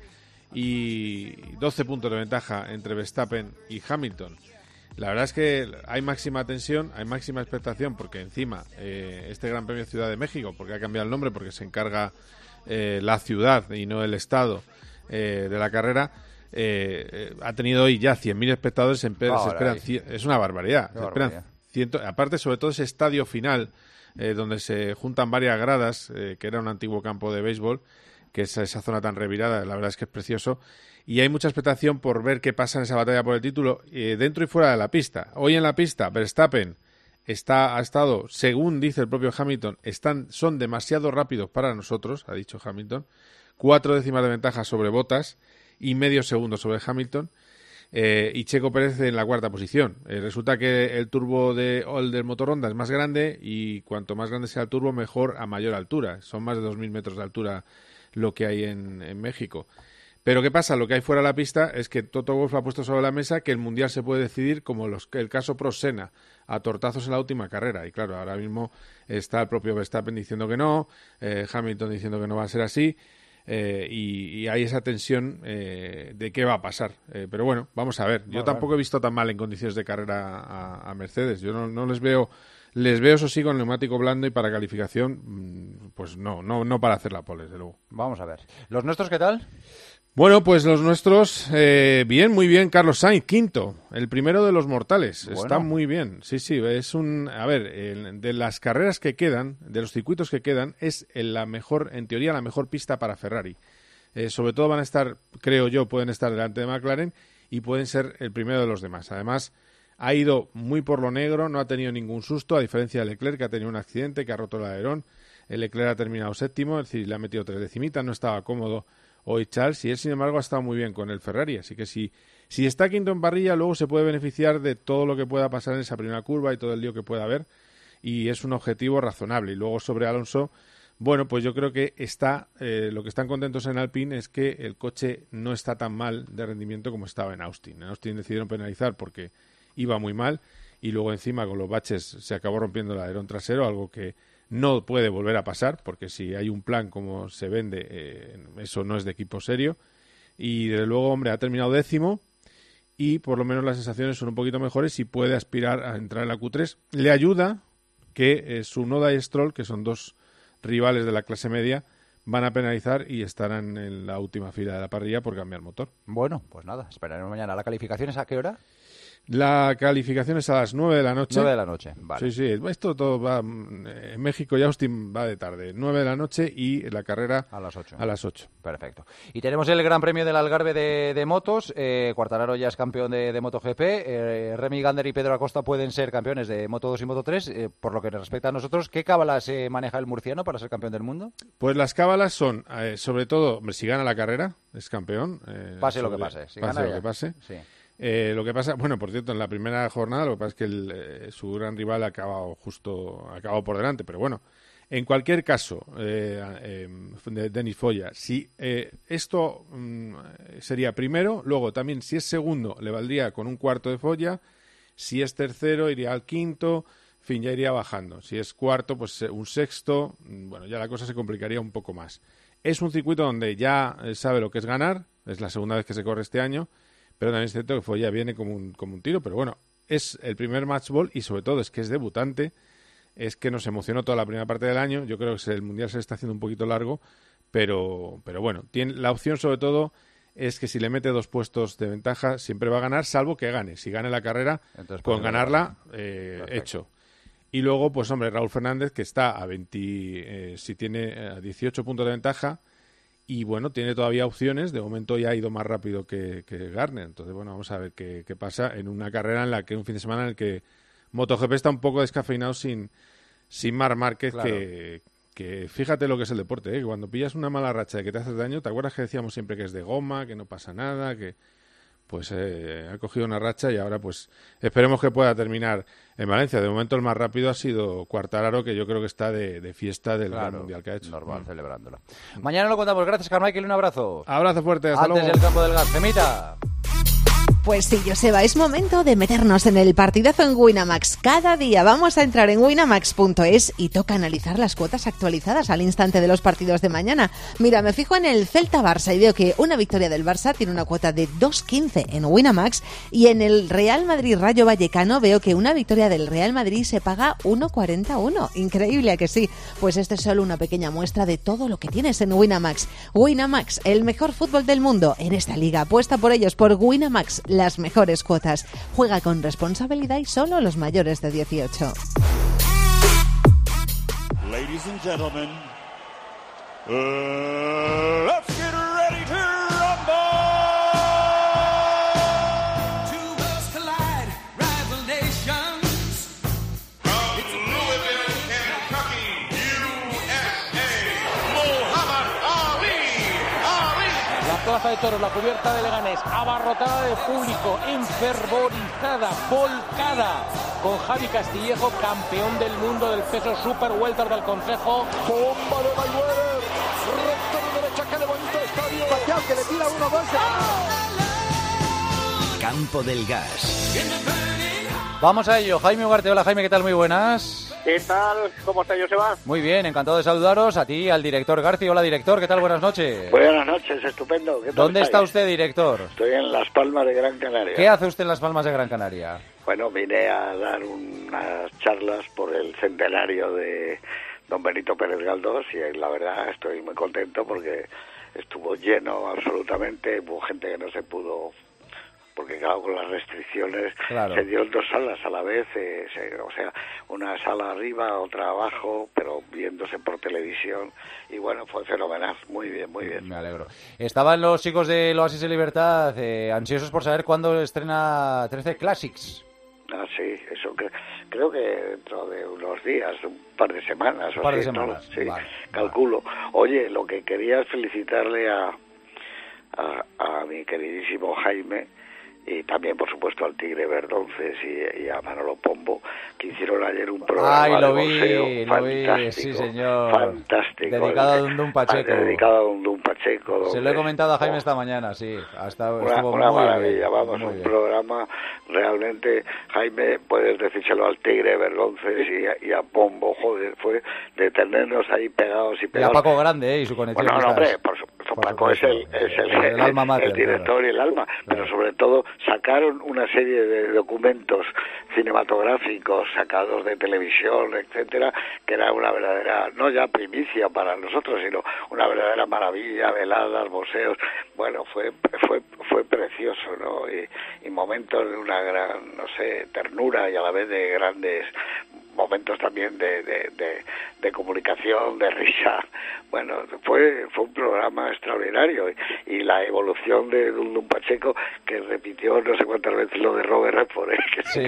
y 12 puntos de ventaja entre Verstappen y Hamilton. La verdad es que hay máxima tensión, hay máxima expectación, porque encima este Gran Premio Ciudad de México, porque ha cambiado el nombre, porque se encarga la ciudad y no el estado de la carrera, ha tenido hoy ya 100.000 espectadores, se esperan, es una barbaridad. Se esperan 100, aparte, sobre todo ese estadio final, donde se juntan varias gradas, que era un antiguo campo de béisbol, que es esa zona tan revirada, la verdad es que es precioso. Y hay mucha expectación por ver qué pasa en esa batalla por el título dentro y fuera de la pista. Hoy en la pista, Verstappen ha estado, según dice el propio Hamilton, son demasiado rápidos para nosotros, ha dicho Hamilton, 4 décimas de ventaja sobre Bottas y medio segundo sobre Hamilton, y Checo Pérez en la 4ª posición. Resulta que el turbo del motor Honda es más grande y cuanto más grande sea el turbo, mejor a mayor altura. Son más de 2.000 metros de altura lo que hay en México. Pero ¿qué pasa? Lo que hay fuera de la pista es que Toto Wolff ha puesto sobre la mesa que el Mundial se puede decidir como el caso Prost-Senna, a tortazos en la última carrera. Y claro, ahora mismo está el propio Verstappen diciendo que no, Hamilton diciendo que no va a ser así, y hay esa tensión de qué va a pasar. Pero bueno, vamos a ver. Yo tampoco he visto tan mal en condiciones de carrera a Mercedes. Yo no les veo... Les veo, eso sí, con neumático blando y para calificación, pues no para hacer la pole, desde luego. Vamos a ver. ¿Los nuestros qué tal? Bueno, pues los nuestros, bien, muy bien. Carlos Sainz, quinto, el primero de los mortales. Bueno. Está muy bien. Sí, es un... A ver, de las carreras que quedan, de los circuitos que quedan, es en teoría, la mejor pista para Ferrari. Sobre todo van a estar, creo yo, pueden estar delante de McLaren y pueden ser el primero de los demás. Además, ha ido muy por lo negro, no ha tenido ningún susto, a diferencia de Leclerc, que ha tenido un accidente, que ha roto el alerón. El Leclerc ha terminado séptimo, es decir, le ha metido 3 decimitas, no estaba cómodo hoy Charles, y él, sin embargo, ha estado muy bien con el Ferrari. Así que si está quinto en parrilla, luego se puede beneficiar de todo lo que pueda pasar en esa primera curva y todo el lío que pueda haber, y es un objetivo razonable. Y luego sobre Alonso, bueno, pues yo creo que lo que están contentos en Alpine es que el coche no está tan mal de rendimiento como estaba en Austin. En Austin decidieron penalizar porque iba muy mal y luego encima con los baches se acabó rompiendo el alerón trasero, algo que no puede volver a pasar porque si hay un plan como se vende, eso no es de equipo serio. Y desde luego, hombre, ha terminado décimo y por lo menos las sensaciones son un poquito mejores y puede aspirar a entrar en la Q3. Le ayuda que Tsunoda y Stroll, que son 2 rivales de la clase media, van a penalizar y estarán en la última fila de la parrilla por cambiar motor. Bueno, pues nada, esperaremos mañana. ¿La calificación es a qué hora? La calificación es a las 9 de la noche. 9 de la noche, vale. Sí, esto todo va... En México y Austin va de tarde. 9 de la noche y la carrera a las 8. A las 8. Perfecto. Y tenemos el Gran Premio del Algarve de motos. Quartararo ya es campeón de MotoGP. Remy Gardner y Pedro Acosta pueden ser campeones de Moto2 y Moto3. Por lo que nos respecta a nosotros, ¿qué cábalas maneja el murciano para ser campeón del mundo? Pues las cábalas son, sobre todo, hombre, si gana la carrera, es campeón. Pase lo que pase. Si pase gana lo que pase. Sí. Lo que pasa, bueno, por cierto, en la primera jornada lo que pasa es que su gran rival ha acabado por delante, pero bueno, en cualquier caso, Denis Foya, si esto sería primero, luego también si es segundo le valdría con un cuarto de Foya, si es tercero iría al quinto, en fin, ya iría bajando, si es cuarto pues un sexto, bueno, ya la cosa se complicaría un poco más. Es un circuito donde ya sabe lo que es ganar, es la segunda vez que se corre este año, pero también es cierto que Foya viene como un tiro, pero bueno, es el primer match ball y sobre todo es que es debutante, es que nos emocionó toda la primera parte del año, yo creo que el Mundial se está haciendo un poquito largo, pero bueno, tiene la opción sobre todo es que si le mete 2 puestos de ventaja siempre va a ganar, salvo que gane, si gane la carrera, entonces, con ganarla, hecho. Y luego, pues hombre, Raúl Fernández que está a 18 puntos de ventaja, y bueno, tiene todavía opciones, de momento ya ha ido más rápido que Gardner, entonces bueno, vamos a ver qué pasa en una carrera en la que un fin de semana en el que MotoGP está un poco descafeinado sin Marc Márquez, claro. que fíjate lo que es el deporte, que cuando pillas una mala racha de que te haces daño, ¿te acuerdas que decíamos siempre que es de goma, que no pasa nada, que pues ha cogido una racha y ahora pues esperemos que pueda terminar en Valencia. De momento el más rápido ha sido Quartararo, que yo creo que está de fiesta del Gran Mundial que ha hecho. Normal, celebrándolo. Mañana lo contamos. Gracias, Carmichael, un abrazo. Abrazo fuerte, hasta luego. Antes del campo del gas, Gemita. Pues sí, Joseba, es momento de meternos en el partidazo en Winamax. Cada día vamos a entrar en winamax.es y toca analizar las cuotas actualizadas al instante de los partidos de mañana. Mira, me fijo en el Celta-Barça y veo que una victoria del Barça tiene una cuota de 2.15 en Winamax, y en el Real Madrid-Rayo Vallecano veo que una victoria del Real Madrid se paga 1.41. Increíble, ¿a que sí? Pues esto es solo una pequeña muestra de todo lo que tienes en Winamax. Winamax, el mejor fútbol del mundo en esta liga. Apuesta por ellos, por Winamax, las mejores cuotas. Juega con responsabilidad y solo los mayores de 18. Ladies and gentlemen, let's get ready to rumble. Two worlds collide, rival nations. From Louisville, Kentucky, USA, Muhammad Ali. La plaza de toros, la cubierta de Leganés, abarrotada de público, enfervorizada, volcada, con Javi Castillejo, campeón del mundo del peso super welter del Consejo. Bomba de Mayweather, recto de derecha que levanta el estadio. Pacquiao que le tira 1-2. Campo del Gas. Vamos a ello. Jaime Ugarte, hola Jaime, ¿qué tal? Muy buenas. ¿Qué tal? ¿Cómo está, Joseba? Muy bien, encantado de saludaros. A ti, al director García. Hola, director, ¿qué tal? Buenas noches. Buenas noches, estupendo. ¿Qué tal? ¿Dónde está usted, director? Estoy en Las Palmas de Gran Canaria. ¿Qué hace usted en Las Palmas de Gran Canaria? Bueno, vine a dar unas charlas por el centenario de don Benito Pérez Galdós y la verdad estoy muy contento porque estuvo lleno absolutamente. Hubo gente que no se pudo... porque claro, con las restricciones se dieron 2 salas a la vez, o sea, una sala arriba, otra abajo, pero viéndose por televisión, y bueno, fue fenomenal, muy bien, muy bien. Me alegro. Estaban los chicos del Oasis de Libertad ansiosos por saber cuándo estrena 13 Classics. Ah, sí, eso creo que dentro de unos días, un par de semanas. Un par de semanas, sí, vale, calculo. Vale. Oye, lo que quería es felicitarle a mi queridísimo Jaime, y también, por supuesto, al Tigre Verdonces y a Manolo Pombo, que hicieron ayer un programa de boxeo fantástico. Sí, señor. Fantástico. Dedicado a Dundum Pacheco. Dedicado a Dundum Pacheco. Se lo he comentado a Jaime esta mañana, sí. Una maravilla, vamos, un programa realmente. Jaime, puedes decírselo al Tigre Verdonces y a Pombo, joder, fue de tenernos ahí pegados y pegados. Y a Paco Grande, y su conexión. Bueno, no, hombre, por supuesto, Paco es el alma mater, el director y el alma, pero sobre todo sacaron una serie de documentos cinematográficos sacados de televisión, etcétera, que era una verdadera, no ya primicia para nosotros, sino una verdadera maravilla, veladas, boxeos. Bueno, fue precioso, ¿no? Y momentos de una gran, no sé, ternura y a la vez de grandes momentos también de comunicación, de risa. Bueno, fue un programa extraordinario y la evolución de Dundun Pacheco, que repitió no sé cuántas veces lo de Robert Redford, que Sí.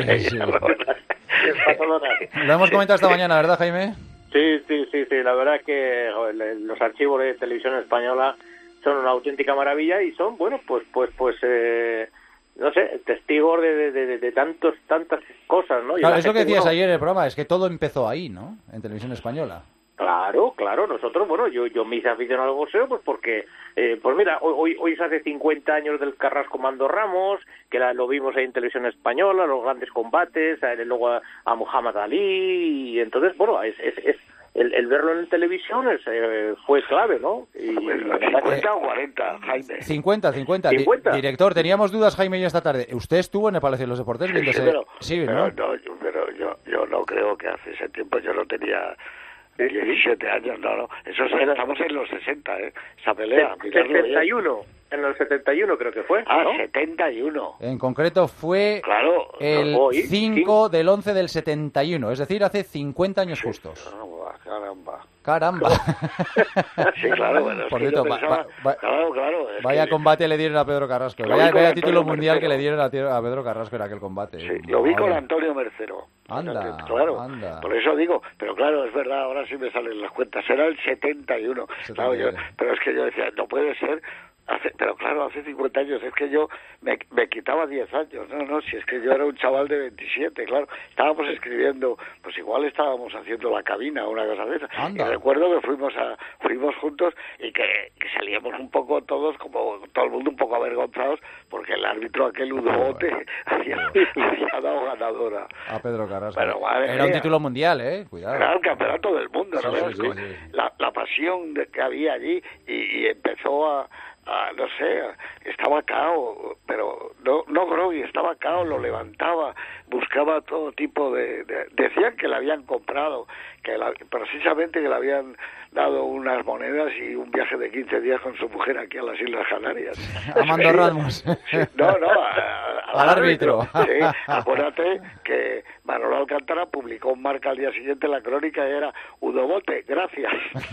Lo hemos comentado esta mañana, ¿verdad, Jaime? Sí, la verdad es que los archivos de Televisión Española son una auténtica maravilla y son, bueno, pues no sé, testigos de tantas cosas, ¿no? Claro, es lo que decías ayer en el programa, es que todo empezó ahí, ¿no? En Televisión Española. Claro, nosotros, bueno, yo me hice aficionado al boxeo, pues porque, pues mira, hoy se hace 50 años del Carrasco Mando Ramos, que lo vimos ahí en Televisión Española, los grandes combates, luego a Muhammad Ali, y entonces, bueno, el verlo en televisión fue clave, ¿no? Y, 50 o 40, Jaime. 50. Director, teníamos dudas, Jaime y yo, esta tarde. ¿Usted estuvo en el Palacio de los Deportes viéndose? Pero yo no creo que hace ese tiempo yo no tenía 17 años, no. Eso estamos en los 60, esa pelea. 71, en los 71 creo que fue. Ah, ¿no? 71. En concreto fue el 5 del 11 del 71, es decir, hace 50 años justos. Caramba. Sí, claro, bueno. Por cierto, claro. Vaya combate le dieron a Pedro Carrasco. Vaya título mundial que le dieron a Pedro Carrasco en aquel combate. Sí, lo vi con Antonio Mercero. Anda. Por eso digo, pero claro, es verdad, ahora sí me salen las cuentas. Era el 71. Claro, pero es que yo decía, no puede ser. Pero claro, hace 50 años, es que yo me quitaba 10 años, no, si es que yo era un chaval de 27, claro, estábamos escribiendo, pues igual estábamos haciendo La Cabina o una cosa de esa, y recuerdo que fuimos juntos y que salíamos un poco todos, como todo el mundo un poco avergonzados, porque el árbitro aquel Udobote había dado ganadora. A Pedro Carrasco. Pero, era un título mundial, cuidado. Claro, el campeonato del mundo, ¿no? Sí. La pasión que había allí y empezó no sé, estaba cao, pero no groggy, estaba cao, lo levantaba, buscaba todo tipo decían que le habían comprado, precisamente que le habían dado unas monedas y un viaje de 15 días con su mujer aquí a las Islas Canarias. A Mando Ramos. Sí, al árbitro. Sí, acuérdate que Manolo Alcántara publicó un Marca al día siguiente, la crónica era Udobote, gracias.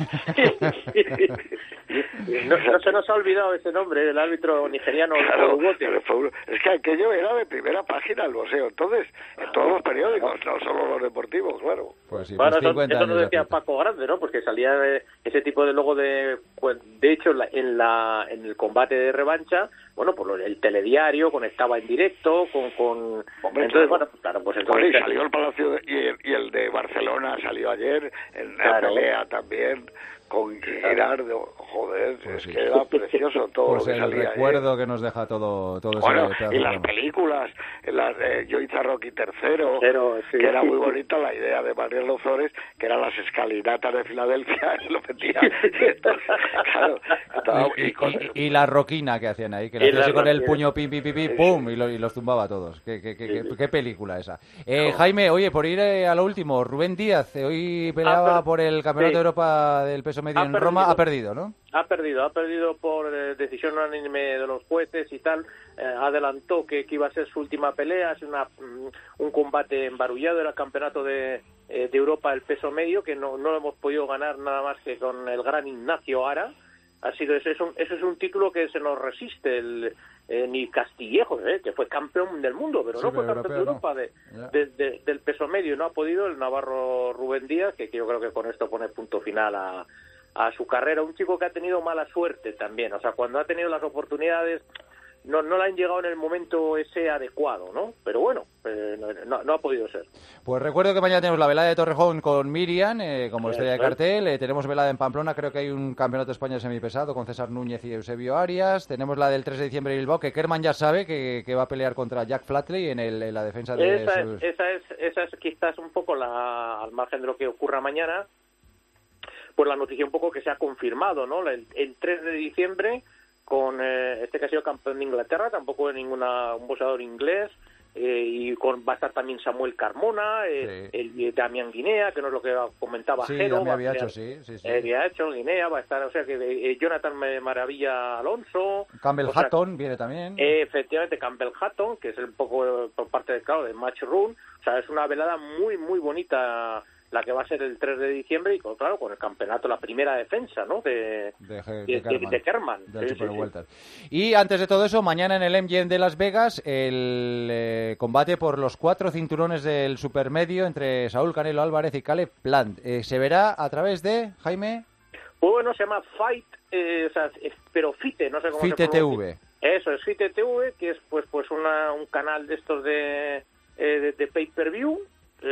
No se nos ha olvidado ese nombre, el árbitro nigeriano. Claro, es que aquello era de primera página el boxeo, entonces, en todos los periódicos, no solo los deportivos, claro. Pues sí, bueno, eso lo decía Paco Grande, ¿no? Porque salía ese tipo de logo de hecho, en el combate de revancha, bueno, pues el telediario conectaba en directo con entonces, bueno, claro, pues entonces salió el Palacio y el de Barcelona salió ayer, en la pelea también. Con Girardo, joder, pues es que era precioso todo pues lo que salía. El recuerdo que nos deja todo bueno, ese y las películas, yo hice a Rocky III, que era muy bonita la idea de Mario Lozores, que eran las escalinatas de Filadelfia, y lo metía. Claro, y la roquina que hacían ahí, que le hacía así con el puño pim, pum, y los tumbaba a todos. Qué película esa. Jaime, oye, por ir a lo último, Rubén Díaz, hoy peleaba por el Campeonato de Europa del peso medio en Roma, ha perdido, ¿no? Ha perdido por decisión unánime de los jueces y tal. Adelantó que iba a ser su última pelea, es un combate embarullado, era el campeonato de Europa el peso medio, que no lo hemos podido ganar nada más que con el gran Ignacio Ara. Ese es un título que se nos resiste, ni Castillejos, que fue campeón del mundo, pero no fue campeón de Europa del peso medio, no ha podido el navarro Rubén Díaz, que yo creo que con esto pone punto final a su carrera. Un chico que ha tenido mala suerte también, o sea, cuando ha tenido las oportunidades no le han llegado en el momento ese adecuado, ¿no? Pero bueno, no ha podido ser. Pues recuerdo que mañana tenemos la velada de Torrejón con Miriam, como estrella de cartel. Tenemos velada en Pamplona, creo que hay un campeonato de España semipesado con César Núñez y Eusebio Arias. Tenemos la del 3 de diciembre en Bilbao, que Kerman ya sabe que va a pelear contra Jack Flatley en la defensa de Esa es quizás un poco al margen de lo que ocurra mañana, pues la noticia un poco que se ha confirmado, ¿no? El 3 de diciembre con este que ha sido campeón de Inglaterra, tampoco es un boxeador inglés, y va a estar también Samuel Carmona, el Damián Guinea, que no es lo que comentaba Jero. Había hecho Guinea, va a estar, o sea que Jonathan Maravilla Alonso. Campbell Hatton viene también. Efectivamente, Campbell Hatton, que es un poco por parte de Matchroom. O sea, es una velada muy, muy bonita la que va a ser el 3 de diciembre, y claro, con el campeonato, la primera defensa, ¿no? De Kerman. Del Super Welter. Y antes de todo eso, mañana en el MGM de Las Vegas, el combate por los 4 cinturones del supermedio entre Saúl Canelo Álvarez y Caleb Plant. Se verá a través de, Jaime... Bueno, se llama Fight, pero FITE, no sé cómo se pronuncia. FITE-TV. Eso, es FITE-TV, que es pues un canal de estos de pay-per-view.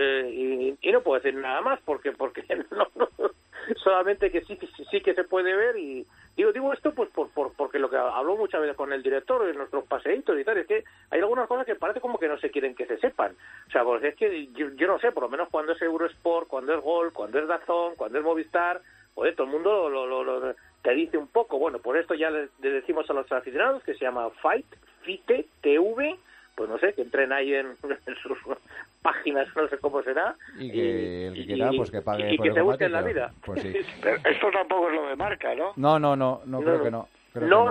Y no puedo decir nada más porque no, solamente que sí que se puede ver. Y digo esto pues porque lo que habló muchas veces con el director en nuestros paseitos y tal, es que hay algunas cosas que parece como que no se quieren que se sepan. O sea, pues es que yo no sé, por lo menos cuando es Eurosport, cuando es Gol, cuando es DAZN, cuando es Movistar, pues todo el mundo lo te dice un poco. Bueno, por esto ya le decimos a los aficionados que se llama FITE TV. Pues no sé, que entren ahí en sus páginas, no sé cómo será. Y que el que quiera, pues que pague. Y por que el se combate, busque en la vida. Pues sí. Pero esto tampoco es lo de marca, ¿no? No, creo que no.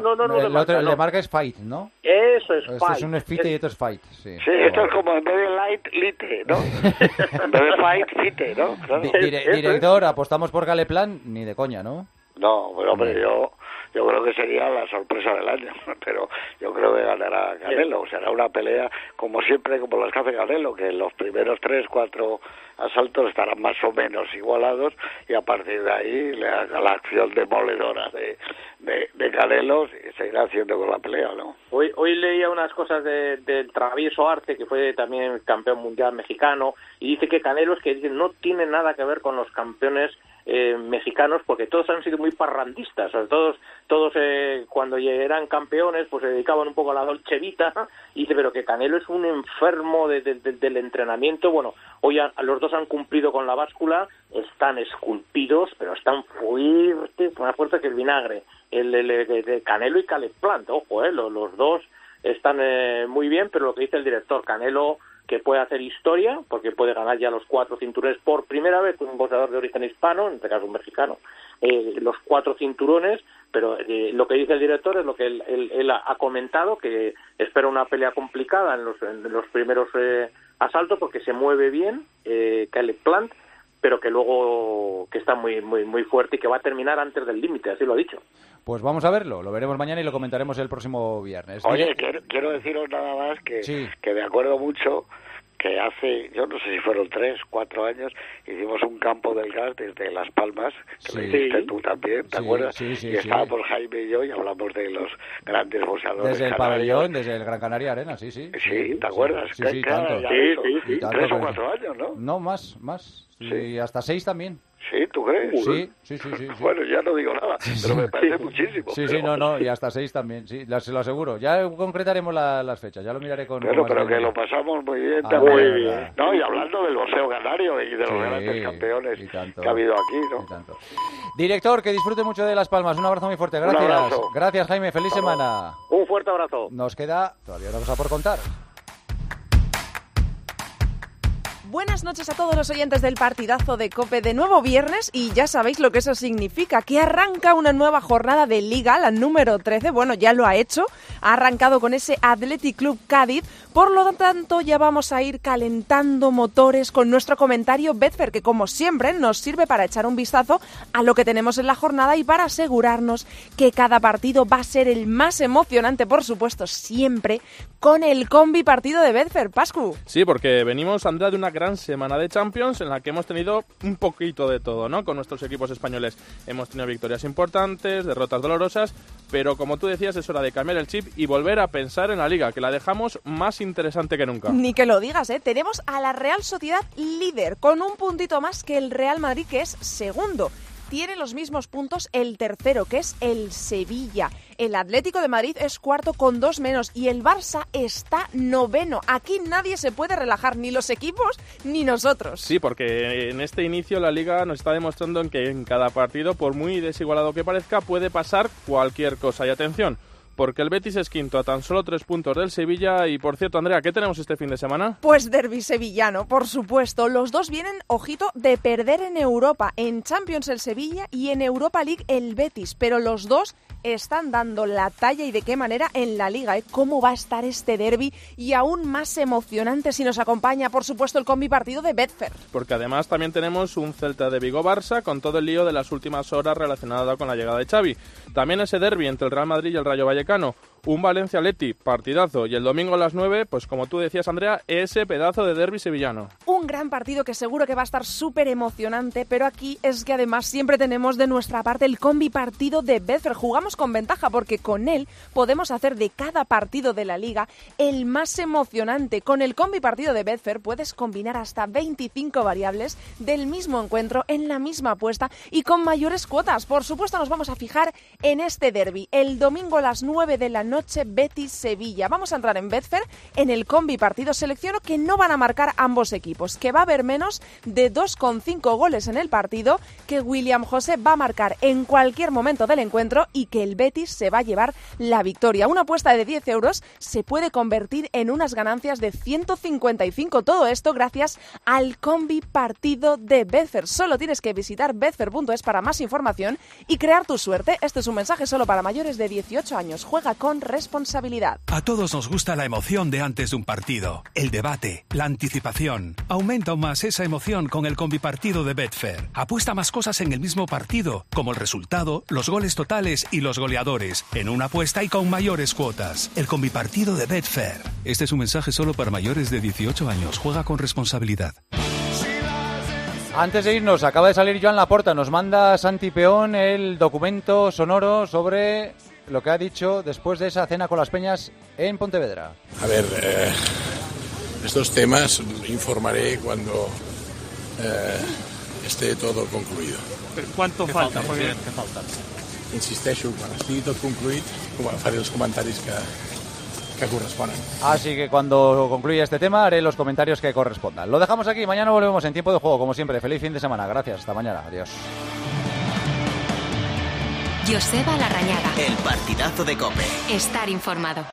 El de marca es Fight, ¿no? Eso es Fight. Fight. Es un FITE y otro es Fight, sí. Sí, esto es como en vez de Light, Lite, ¿no? En vez de Fight, Fite, ¿no? Claro. Director, apostamos por Galeplan, ni de coña, ¿no? No, pero hombre, yo creo que sería la sorpresa del año, pero yo creo que ganará Canelo. Será una pelea, como siempre, como las que hace Canelo, que en los primeros 3-4 asaltos estarán más o menos igualados, y a partir de ahí la acción demoledora de Canelo y seguirá haciendo con la pelea, ¿no? Hoy leía unas cosas del Travieso Arte, que fue también campeón mundial mexicano, y dice que Canelo no tiene nada que ver con los campeones mexicanos, porque todos han sido muy parrandistas. O sea, todos cuando eran campeones pues se dedicaban un poco a la Dolce Vita, y dice, pero que Canelo es un enfermo del entrenamiento. Bueno, hoy los dos han cumplido con la báscula, están esculpidos, pero están fuertes, más fuertes que el vinagre, el de Canelo y Caleb Plant. Ojo, los dos están muy bien, pero lo que dice el director, Canelo, que puede hacer historia, porque puede ganar ya los 4 cinturones por primera vez con un boxeador de origen hispano, en este caso un mexicano, los 4 cinturones, pero lo que dice el director es lo que él ha comentado, que espera una pelea complicada en los primeros asaltos, porque se mueve bien Caleb Plant, pero que luego que está muy muy muy fuerte y que va a terminar antes del límite, así lo ha dicho. Pues vamos a verlo, lo veremos mañana y lo comentaremos el próximo viernes. Oye, quiero deciros nada más que me acuerdo mucho que hace, yo no sé si fueron 3-4 años, hicimos un campo del gas desde Las Palmas, que lo hiciste tú también, ¿te acuerdas? Sí, y estábamos Jaime y yo y hablamos de los grandes boxeadores. Desde el pabellón, desde el Gran Canaria Arena, sí. Sí, ¿te acuerdas? Sí, tanto. Sí, 3 o 4 años, ¿no? No, más. Sí, hasta 6 también. ¿Sí? ¿Tú crees? Sí. Bueno, ya no digo nada, pero me parece muchísimo. Sí, no, y hasta 6 también, sí, se lo aseguro. Ya concretaremos las fechas, ya lo miraré con... Pero que lo pasamos muy bien también. No, y hablando del boxeo canario y de los grandes campeones que ha habido aquí, ¿no? Director, que disfrute mucho de Las Palmas, un abrazo muy fuerte, gracias. Gracias, Jaime, feliz semana. Un fuerte abrazo. Nos queda todavía una cosa por contar. Buenas noches a todos los oyentes del partidazo de COPE, de nuevo viernes, y ya sabéis lo que eso significa, que arranca una nueva jornada de Liga, la número 13, bueno, ya lo ha hecho, ha arrancado con ese Athletic Club Cádiz, por lo tanto ya vamos a ir calentando motores con nuestro comentario Betfair, que como siempre nos sirve para echar un vistazo a lo que tenemos en la jornada y para asegurarnos que cada partido va a ser el más emocionante, por supuesto, siempre con el combi partido de Betfair. Pascu. Sí, porque venimos, Andrea, de una gran semana de Champions en la que hemos tenido un poquito de todo, ¿no? Con nuestros equipos españoles hemos tenido victorias importantes, derrotas dolorosas, pero como tú decías, es hora de cambiar el chip y volver a pensar en la Liga, que la dejamos más interesante que nunca. Ni que lo digas, ¿eh? Tenemos a la Real Sociedad líder, con un puntito más que el Real Madrid, que es segundo. Tiene los mismos puntos el tercero, que es el Sevilla. El Atlético de Madrid es cuarto con 2 menos y el Barça está noveno. Aquí nadie se puede relajar, ni los equipos ni nosotros. Sí, porque en este inicio la Liga nos está demostrando que en cada partido, por muy desigualado que parezca, puede pasar cualquier cosa. Y atención, porque el Betis es quinto a tan solo 3 puntos del Sevilla. Y por cierto, Andrea, ¿qué tenemos este fin de semana? Pues derbi sevillano, por supuesto. Los dos vienen, ojito, de perder en Europa, en Champions el Sevilla y en Europa League el Betis, pero los dos están dando la talla y de qué manera en la Liga, ¿eh? ¿Cómo va a estar este derbi? Y aún más emocionante si nos acompaña, por supuesto, el combi partido de Betfair. Porque además también tenemos un Celta de Vigo-Barça con todo el lío de las últimas horas relacionado con la llegada de Xavi. También ese derbi entre el Real Madrid y el Rayo Vallecano. Un Valencia-Atleti, partidazo. Y el domingo a las 9, pues como tú decías, Andrea, ese pedazo de derbi sevillano. Un gran partido que seguro que va a estar súper emocionante, pero aquí es que además siempre tenemos de nuestra parte el combi partido de Betfair. Jugamos con ventaja porque con él podemos hacer de cada partido de la Liga el más emocionante. Con el combi partido de Betfair puedes combinar hasta 25 variables del mismo encuentro en la misma apuesta y con mayores cuotas. Por supuesto nos vamos a fijar en este derbi. El domingo a las 9 de la noche, Betis-Sevilla. Vamos a entrar en Betfair, en el combi partido. Selecciono que no van a marcar ambos equipos, que va a haber menos de 2,5 goles en el partido, que William José va a marcar en cualquier momento del encuentro y que el Betis se va a llevar la victoria. Una apuesta de 10 euros se puede convertir en unas ganancias de 155. Todo esto gracias al combi partido de Betfair. Solo tienes que visitar betfair.es para más información y crear tu suerte. Este es un mensaje solo para mayores de 18 años. Juega con responsabilidad. A todos nos gusta la emoción de antes de un partido, el debate, la anticipación. Aumenta aún más esa emoción con el combipartido de Betfair. Apuesta más cosas en el mismo partido, como el resultado, los goles totales y los goleadores, en una apuesta y con mayores cuotas. El combipartido de Betfair. Este es un mensaje solo para mayores de 18 años. Juega con responsabilidad. Antes de irnos, acaba de salir Joan Laporta. Nos manda Santi Peón el documento sonoro sobre lo que ha dicho después de esa cena con las Peñas en Pontevedra. A ver, estos temas informaré cuando esté todo concluido. ¿Cuánto falta? Muy bien. ¿Qué falta? Insisteixo, quan estigui tot concluït, faré els comentaris que corresponen. Así que cuando concluya este tema haré los comentarios que correspondan. Lo dejamos aquí, mañana volvemos en tiempo de juego, como siempre. Feliz fin de semana, gracias, hasta mañana, adiós. Joseba Larrañaga. El partidazo de COPE. Estar informado.